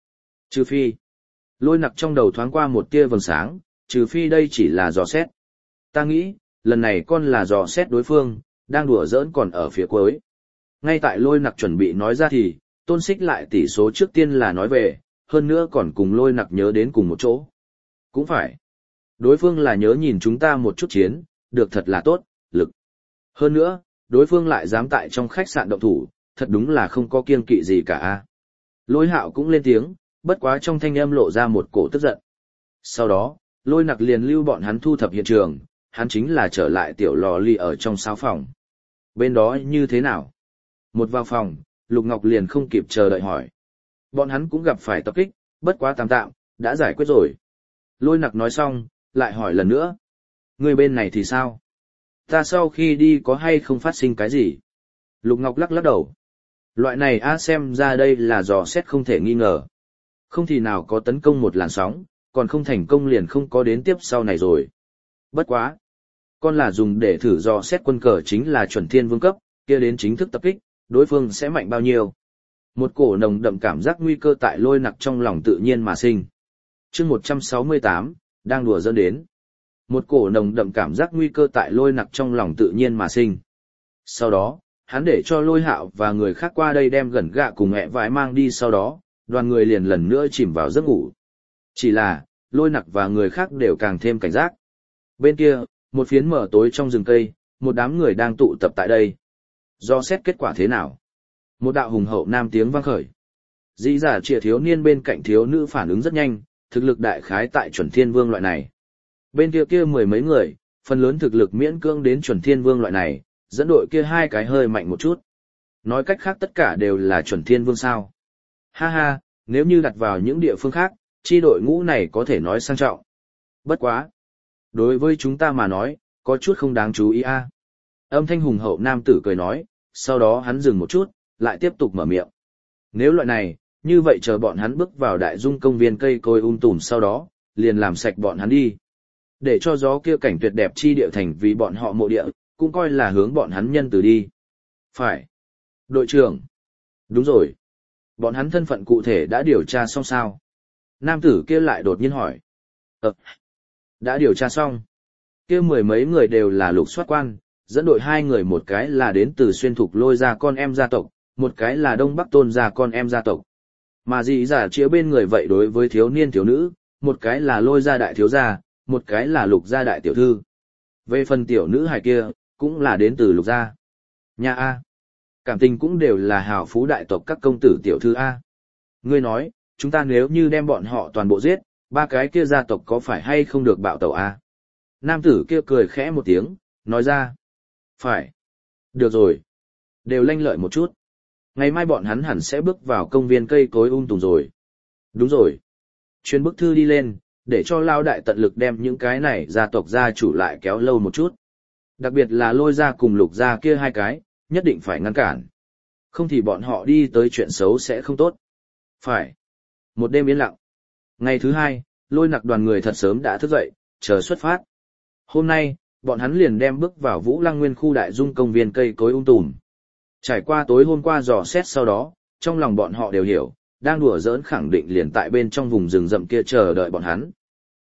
Trừ phi. Lôi Nặc trong đầu thoáng qua một tia vầng sáng, trừ phi đây chỉ là dò xét. Ta nghĩ, lần này con là dò xét đối phương, đang đùa giỡn còn ở phía cuối. Ngay tại Lôi Nặc chuẩn bị nói ra thì, Tôn Xích lại tỷ số trước tiên là nói về, hơn nữa còn cùng Lôi Nặc nhớ đến cùng một chỗ. Cũng phải. Đối phương là nhớ nhìn chúng ta một chút chiến, được thật là tốt, lực. Hơn nữa, đối phương lại dám tại trong khách sạn động thủ, thật đúng là không có kiêng kỵ gì cả Lôi Hạo cũng lên tiếng, bất quá trong thanh âm lộ ra một cổ tức giận. Sau đó, Lôi Nặc liền lưu bọn hắn thu thập hiện trường, hắn chính là trở lại tiểu lò ly ở trong sáu phòng. Bên đó như thế nào? Một vào phòng, Lục Ngọc liền không kịp chờ đợi hỏi. Bọn hắn cũng gặp phải tập kích, bất quá tạm tạm, đã giải quyết rồi. Lôi Nặc nói xong, lại hỏi lần nữa. Người bên này thì sao? Ta sau khi đi có hay không phát sinh cái gì? Lục Ngọc lắc lắc đầu. Loại này xem ra đây là dò xét không thể nghi ngờ. Không thì nào có tấn công một làn sóng, còn không thành công liền không có đến tiếp sau này rồi. Bất quá. Con là dùng để thử dò xét quân cờ chính là chuẩn thiên vương cấp, kia đến chính thức tập kích, đối phương sẽ mạnh bao nhiêu. Một cổ nồng đậm cảm giác nguy cơ tại Lôi Nặc trong lòng tự nhiên mà sinh. Chương 168, đang đùa dẫn đến. Một cổ nồng đậm cảm giác nguy cơ tại Lôi Nặc trong lòng tự nhiên mà sinh. Sau đó, hắn để cho Lôi Hạo và người khác qua đây đem gần gạ cùng mẹ vải mang đi, sau đó, đoàn người liền lần nữa chìm vào giấc ngủ. Chỉ là, Lôi Nặc và người khác đều càng thêm cảnh giác. Bên kia, một phiến mở tối trong rừng cây, một đám người đang tụ tập tại đây. Do xét kết quả thế nào? Một đạo hùng hậu nam tiếng vang khởi. Dĩ giả trịa thiếu niên bên cạnh thiếu nữ phản ứng rất nhanh, thực lực đại khái tại chuẩn thiên vương loại này. Bên kia kia mười mấy người, phần lớn thực lực miễn cưỡng đến chuẩn thiên vương loại này, dẫn đội kia hai cái hơi mạnh một chút. Nói cách khác tất cả đều là chuẩn thiên vương sao. Ha ha, nếu như đặt vào những địa phương khác, chi đội ngũ này có thể nói sang trọng. Bất quá. Đối với chúng ta mà nói, có chút không đáng chú ý Âm thanh hùng hậu nam tử cười nói, sau đó hắn dừng một chút, lại tiếp tục mở miệng. Nếu loại này, như vậy chờ bọn hắn bước vào đại dung công viên cây cối tùm sau đó, liền làm sạch bọn hắn đi. Để cho gió kia cảnh tuyệt đẹp chi địa thành vì bọn họ mộ địa, cũng coi là hướng bọn hắn nhân từ đi. Phải. Đội trưởng. Đúng rồi. Bọn hắn thân phận cụ thể đã điều tra xong sao? Nam tử kia lại đột nhiên hỏi. Đã điều tra xong. Kia mười mấy người đều là lục soát quan, dẫn đội hai người, một cái là đến từ xuyên thục Lôi gia con em gia tộc, một cái là Đông Bắc Tôn gia con em gia tộc. Mà dị giả chĩa bên người vậy đối với thiếu niên thiếu nữ, một cái là Lôi gia đại thiếu gia, một cái là Lục gia đại tiểu thư. Về phần tiểu nữ hài kia, cũng là đến từ Lục gia. Nhà A. Cảm tình cũng đều là hào phú đại tộc các công tử tiểu thư A. Ngươi nói, chúng ta nếu như đem bọn họ toàn bộ giết, ba cái kia gia tộc có phải hay không được bạo tẩu A? Nam tử kia cười khẽ một tiếng, nói ra. Phải. Được rồi. Đều lanh lợi một chút. Ngày mai bọn hắn hẳn sẽ bước vào công viên cây cối tùm rồi. Đúng rồi. Truyền bức thư đi lên, để cho Lao đại tận lực đem những cái này gia tộc gia chủ lại kéo lâu một chút. Đặc biệt là Lôi gia cùng Lục gia kia hai cái, nhất định phải ngăn cản. Không thì bọn họ đi tới chuyện xấu sẽ không tốt. Phải. Một đêm yên lặng. Ngày thứ hai, Lôi Nặc đoàn người thật sớm đã thức dậy, chờ xuất phát. Hôm nay, bọn hắn liền đem bước vào Vũ Lăng Nguyên khu đại dung công viên cây cối tùm. Trải qua tối hôm qua dò xét sau đó, trong lòng bọn họ đều hiểu, đang đùa giỡn khẳng định liền tại bên trong vùng rừng rậm kia chờ đợi bọn hắn.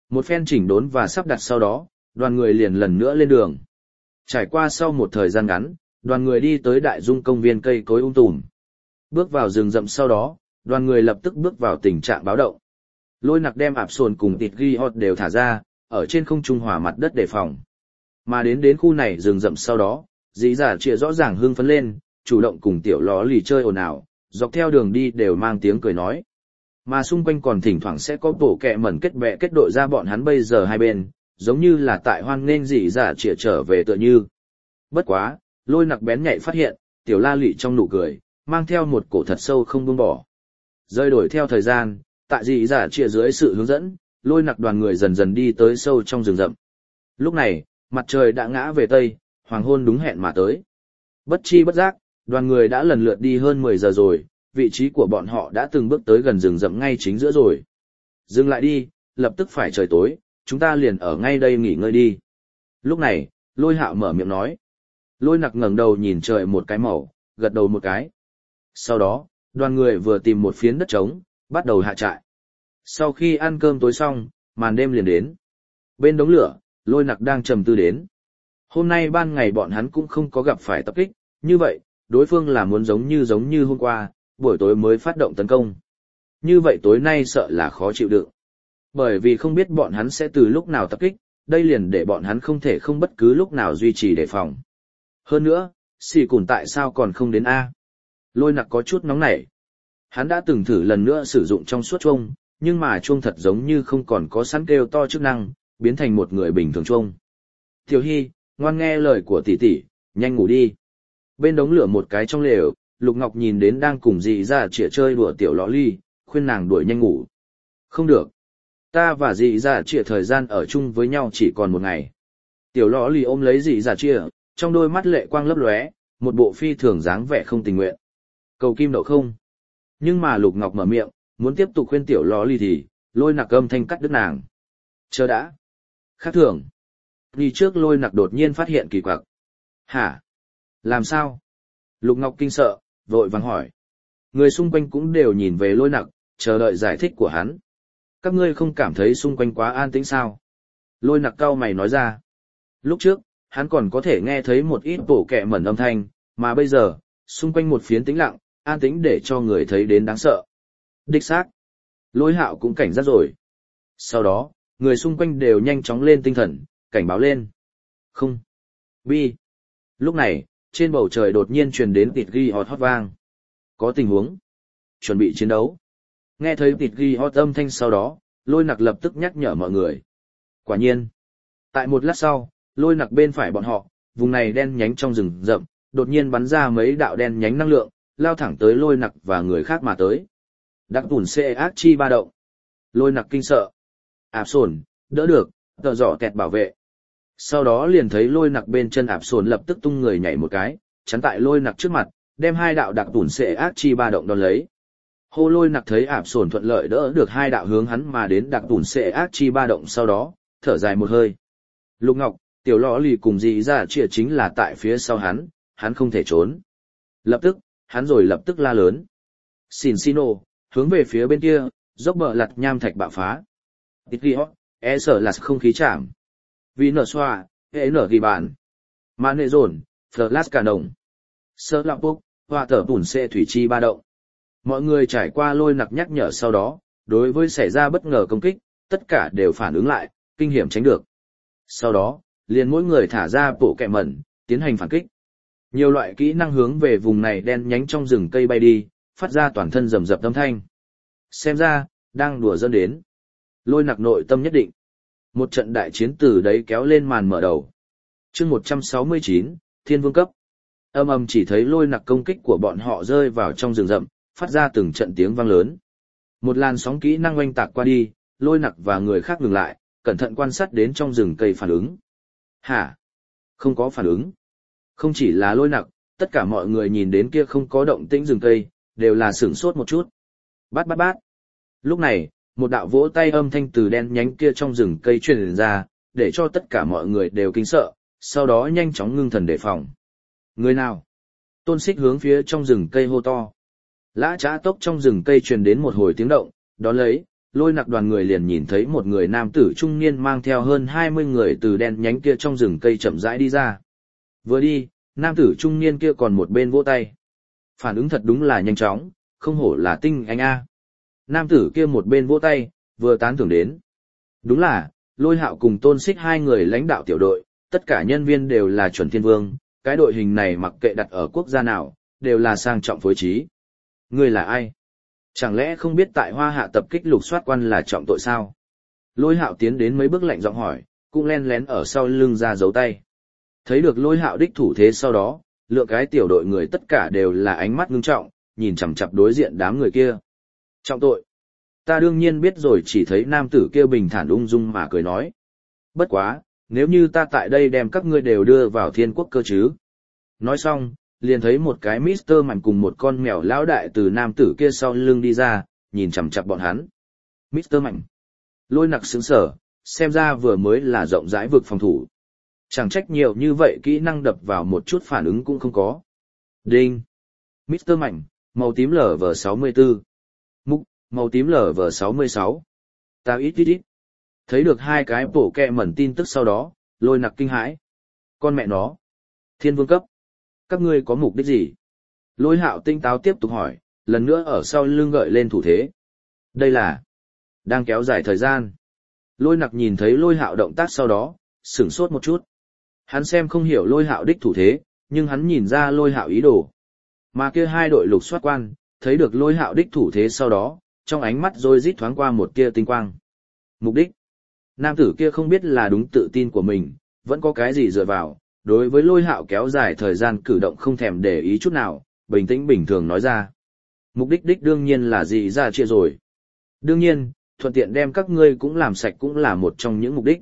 Một phen chỉnh đốn và sắp đặt sau đó, đoàn người liền lần nữa lên đường. Trải qua sau một thời gian ngắn, đoàn người đi tới đại dung công viên cây cối tùm. Bước vào rừng rậm sau đó, đoàn người lập tức bước vào tình trạng báo động. Lôi Nặc đem ạp sồn cùng tịt ghi hot đều thả ra, ở trên không trung hỏa mặt đất đề phòng. Mà đến khu này rừng rậm sau đó, dĩ giả trịa rõ ràng hưng phấn lên, chủ động cùng tiểu ló lì chơi ồn ào, dọc theo đường đi đều mang tiếng cười nói. Mà xung quanh còn thỉnh thoảng sẽ có tổ kẹ mẩn kết bè kết đội ra bọn hắn bây giờ hai bên, giống như là tại hoan nghênh dĩ giả trịa trở về tựa như. Bất quá, Lôi Nặc bén nhạy phát hiện, tiểu la lị trong nụ cười, mang theo một cổ thật sâu không buông bỏ. Rơi đổi theo thời gian, tại dĩ giả trịa dưới sự hướng dẫn, Lôi Nặc đoàn người dần dần đi tới sâu trong rừng rậm. Lúc này, mặt trời đã ngã về tây, hoàng hôn đúng hẹn mà tới. Bất chi bất giác, đoàn người đã lần lượt đi hơn 10 giờ rồi, vị trí của bọn họ đã từng bước tới gần rừng rậm ngay chính giữa rồi. Dừng lại đi, lập tức phải trời tối, chúng ta liền ở ngay đây nghỉ ngơi đi. Lúc này, Lôi Hạo mở miệng nói. Lôi Nặc ngẩng đầu nhìn trời một cái màu, gật đầu một cái. Sau đó, đoàn người vừa tìm một phiến đất trống, bắt đầu hạ trại. Sau khi ăn cơm tối xong, màn đêm liền đến. Bên đống lửa, Lôi Nặc đang trầm tư đến. Hôm nay ban ngày bọn hắn cũng không có gặp phải tập kích, như vậy, đối phương là muốn giống như hôm qua, buổi tối mới phát động tấn công. Như vậy tối nay sợ là khó chịu đựng. Bởi vì không biết bọn hắn sẽ từ lúc nào tập kích, đây liền để bọn hắn không thể không bất cứ lúc nào duy trì đề phòng. Hơn nữa, xì cùn tại sao còn không đến A? Lôi Nặc có chút nóng nảy. Hắn đã từng thử lần nữa sử dụng trong suốt chuông, nhưng mà chuông thật giống như không còn có sẵn kêu to chức năng, biến thành một người bình thường chuông. Tiểu Hy, ngoan nghe lời của tỷ tỷ, nhanh ngủ đi. Bên đống lửa một cái trong lều, Lục Ngọc nhìn đến đang cùng dì ra chĩa chơi đùa tiểu lọ ly, khuyên nàng đuổi nhanh ngủ. Không được. Ta và dì ra chĩa thời gian ở chung với nhau chỉ còn một ngày. Tiểu lọ ly ôm lấy dì ra chĩa, trong đôi mắt lệ quang lấp lóe, một bộ phi thường dáng vẻ không tình nguyện. Cầu kim đậu không. Nhưng mà Lục Ngọc mở miệng, muốn tiếp tục khuyên tiểu lọ ly thì, Lôi Nặc âm thanh cắt đứt nàng. Chờ đã. Khác thường. Đi trước Lôi Nặc đột nhiên phát hiện kỳ quặc. Hả? Làm sao? Lục Ngọc kinh sợ, vội vàng hỏi. Người xung quanh cũng đều nhìn về Lôi Nặc, chờ đợi giải thích của hắn. Các ngươi không cảm thấy xung quanh quá an tĩnh sao? Lôi Nặc cau mày nói ra. Lúc trước, hắn còn có thể nghe thấy một ít bổ kẹ mẩn âm thanh, mà bây giờ, xung quanh một phiến tĩnh lặng, an tĩnh để cho người thấy đến đáng sợ. Đích xác. Lôi Hạo cũng cảnh giác rồi. Sau đó, người xung quanh đều nhanh chóng lên tinh thần, cảnh báo lên. Không. Bi. Lúc này, trên bầu trời đột nhiên truyền đến tịt ghi hót hót vang. Có tình huống. Chuẩn bị chiến đấu. Nghe thấy tịt ghi hót âm thanh sau đó, Lôi Nặc lập tức nhắc nhở mọi người. Quả nhiên. Tại một lát sau, Lôi Nặc bên phải bọn họ, vùng này đen nhánh trong rừng rậm, đột nhiên bắn ra mấy đạo đen nhánh năng lượng, lao thẳng tới Lôi Nặc và người khác mà tới. Đặc tùn xê ác chi ba động. Lôi Nặc kinh sợ. Ạp sồn, đỡ được, tờ giỏ kẹt bảo vệ. Sau đó liền thấy Lôi Nặc bên chân ạp sồn lập tức tung người nhảy một cái, chắn tại Lôi Nặc trước mặt, đem hai đạo đặc tùn xệ ác chi ba động đón lấy. Hô Lôi Nặc thấy ạp sồn thuận lợi đỡ được hai đạo hướng hắn mà đến đặc tùn xệ ác chi ba động sau đó, thở dài một hơi. Lục Ngọc, tiểu lọ lì cùng dì ra chìa chính là tại phía sau hắn không thể trốn. Lập tức, hắn lập tức la lớn. Xin hướng về phía bên kia, dốc bờ lặt nham thạch bạo phá. Tít ghi hót, sợ là không khí chạm. Vì nở xoa, nở ghi bàn. Mà nệ dồn, flash cả đồng. Sơ lạc bốc, hòa thở tủn xệ thủy chi ba động. Mọi người trải qua Lôi Nặc nhắc nhở sau đó, đối với xảy ra bất ngờ công kích, tất cả đều phản ứng lại, kinh hiểm tránh được. Sau đó, liền mỗi người thả ra bộ kẹ mẩn, tiến hành phản kích. Nhiều loại kỹ năng hướng về vùng này đen nhánh trong rừng cây bay đi, phát ra toàn thân rầm rập âm thanh. Xem ra, đang đùa dân đến. Lôi Nặc nội tâm nhất định. Một trận đại chiến từ đấy kéo lên màn mở đầu. Chương 169, Thiên Vương cấp. Âm ầm chỉ thấy Lôi Nặc công kích của bọn họ rơi vào trong rừng rậm, phát ra từng trận tiếng vang lớn. Một làn sóng kỹ năng oanh tạc qua đi, Lôi Nặc và người khác ngừng lại, cẩn thận quan sát đến trong rừng cây phản ứng. Hả? Không có phản ứng. Không chỉ là Lôi Nặc, tất cả mọi người nhìn đến kia không có động tĩnh rừng cây, đều là sửng sốt một chút. Bát bát bát. Lúc này, một đạo vỗ tay âm thanh từ đen nhánh kia trong rừng cây truyền ra, để cho tất cả mọi người đều kinh sợ, sau đó nhanh chóng ngưng thần đề phòng. Người nào? Tôn Xích hướng phía trong rừng cây hô to. Lã Trá Tốc trong rừng cây truyền đến một hồi tiếng động, đón lấy, Lôi Nặc đoàn người liền nhìn thấy một người nam tử trung niên mang theo hơn 20 người từ đen nhánh kia trong rừng cây chậm rãi đi ra. Vừa đi, nam tử trung niên kia còn một bên vỗ tay. Phản ứng thật đúng là nhanh chóng, không hổ là tinh anh a. Nam tử kia một bên vỗ tay, vừa tán thưởng đến. Đúng là, Lôi Hạo cùng Tôn Sích hai người lãnh đạo tiểu đội, tất cả nhân viên đều là chuẩn thiên vương, cái đội hình này mặc kệ đặt ở quốc gia nào, đều là sang trọng phối trí. Ngươi là ai? Chẳng lẽ không biết tại Hoa Hạ tập kích lục soát quan là trọng tội sao? Lôi Hạo tiến đến mấy bước lạnh giọng hỏi, cũng len lén ở sau lưng ra dấu tay. Thấy được Lôi Hạo đích thủ thế sau đó, lượng cái tiểu đội người tất cả đều là ánh mắt ngưng trọng, nhìn chằm chằm đối diện đám người kia. Trọng tội. Ta đương nhiên biết rồi, chỉ thấy nam tử kia bình thản ung dung mà cười nói. Bất quá, nếu như ta tại đây đem các ngươi đều đưa vào thiên quốc cơ chứ. Nói xong, liền thấy một cái Mr. Mạnh cùng một con mèo lão đại từ nam tử kia sau lưng đi ra, nhìn chằm chằm bọn hắn. Mr. Mạnh. Lôi Nặc sững sờ, xem ra vừa mới là rộng rãi vực phòng thủ. Chẳng trách nhiều như vậy kỹ năng đập vào một chút phản ứng cũng không có. Đinh. Mr. Mạnh, màu tím LV64. Mục, màu tím LV66. Ta ít. Thấy được hai cái bổ kẹ mẩn tin tức sau đó, Lôi Nặc kinh hãi. Con mẹ nó. Thiên vương cấp. Các ngươi có mục đích gì? Lôi Hạo tinh táo tiếp tục hỏi, lần nữa ở sau lưng gợi lên thủ thế. Đây là đang kéo dài thời gian. Lôi Nặc nhìn thấy Lôi Hạo động tác sau đó, sửng sốt một chút. Hắn xem không hiểu Lôi Hạo đích thủ thế, nhưng hắn nhìn ra Lôi Hạo ý đồ. Mà kia hai đội lục soát quan, thấy được Lôi Hạo đích thủ thế sau đó, trong ánh mắt rồi rít thoáng qua một tia tinh quang. Mục đích. Nam tử kia không biết là đúng tự tin của mình, vẫn có cái gì dựa vào, đối với Lôi Hạo kéo dài thời gian cử động không thèm để ý chút nào, bình tĩnh bình thường nói ra. Mục đích đích đương nhiên là gì ra chia rồi. Đương nhiên, thuận tiện đem các ngươi cũng làm sạch cũng là một trong những mục đích.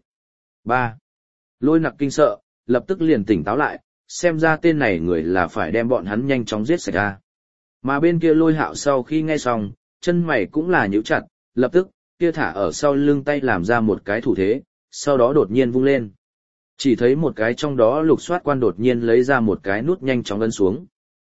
3. Lôi Nặc kinh sợ, lập tức liền tỉnh táo lại, xem ra tên này người là phải đem bọn hắn nhanh chóng giết sạch ra. Mà bên kia Lôi Hạo sau khi nghe xong, chân mày cũng là nhíu chặt, lập tức, kia thả ở sau lưng tay làm ra một cái thủ thế, sau đó đột nhiên vung lên. Chỉ thấy một cái trong đó lục soát quan đột nhiên lấy ra một cái nút nhanh chóng ấn xuống.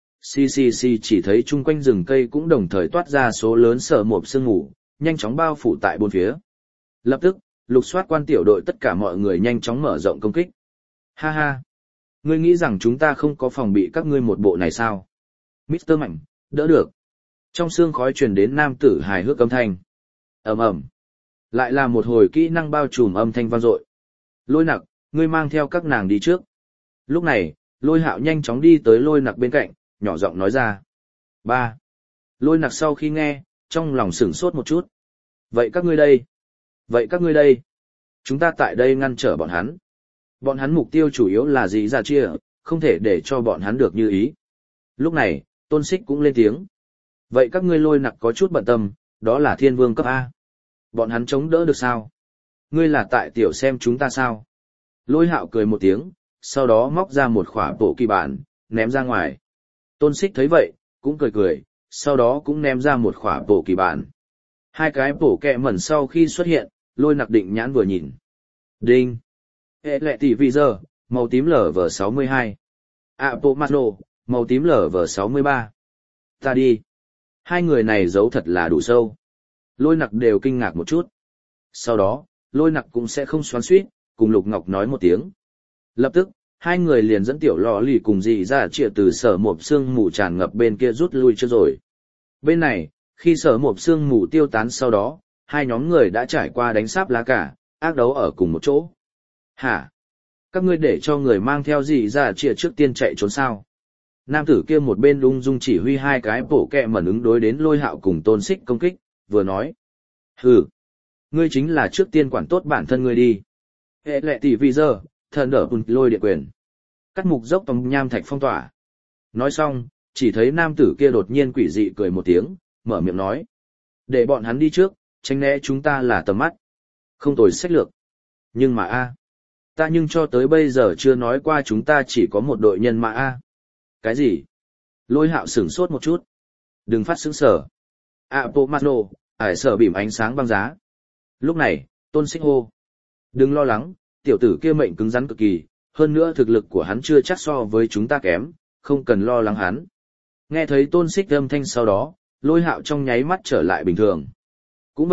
Xì chỉ thấy chung quanh rừng cây cũng đồng thời toát ra số lớn sở mộp sương mù, nhanh chóng bao phủ tại bốn phía. Lập tức, lục soát quan tiểu đội tất cả mọi người nhanh chóng mở rộng công kích. Ha ha! Ngươi nghĩ rằng chúng ta không có phòng bị các ngươi một bộ này sao? Mr. Mạnh, đỡ được. Trong xương khói truyền đến nam tử hài hước âm thanh. Ầm ầm. Lại là một hồi kỹ năng bao trùm âm thanh vang dội. Lôi Nặc, ngươi mang theo các nàng đi trước. Lúc này, Lôi Hạo nhanh chóng đi tới Lôi Nặc bên cạnh, nhỏ giọng nói ra. 3. Lôi Nặc sau khi nghe, trong lòng sửng sốt một chút. Vậy các ngươi đây? Chúng ta tại đây ngăn trở bọn hắn. Bọn hắn mục tiêu chủ yếu là gì ra chia, không thể để cho bọn hắn được như ý. Lúc này, Tôn Sích cũng lên tiếng. Vậy các ngươi Lôi Nặc có chút bận tâm, đó là thiên vương cấp A. Bọn hắn chống đỡ được sao? Ngươi là tại tiểu xem chúng ta sao? Lôi Hạo cười một tiếng, sau đó móc ra một khỏa bộ kỳ bản, ném ra ngoài. Tôn Sích thấy vậy, cũng cười, sau đó cũng ném ra một khỏa bộ kỳ bản. Hai cái bổ kẹ mẩn sau khi xuất hiện, Lôi Nặc định nhãn vừa nhìn. Đinh! Hệ lệ tỷ vị giờ, màu tím LV62. Apomaslo, màu tím LV63. Ta đi! Hai người này giấu thật là đủ sâu. Lôi Nặc đều kinh ngạc một chút. Sau đó, Lôi Nặc cũng sẽ không xoắn xuýt, cùng Lục Ngọc nói một tiếng. Lập tức, hai người liền dẫn tiểu lò lì cùng dì ra chia từ sở mộp sương mù tràn ngập bên kia rút lui chưa rồi. Bên này, khi sở mộp sương mù tiêu tán sau đó, hai nhóm người đã trải qua đánh sáp lá cả, ác đấu ở cùng một chỗ. Hả? Các ngươi để cho người mang theo dì ra chia trước tiên chạy trốn sao? Nam tử kia một bên ung dung chỉ huy hai cái bổ kẹ mẩn ứng đối đến Lôi Hạo cùng Tôn Sích công kích, vừa nói. Hừ, ngươi chính là trước tiên quản tốt bản thân ngươi đi. Hệ lệ tỷ vì giờ, thần đỡ bùn lôi địa quyền. Cắt mục dốc tòng nham thạch phong tỏa. Nói xong, chỉ thấy nam tử kia đột nhiên quỷ dị cười một tiếng, mở miệng nói. Để bọn hắn đi trước, tránh né chúng ta là tầm mắt. Không tồi sách lược. Nhưng mà ta nhưng cho tới bây giờ chưa nói qua chúng ta chỉ có một đội nhân mà Cái gì? Lôi Hạo sửng sốt một chút. Đừng phát sững sở. Apomaslo, ải sở bìm ánh sáng băng giá. Lúc này, Tôn Sích hô. Đừng lo lắng, tiểu tử kia mệnh cứng rắn cực kỳ, hơn nữa thực lực của hắn chưa chắc so với chúng ta kém, không cần lo lắng hắn. Nghe thấy Tôn Sích âm thanh sau đó, Lôi Hạo trong nháy mắt trở lại bình thường. Cũng vậy,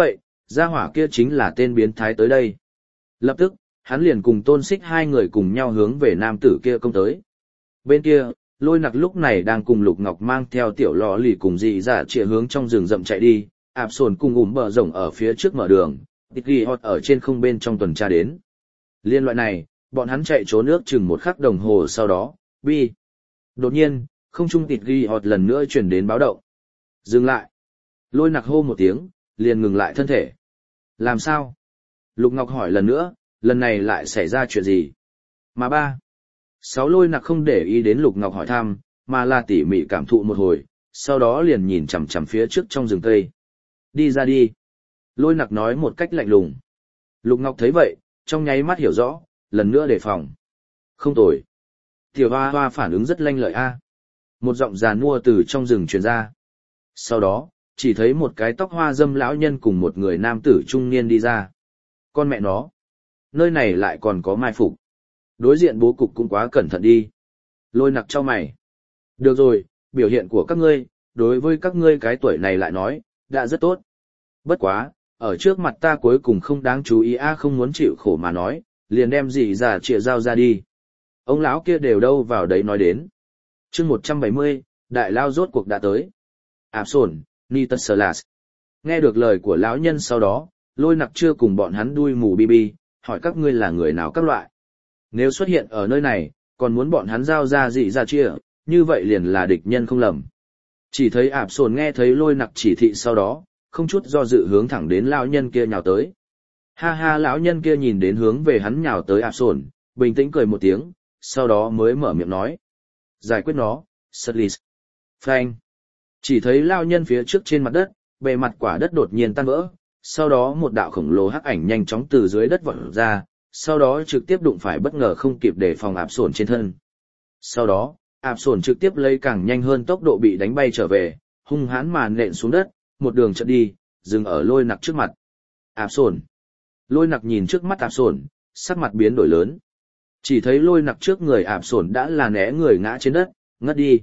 gia hỏa kia chính là tên biến thái tới đây. Lập tức, hắn liền cùng Tôn Xích hai người cùng nhau hướng về nam tử kia công tới. Bên kia, Lôi Nặc lúc này đang cùng Lục Ngọc mang theo tiểu lò lì cùng dị dạ chĩa hướng trong rừng rậm chạy đi, ạp sồn cùng bờ rồng ở phía trước mở đường, tịch ghi hot ở trên không bên trong tuần tra đến. Liên loại này, bọn hắn chạy trốn nước chừng một khắc đồng hồ sau đó, bi. Đột nhiên, không trung tịt ghi họt lần nữa chuyển đến báo động. Dừng lại. Lôi Nặc hô một tiếng, liền ngừng lại thân thể. Làm sao? Lục Ngọc hỏi lần nữa, lần này lại xảy ra chuyện gì? Mà ba. Sáu Lôi Nặc không để ý đến Lục Ngọc hỏi thăm, mà là tỉ mỉ cảm thụ một hồi, sau đó liền nhìn chằm chằm phía trước trong rừng cây. Đi ra đi. Lôi Nặc nói một cách lạnh lùng. Lục Ngọc thấy vậy, trong nháy mắt hiểu rõ, lần nữa đề phòng. Không tồi. Tiểu hoa hoa phản ứng rất lanh lợi a. Một giọng giàn mua từ trong rừng truyền ra. Sau đó, chỉ thấy một cái tóc hoa dâm lão nhân cùng một người nam tử trung niên đi ra. Con mẹ nó. Nơi này lại còn có mai phục. Đối diện bố cục cũng quá cẩn thận đi. Lôi Nặc chau mày. Được rồi, biểu hiện của các ngươi, đối với các ngươi cái tuổi này lại nói, đã rất tốt. Bất quá, ở trước mặt ta cuối cùng không đáng chú ý a, không muốn chịu khổ mà nói, liền đem gì giả trịa dao ra đi. Ông lão kia đều đâu vào đấy nói đến. Chương 170, đại lao rốt cuộc đã tới. Áp sổn, Nitus Salas. Nghe được lời của lão nhân sau đó, Lôi Nặc chưa cùng bọn hắn đuôi mù bi bi, hỏi các ngươi là người nào các loại. Nếu xuất hiện ở nơi này, còn muốn bọn hắn giao ra dị ra chia, như vậy liền là địch nhân không lầm. Chỉ thấy Áp sổn nghe thấy Lôi Nặc chỉ thị sau đó, không chút do dự hướng thẳng đến lão nhân kia nhào tới. Ha ha, lão nhân kia nhìn đến hướng về hắn nhào tới Áp sổn, bình tĩnh cười một tiếng, sau đó mới mở miệng nói. Giải quyết nó, Sutlis. Phanh. Chỉ thấy lao nhân phía trước trên mặt đất, bề mặt quả đất đột nhiên tan vỡ, sau đó một đạo khổng lồ hắc ảnh nhanh chóng từ dưới đất vọt ra, sau đó trực tiếp đụng phải bất ngờ không kịp để phòng ạp sổn trên thân. Sau đó, ạp sổn trực tiếp lấy càng nhanh hơn tốc độ bị đánh bay trở về, hung hãn mà nện xuống đất, một đường chợt đi, dừng ở Lôi Nặc trước mặt. Ạp sổn. Lôi Nặc nhìn trước mắt ạp sổn, sắc mặt biến đổi lớn. Chỉ thấy Lôi Nặc trước người ạp sổn đã là né người ngã trên đất, ngất đi.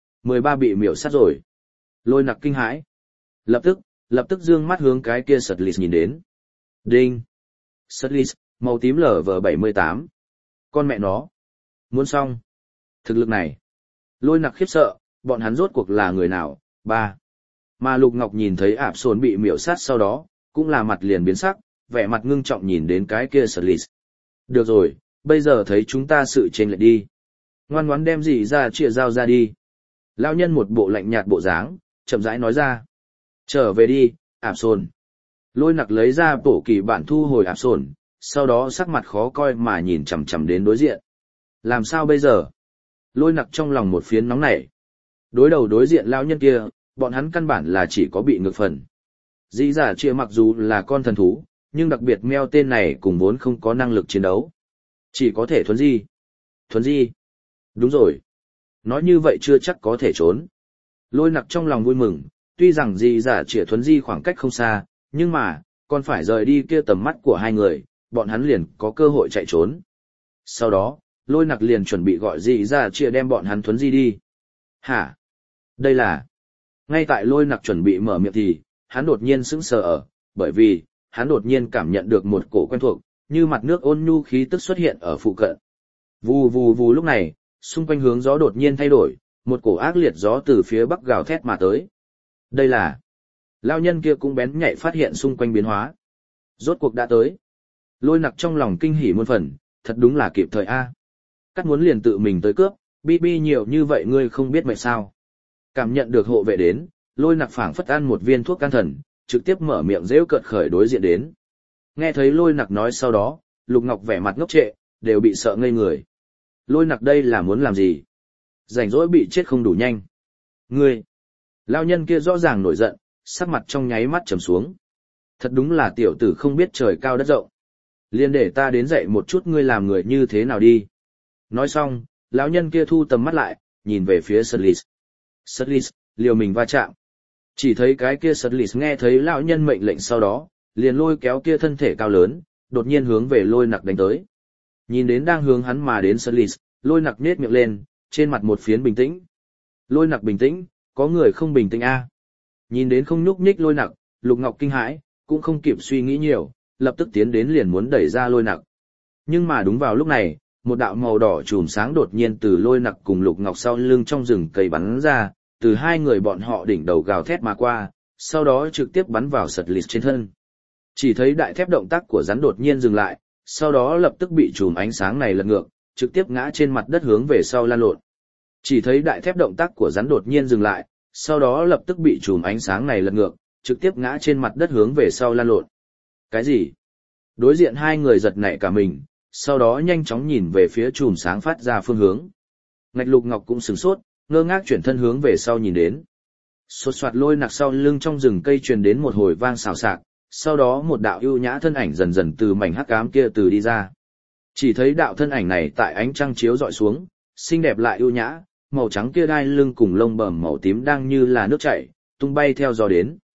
13 bị miểu sát rồi. Lôi Nặc kinh hãi. Lập tức dương mắt hướng cái kia Sutlis nhìn đến. Đinh. Sutlis, màu tím LV78. Con mẹ nó. Muốn xong. Thực lực này. Lôi Nặc khiếp sợ, bọn hắn rốt cuộc là người nào, ba. Mà Lục Ngọc nhìn thấy ạp sổn bị miểu sát sau đó, cũng là mặt liền biến sắc, vẻ mặt ngưng trọng nhìn đến cái kia Sutlis. Được rồi, bây giờ thấy chúng ta sự chênh lệch đi. Ngoan ngoãn đem gì ra chia dao ra đi. Lão nhân một bộ lạnh nhạt bộ dáng, chậm rãi nói ra. Trở về đi, ạp sồn. Lôi Nặc lấy ra bổ kỳ bản thu hồi ạp sồn, sau đó sắc mặt khó coi mà nhìn chằm chằm đến đối diện. Làm sao bây giờ? Lôi Nặc trong lòng một phiến nóng nảy. Đối đầu đối diện lão nhân kia, bọn hắn căn bản là chỉ có bị ngược phần. Dĩ giả chia mặc dù là con thần thú, nhưng đặc biệt meo tên này cùng vốn không có năng lực chiến đấu. Chỉ có thể thuấn di. Thuấn di. Đúng rồi. Nói như vậy chưa chắc có thể trốn. Lôi Nặc trong lòng vui mừng, tuy rằng dì giả chỉ thuấn di khoảng cách không xa, nhưng mà, còn phải rời đi kia tầm mắt của hai người, bọn hắn liền có cơ hội chạy trốn. Sau đó, Lôi Nặc liền chuẩn bị gọi dì giả chỉ đem bọn hắn thuấn di đi. Hả? Đây là... Ngay tại Lôi Nặc chuẩn bị mở miệng thì, hắn đột nhiên sững sờ ở, bởi vì, hắn đột nhiên cảm nhận được một cổ quen thuộc, như mặt nước ôn nhu khí tức xuất hiện ở phụ cận. Vù vù vù, lúc này, xung quanh hướng gió đột nhiên thay đổi, một cổ ác liệt gió từ phía bắc gào thét mà tới. Đây là... Lao nhân kia cũng bén nhạy phát hiện xung quanh biến hóa. Rốt cuộc đã tới. Lôi Nặc trong lòng kinh hỉ muôn phần, thật đúng là kịp thời a. Cắt muốn liền tự mình tới cướp, bi nhiều như vậy ngươi không biết mệt sao. Cảm nhận được hộ vệ đến, Lôi Nặc phảng phất ăn một viên thuốc can thần, trực tiếp mở miệng rêu cợt khởi đối diện đến. Nghe thấy Lôi Nặc nói sau đó, Lục Ngọc vẻ mặt ngốc trệ, đều bị sợ ngây người. Lôi Nặc đây là muốn làm gì? Rảnh rỗi bị chết không đủ nhanh. Ngươi! Lao nhân kia rõ ràng nổi giận, sắc mặt trong nháy mắt trầm xuống. Thật đúng là tiểu tử không biết trời cao đất rộng. Liên để ta đến dạy một chút ngươi làm người như thế nào đi. Nói xong, lão nhân kia thu tầm mắt lại, nhìn về phía Sutlis. Sutlis, liều mình va chạm. Chỉ thấy cái kia Sutlis nghe thấy lão nhân mệnh lệnh sau đó, liền lôi kéo kia thân thể cao lớn, đột nhiên hướng về Lôi Nặc đánh tới. Nhìn đến đang hướng hắn mà đến Sutlis, Lôi Nặc nhếch miệng lên, trên mặt một phiến bình tĩnh. Lôi Nặc bình tĩnh, có người không bình tĩnh a. Nhìn đến không nhúc nhích Lôi Nặc, Lục Ngọc kinh hãi, cũng không kịp suy nghĩ nhiều, lập tức tiến đến liền muốn đẩy ra Lôi Nặc. Nhưng mà đúng vào lúc này, một đạo màu đỏ chùm sáng đột nhiên từ Lôi Nặc cùng Lục Ngọc sau lưng trong rừng cây bắn ra, từ hai người bọn họ đỉnh đầu gào thét mà qua, sau đó trực tiếp bắn vào sật lịt trên thân. Chỉ thấy đại thép động tác của rắn đột nhiên dừng lại, sau đó lập tức bị chùm ánh sáng này lật ngược, trực tiếp ngã trên mặt đất hướng về sau lan lộn. Chỉ thấy đại thép động tác của rắn đột nhiên dừng lại, sau đó lập tức bị chùm ánh sáng này lật ngược, trực tiếp ngã trên mặt đất hướng về sau lan lộn. Cái gì? Đối diện hai người giật nảy cả mình, sau đó nhanh chóng nhìn về phía chùm sáng phát ra phương hướng. Ngạch Lục Ngọc cũng sửng sốt, ngơ ngác chuyển thân hướng về sau nhìn đến. Xột xoạt Lôi Nặc sau lưng trong rừng cây truyền đến một hồi vang xào xạc, sau đó một đạo ưu nhã thân ảnh dần dần từ mảnh hắc ám kia từ đi ra. Chỉ thấy đạo thân ảnh này tại ánh trăng chiếu dọi xuống, xinh đẹp lại ưu nhã, màu trắng kia đai lưng cùng lông bờm màu tím đang như là nước chảy, tung bay theo gió đến.